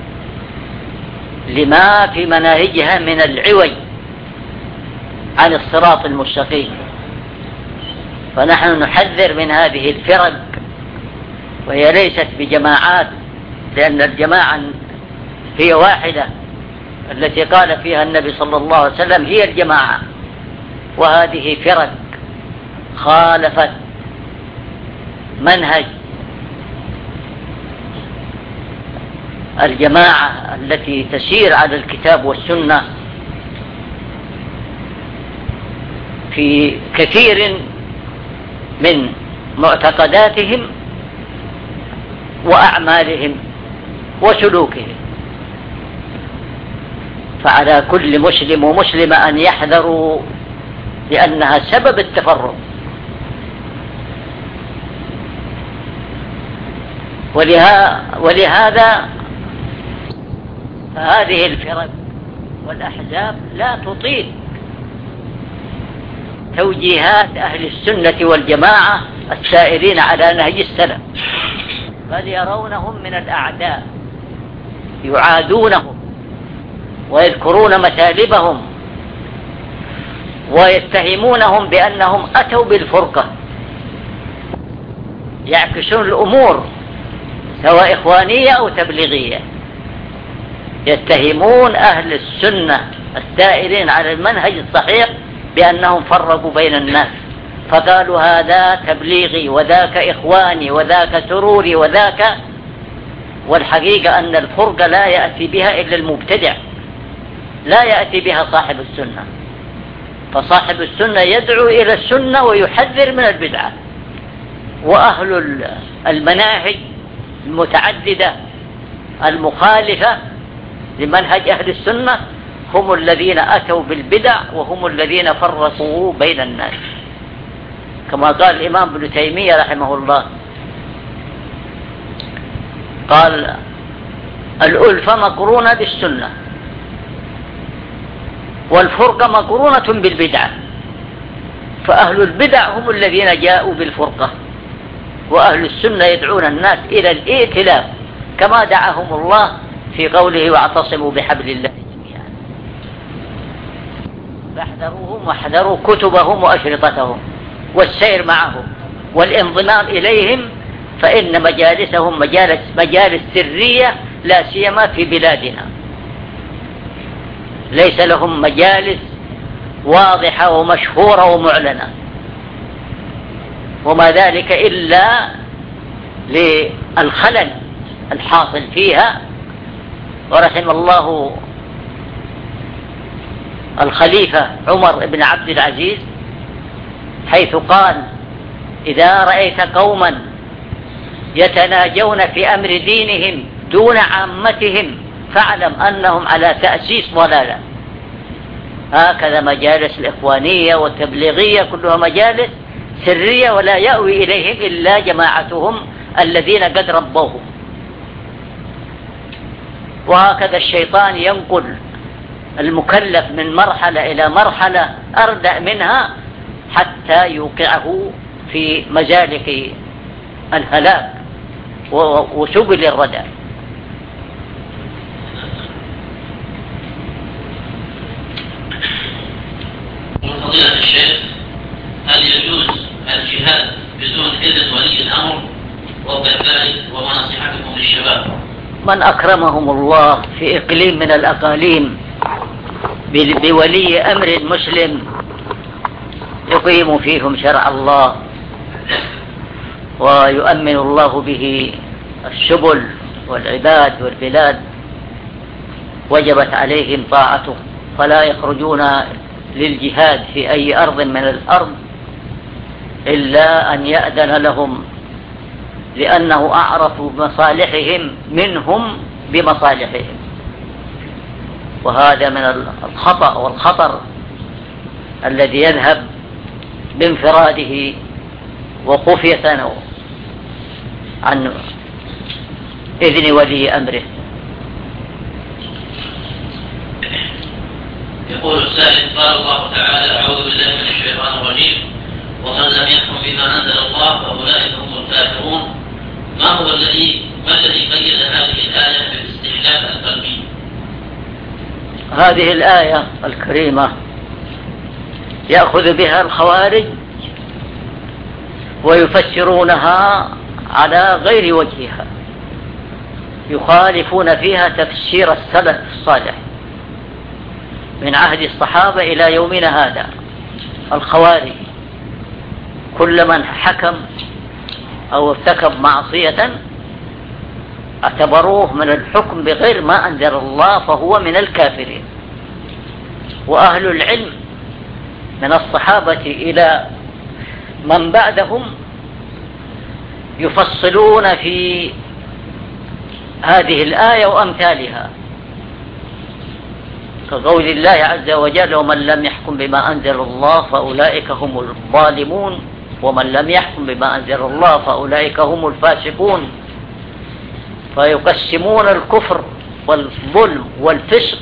لما في مناهجها من العوج عن الصراط المستقيم. فنحن نحذر من هذه الفرق، وهي ليست بجماعات، لأن الجماعة هي واحدة التي قال فيها النبي صلى الله عليه وسلم هي الجماعة، وهذه فرق خالفت منهج الجماعة التي تسير على الكتاب والسنة في كثير من معتقداتهم وأعمالهم وسلوكهم. فعلى كل مسلم ومسلمة أن يحذروا، لأنها سبب التفرق. ولهذا فهذه الفرق والأحزاب لا تطيق توجيهات أهل السنة والجماعة السائرين على نهج السلف، بل يرونهم من الأعداء، يعادونهم ويذكرون مثالبهم ويتهمونهم بأنهم أتوا بالفرقة، يعكسون الأمور سواء إخوانية أو تبليغية، يتهمون أهل السنة السائرين على المنهج الصحيح بأنهم فرقوا بين الناس، فقالوا هذا تبليغي وذاك إخواني وذاك سروري وذاك، والحقيقة أن الفرقة لا يأتي بها إلا المبتدع لا يأتي بها صاحب السنة. فصاحب السنة يدعو إلى السنة ويحذر من البدعة. وأهل المناهج المتعددة المخالفة لمنهج أهل السنة هم الذين أتوا بالبدع، وهم الذين فرقوا بين الناس، كما قال الإمام ابن تيمية رحمه الله، قال: الألفة مقرونة بالسنة، والفرقة مقرونة بالبدعة. فأهل البدع هم الذين جاءوا بالفرقة، وأهل السنة يدعون الناس إلى الائتلاف، كما دعاهم الله في قوله: واعتصموا بحبل الله جميعا. فاحذروهم واحذروا كتبهم وأشرطتهم والسير معهم والانضمام إليهم، فإن مجالسهم مجالس سرية، لا سيما في بلادنا. ليس لهم مجالس واضحة ومشهورة ومعلنة، وما ذلك إلا للخلل الحاصل فيها. ورحم الله الخليفة عمر بن عبد العزيز، حيث قال: إذا رأيت قوما يتناجون في أمر دينهم دون عامتهم فاعلم أنهم على تأسيس ضلالة. هكذا مجالس الإخوانية والتبليغية كلها مجالس سرية، ولا يأوي إليهم إلا جماعتهم الذين قد ربوهم. وهكذا الشيطان ينقل المكلف من مرحلة إلى مرحلة أردأ منها حتى يوقعه في مزالق الهلاك وسبل الردى. فضيلة الشيخ، هل يجوز الجهاد بدون إذن ولي الأمر؟ وكذلك وما نصيحتكم للشباب؟ من أكرمهم الله في إقليم من الأقاليم بولي أمر مسلم يقيم فيهم شرع الله ويؤمن الله به السبل والعباد والبلاد، وجبت عليهم طاعته، فلا يخرجون للجهاد في أي أرض من الأرض إلا أن يأذن لهم، لأنه أعرف بمصالحهم منهم بمصالحهم. وهذا من الخطأ والخطر الذي يذهب بانفراده وخفية عن إذن ولي أمره. يقول السائل: قال الله تعالى: أعوذ بالله من الشيطان الرجيم، ومن لم يحكم بما أنزل الله فأولئك هم الكافرون. ما الذي قيد هذه الآية بالاستحلال القلبي؟ هذه الآية الكريمة يأخذ بها الخوارج ويفسرونها على غير وجهها، يخالفون فيها تفسير السلف الصالح من عهد الصحابة إلى يومنا هذا. الخوارج كل من حكم أو ارتكب معصية اعتبروه من الحكم بغير ما أنزل الله فهو من الكافرين. وأهل العلم من الصحابة إلى من بعدهم يفصلون في هذه الآية وأمثالها، كقول الله عز وجل: ومن لم يحكم بما أنزل الله فأولئك هم الظالمون، ومن لم يحكم بما أنزل الله فأولئك هم الفاسقون. فيقسمون الكفر والظلم والفسق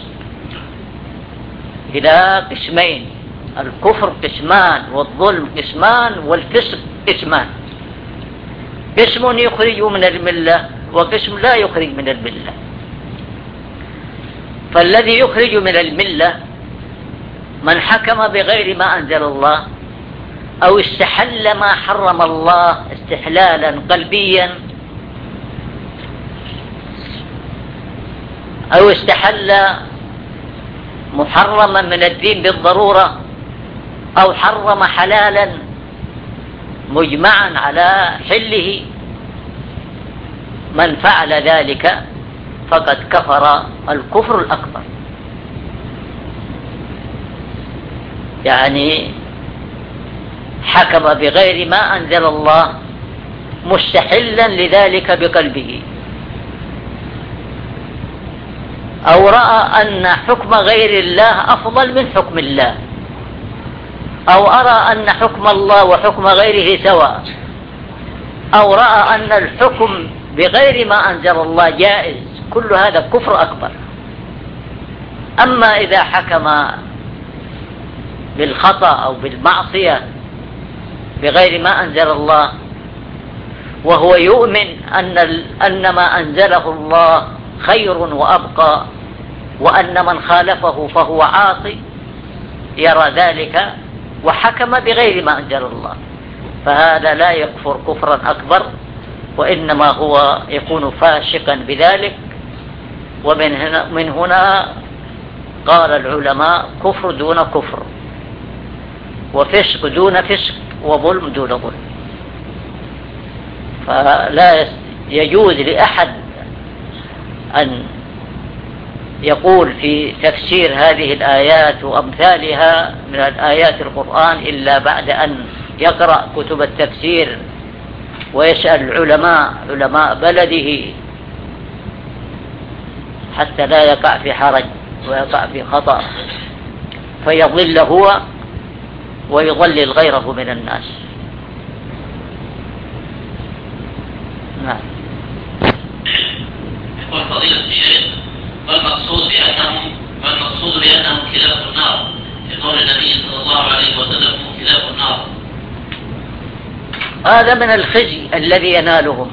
إلى قسمين: الكفر قسمان، والظلم قسمان، والفسق قسمان. قسم يخرج من الملة وقسم لا يخرج من الملة. فالذي يخرج من الملة من حكم بغير ما أنزل الله، أو استحل ما حرم الله استحلالا قلبيا، أو استحل محرما من الدين بالضرورة، أو حرم حلالا مجمعا على حله. من فعل ذلك فقد كفر الكفر الأكبر. يعني حكم بغير ما أنزل الله مستحلا لذلك بقلبه، أو رأى أن حكم غير الله أفضل من حكم الله، أو أرى أن حكم الله وحكم غيره سواء، أو رأى أن الحكم بغير ما أنزل الله جائز، كل هذا كفر أكبر. أما إذا حكم بالخطأ أو بالمعصية بغير ما أنزل الله وهو يؤمن أن ما أنزله الله خير وأبقى، وأن من خالفه فهو عاصي، يرى ذلك وحكم بغير ما أنزل الله، فهذا لا يكفر كفرا أكبر، وإنما هو يكون فاسقا بذلك. ومن هنا قال العلماء: كفر دون كفر، وفسق دون فسق، وظلم دون ظلم. فلا يجوز لأحد أن يقول في تفسير هذه الآيات وأمثالها من الآيات القرآن إلا بعد أن يقرأ كتب التفسير ويسأل علماء بلده، حتى لا يقع في حرج ويقع في خطأ فيضل هو ويضلل غيره من الناس. نعم. يقول فضيلة الشيخ: والمقصود بأنهم كلاب النار في قول النبي صلى الله عليه وسلم: كلاب النار. هذا من الخزي الذي ينالهم.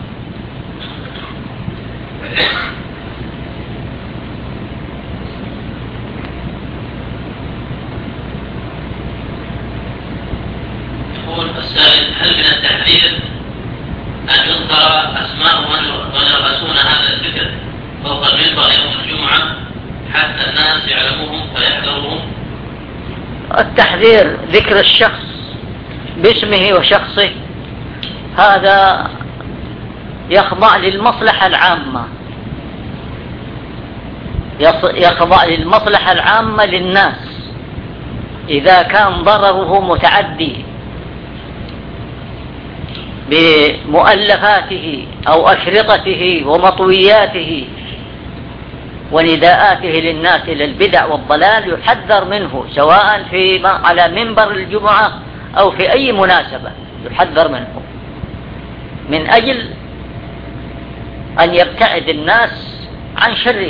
يقول السائل: هل من التحذير أن يذكر أسماء من يرأسون هذا الذكر فوق المنبر يوم الجمعة حتى الناس يعلموهم فيحذروهم؟ التحذير ذكر الشخص باسمه وشخصه هذا يخضع للمصلحة العامة، يخضع للمصلحة العامة للناس. إذا كان ضرره متعدي بمؤلفاته أو أشرطته ومطوياته ونداءاته للناس إلى البدع والضلال يحذر منه، سواء على منبر الجمعة أو في أي مناسبة يحذر منه، من أجل أن يبتعد الناس عن شره.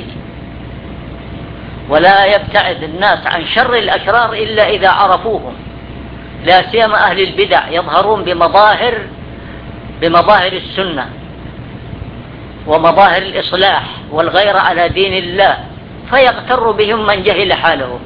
ولا يبتعد الناس عن شر الأشرار إلا إذا عرفوهم، لا سيما أهل البدع يظهرون بمظاهر السنة ومظاهر الإصلاح والغير على دين الله، فيغتر بهم من جهل حالهم.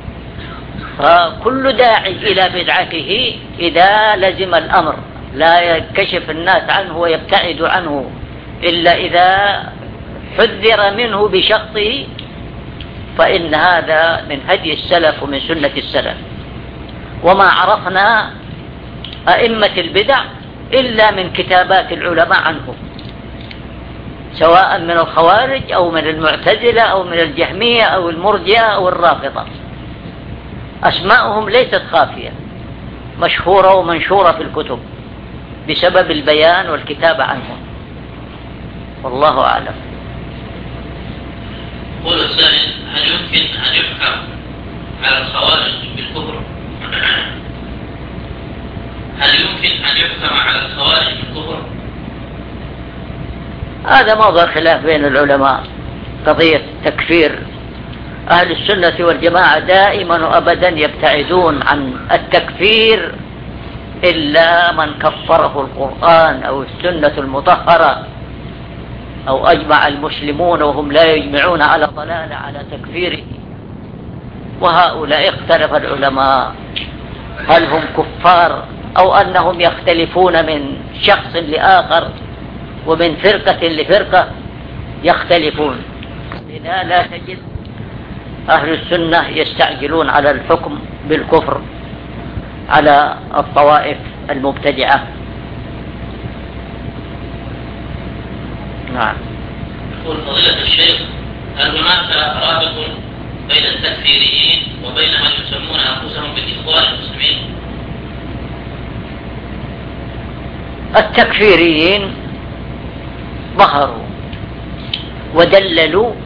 فكل داعي إلى بدعته إذا لزم الأمر لا يكشف الناس عنه ويبتعد عنه إلا إذا حذر منه بشخصه، فإن هذا من هدي السلف ومن سنة السلف. وما عرفنا أئمة البدع إلا من كتابات العلماء عنهم، سواء من الخوارج أو من المعتزلة أو من الجهمية أو المرجئة أو الرافضة. أسماؤهم ليست خافية، مشهورة ومنشورة في الكتب بسبب البيان والكتابة عنهم، والله أعلم. قول السائل: هل يمكن أن يحكم على الخوارج بالكفر؟ هل يمكن أن يحكم على الخوارج بالكفر؟ هذا موضوع خلاف بين العلماء، قضية تكفير. أهل السنة والجماعة دائما وأبدا يبتعدون عن التكفير إلا من كفره القرآن أو السنة المطهرة أو أجمع المسلمون وهم لا يجمعون على ضلالة على تكفيره. وهؤلاء اختلف العلماء هل هم كفار أو أنهم يختلفون من شخص لآخر ومن فرقة لفرقة يختلفون. لذا لا تجد أهل السنة يستعجلون على الحكم بالكفر على الطوائف المبتدعة. نعم. يقول فضيلة الشيخ: هل هناك رابط بين التكفيريين وبين من يسمون أنفسهم بالإخوان المسلمين؟ التكفيريين ظهروا ودللوا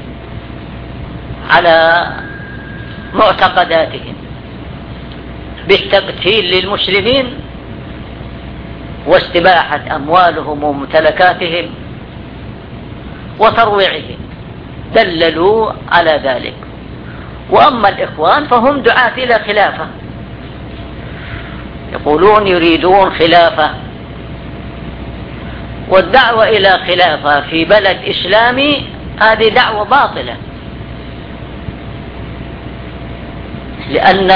على معتقداتهم بالتقتيل للمسلمين واستباحة أموالهم وممتلكاتهم وترويعهم، دللوا على ذلك. وأما الإخوان فهم دعاة إلى خلافة، يقولون يريدون خلافة، والدعوة إلى خلافة في بلد إسلامي هذه دعوة باطلة، لأن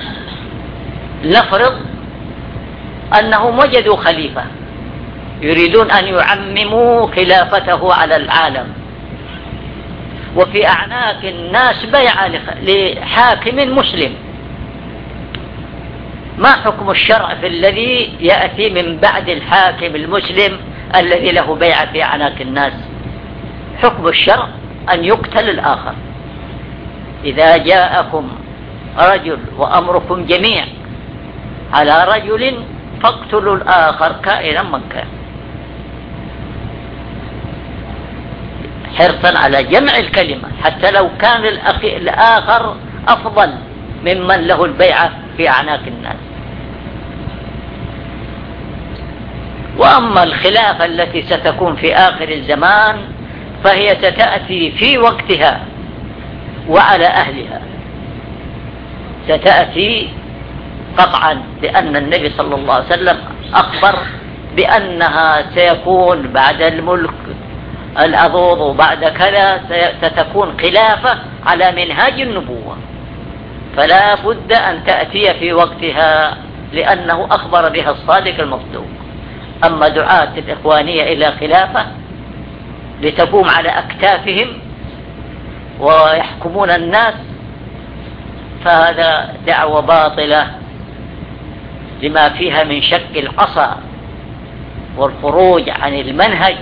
نفرض أنهم وجدوا خليفة يريدون أن يعمموا خلافته على العالم، وفي أعناق الناس بيعة لحاكم مسلم. ما حكم الشرع في الذي يأتي من بعد الحاكم المسلم الذي له بيعة في أعناق الناس؟ حكم الشرع أن يقتل الآخر. إذا جاءكم رجل وأمركم جميع على رجل فاقتلوا الآخر كائنا من كان، حرصا على جمع الكلمة حتى لو كان الآخر أفضل ممن له البيعة في أعناق الناس. وأما الخلافة التي ستكون في آخر الزمان فهي ستأتي في وقتها وعلى أهلها، ستأتي قطعا، لأن النبي صلى الله عليه وسلم أخبر بأنها سيكون بعد الملك العضوض وبعد كذا ستكون خلافة على منهاج النبوة، فلا بد أن تأتي في وقتها لأنه أخبر بها الصادق المصدوق. أما دعاة الإخوانية إلى خلافة لتقوم على أكتافهم ويحكمون الناس فهذا دعوة باطلة لما فيها من شق العصا والخروج عن المنهج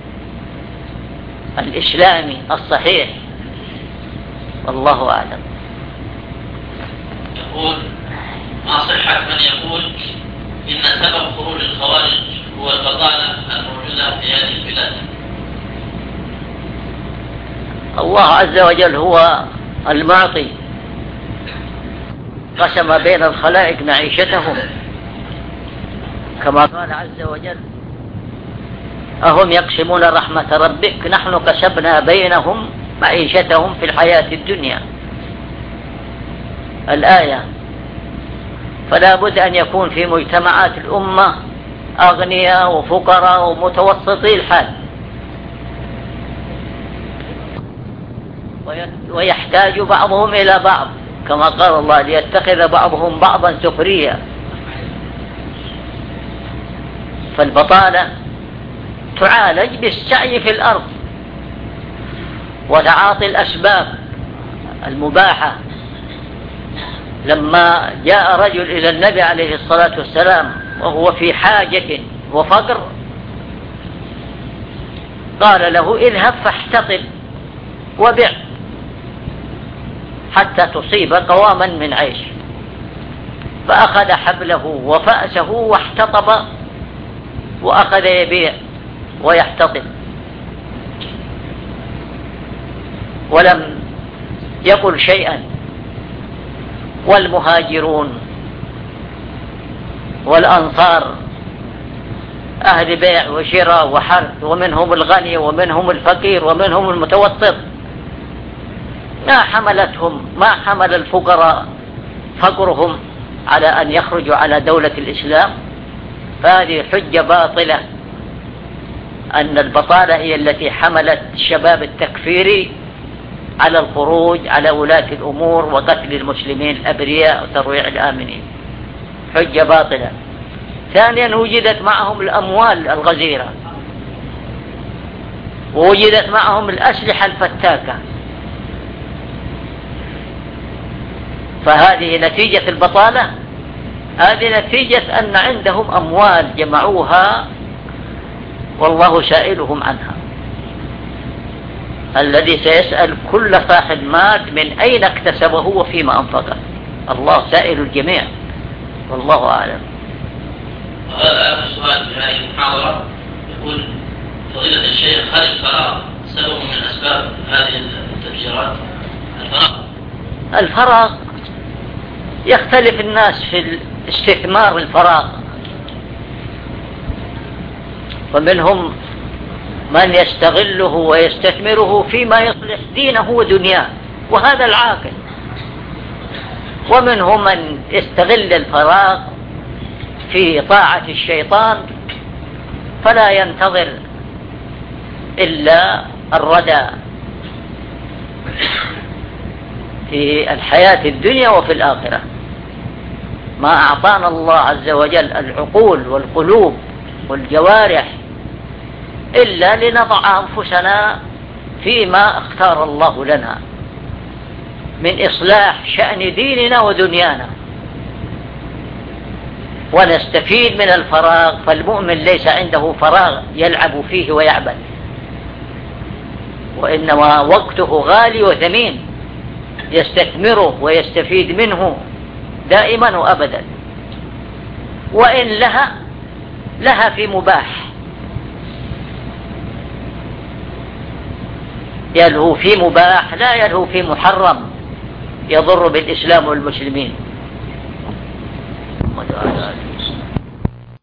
الإسلامي الصحيح، والله أعلم. يقول: ما صحة من يقول إن سبب خروج الخوارج هو البطالة الموجودة في هذه البلاد؟ الله عز وجل هو المعطي، قسم بين الخلائق معيشتهم كما قال عز وجل: أهم يقسمون رحمة ربك نحن قسمنا بينهم معيشتهم في الحياة الدنيا، الآية. فلا بد أن يكون في مجتمعات الأمة أغنياء وفقراء ومتوسطي الحال، ويحتاج بعضهم إلى بعض كما قال الله: ليتخذ بعضهم بعضا سخريا. فالبطالة تعالج بالسعي في الأرض وتعاطي الأسباب المباحة. لما جاء رجل إلى النبي عليه الصلاة والسلام وهو في حاجة وفقر قال له: اذهب فاحتطب وبع حتى تصيب قواما من عيش. فأخذ حبله وفأسه واحتطب وأخذ يبيع ويحتطب، ولم يقل شيئا. والمهاجرون والأنصار أهل بيع وشراء وحرث، ومنهم الغني ومنهم الفقير ومنهم المتوسط، ما حمل الفقراء فقرهم على أن يخرجوا على دولة الإسلام. فهذه حجة باطلة أن البطالة هي التي حملت الشباب التكفيري على الخروج على ولاة الأمور وقتل المسلمين الأبرياء وترويع الآمنين، حجة باطلة. ثانيا وجدت معهم الأموال الغزيرة، ووجدت معهم الأسلحة الفتاكة، فهذه نتيجة البطالة، هذه نتيجة أن عندهم أموال جمعوها والله سائلهم عنها. الذي سيسأل كل صاحب مال من أين اكتسبه وفيما أنفقه. الله سائل الجميع، والله أعلم. وهذا آخر سؤال في هذه المحاضرة، يقول فضيلة الشيخ: هل الفراغ سبب من أسباب هذه التفجيرات؟ الفراغ يختلف الناس في استثمار الفراغ، ومنهم من يستغله ويستثمره فيما يصلح دينه ودنياه، وهذا العاقل. ومنهم من يستغل الفراغ في طاعة الشيطان، فلا ينتظر إلا الردى في الحياة الدنيا وفي الآخرة. ما أعطانا الله عز وجل العقول والقلوب والجوارح إلا لنضع أنفسنا فيما اختار الله لنا من إصلاح شأن ديننا ودنيانا، ونستفيد من الفراغ. فالمؤمن ليس عنده فراغ يلعب فيه ويعبث، وإنما وقته غالي وثمين يستثمره ويستفيد منه دائما وأبدا. وإن لها في مباح، يلهو في مباح لا يلهو في محرم يضر بالإسلام والمسلمين.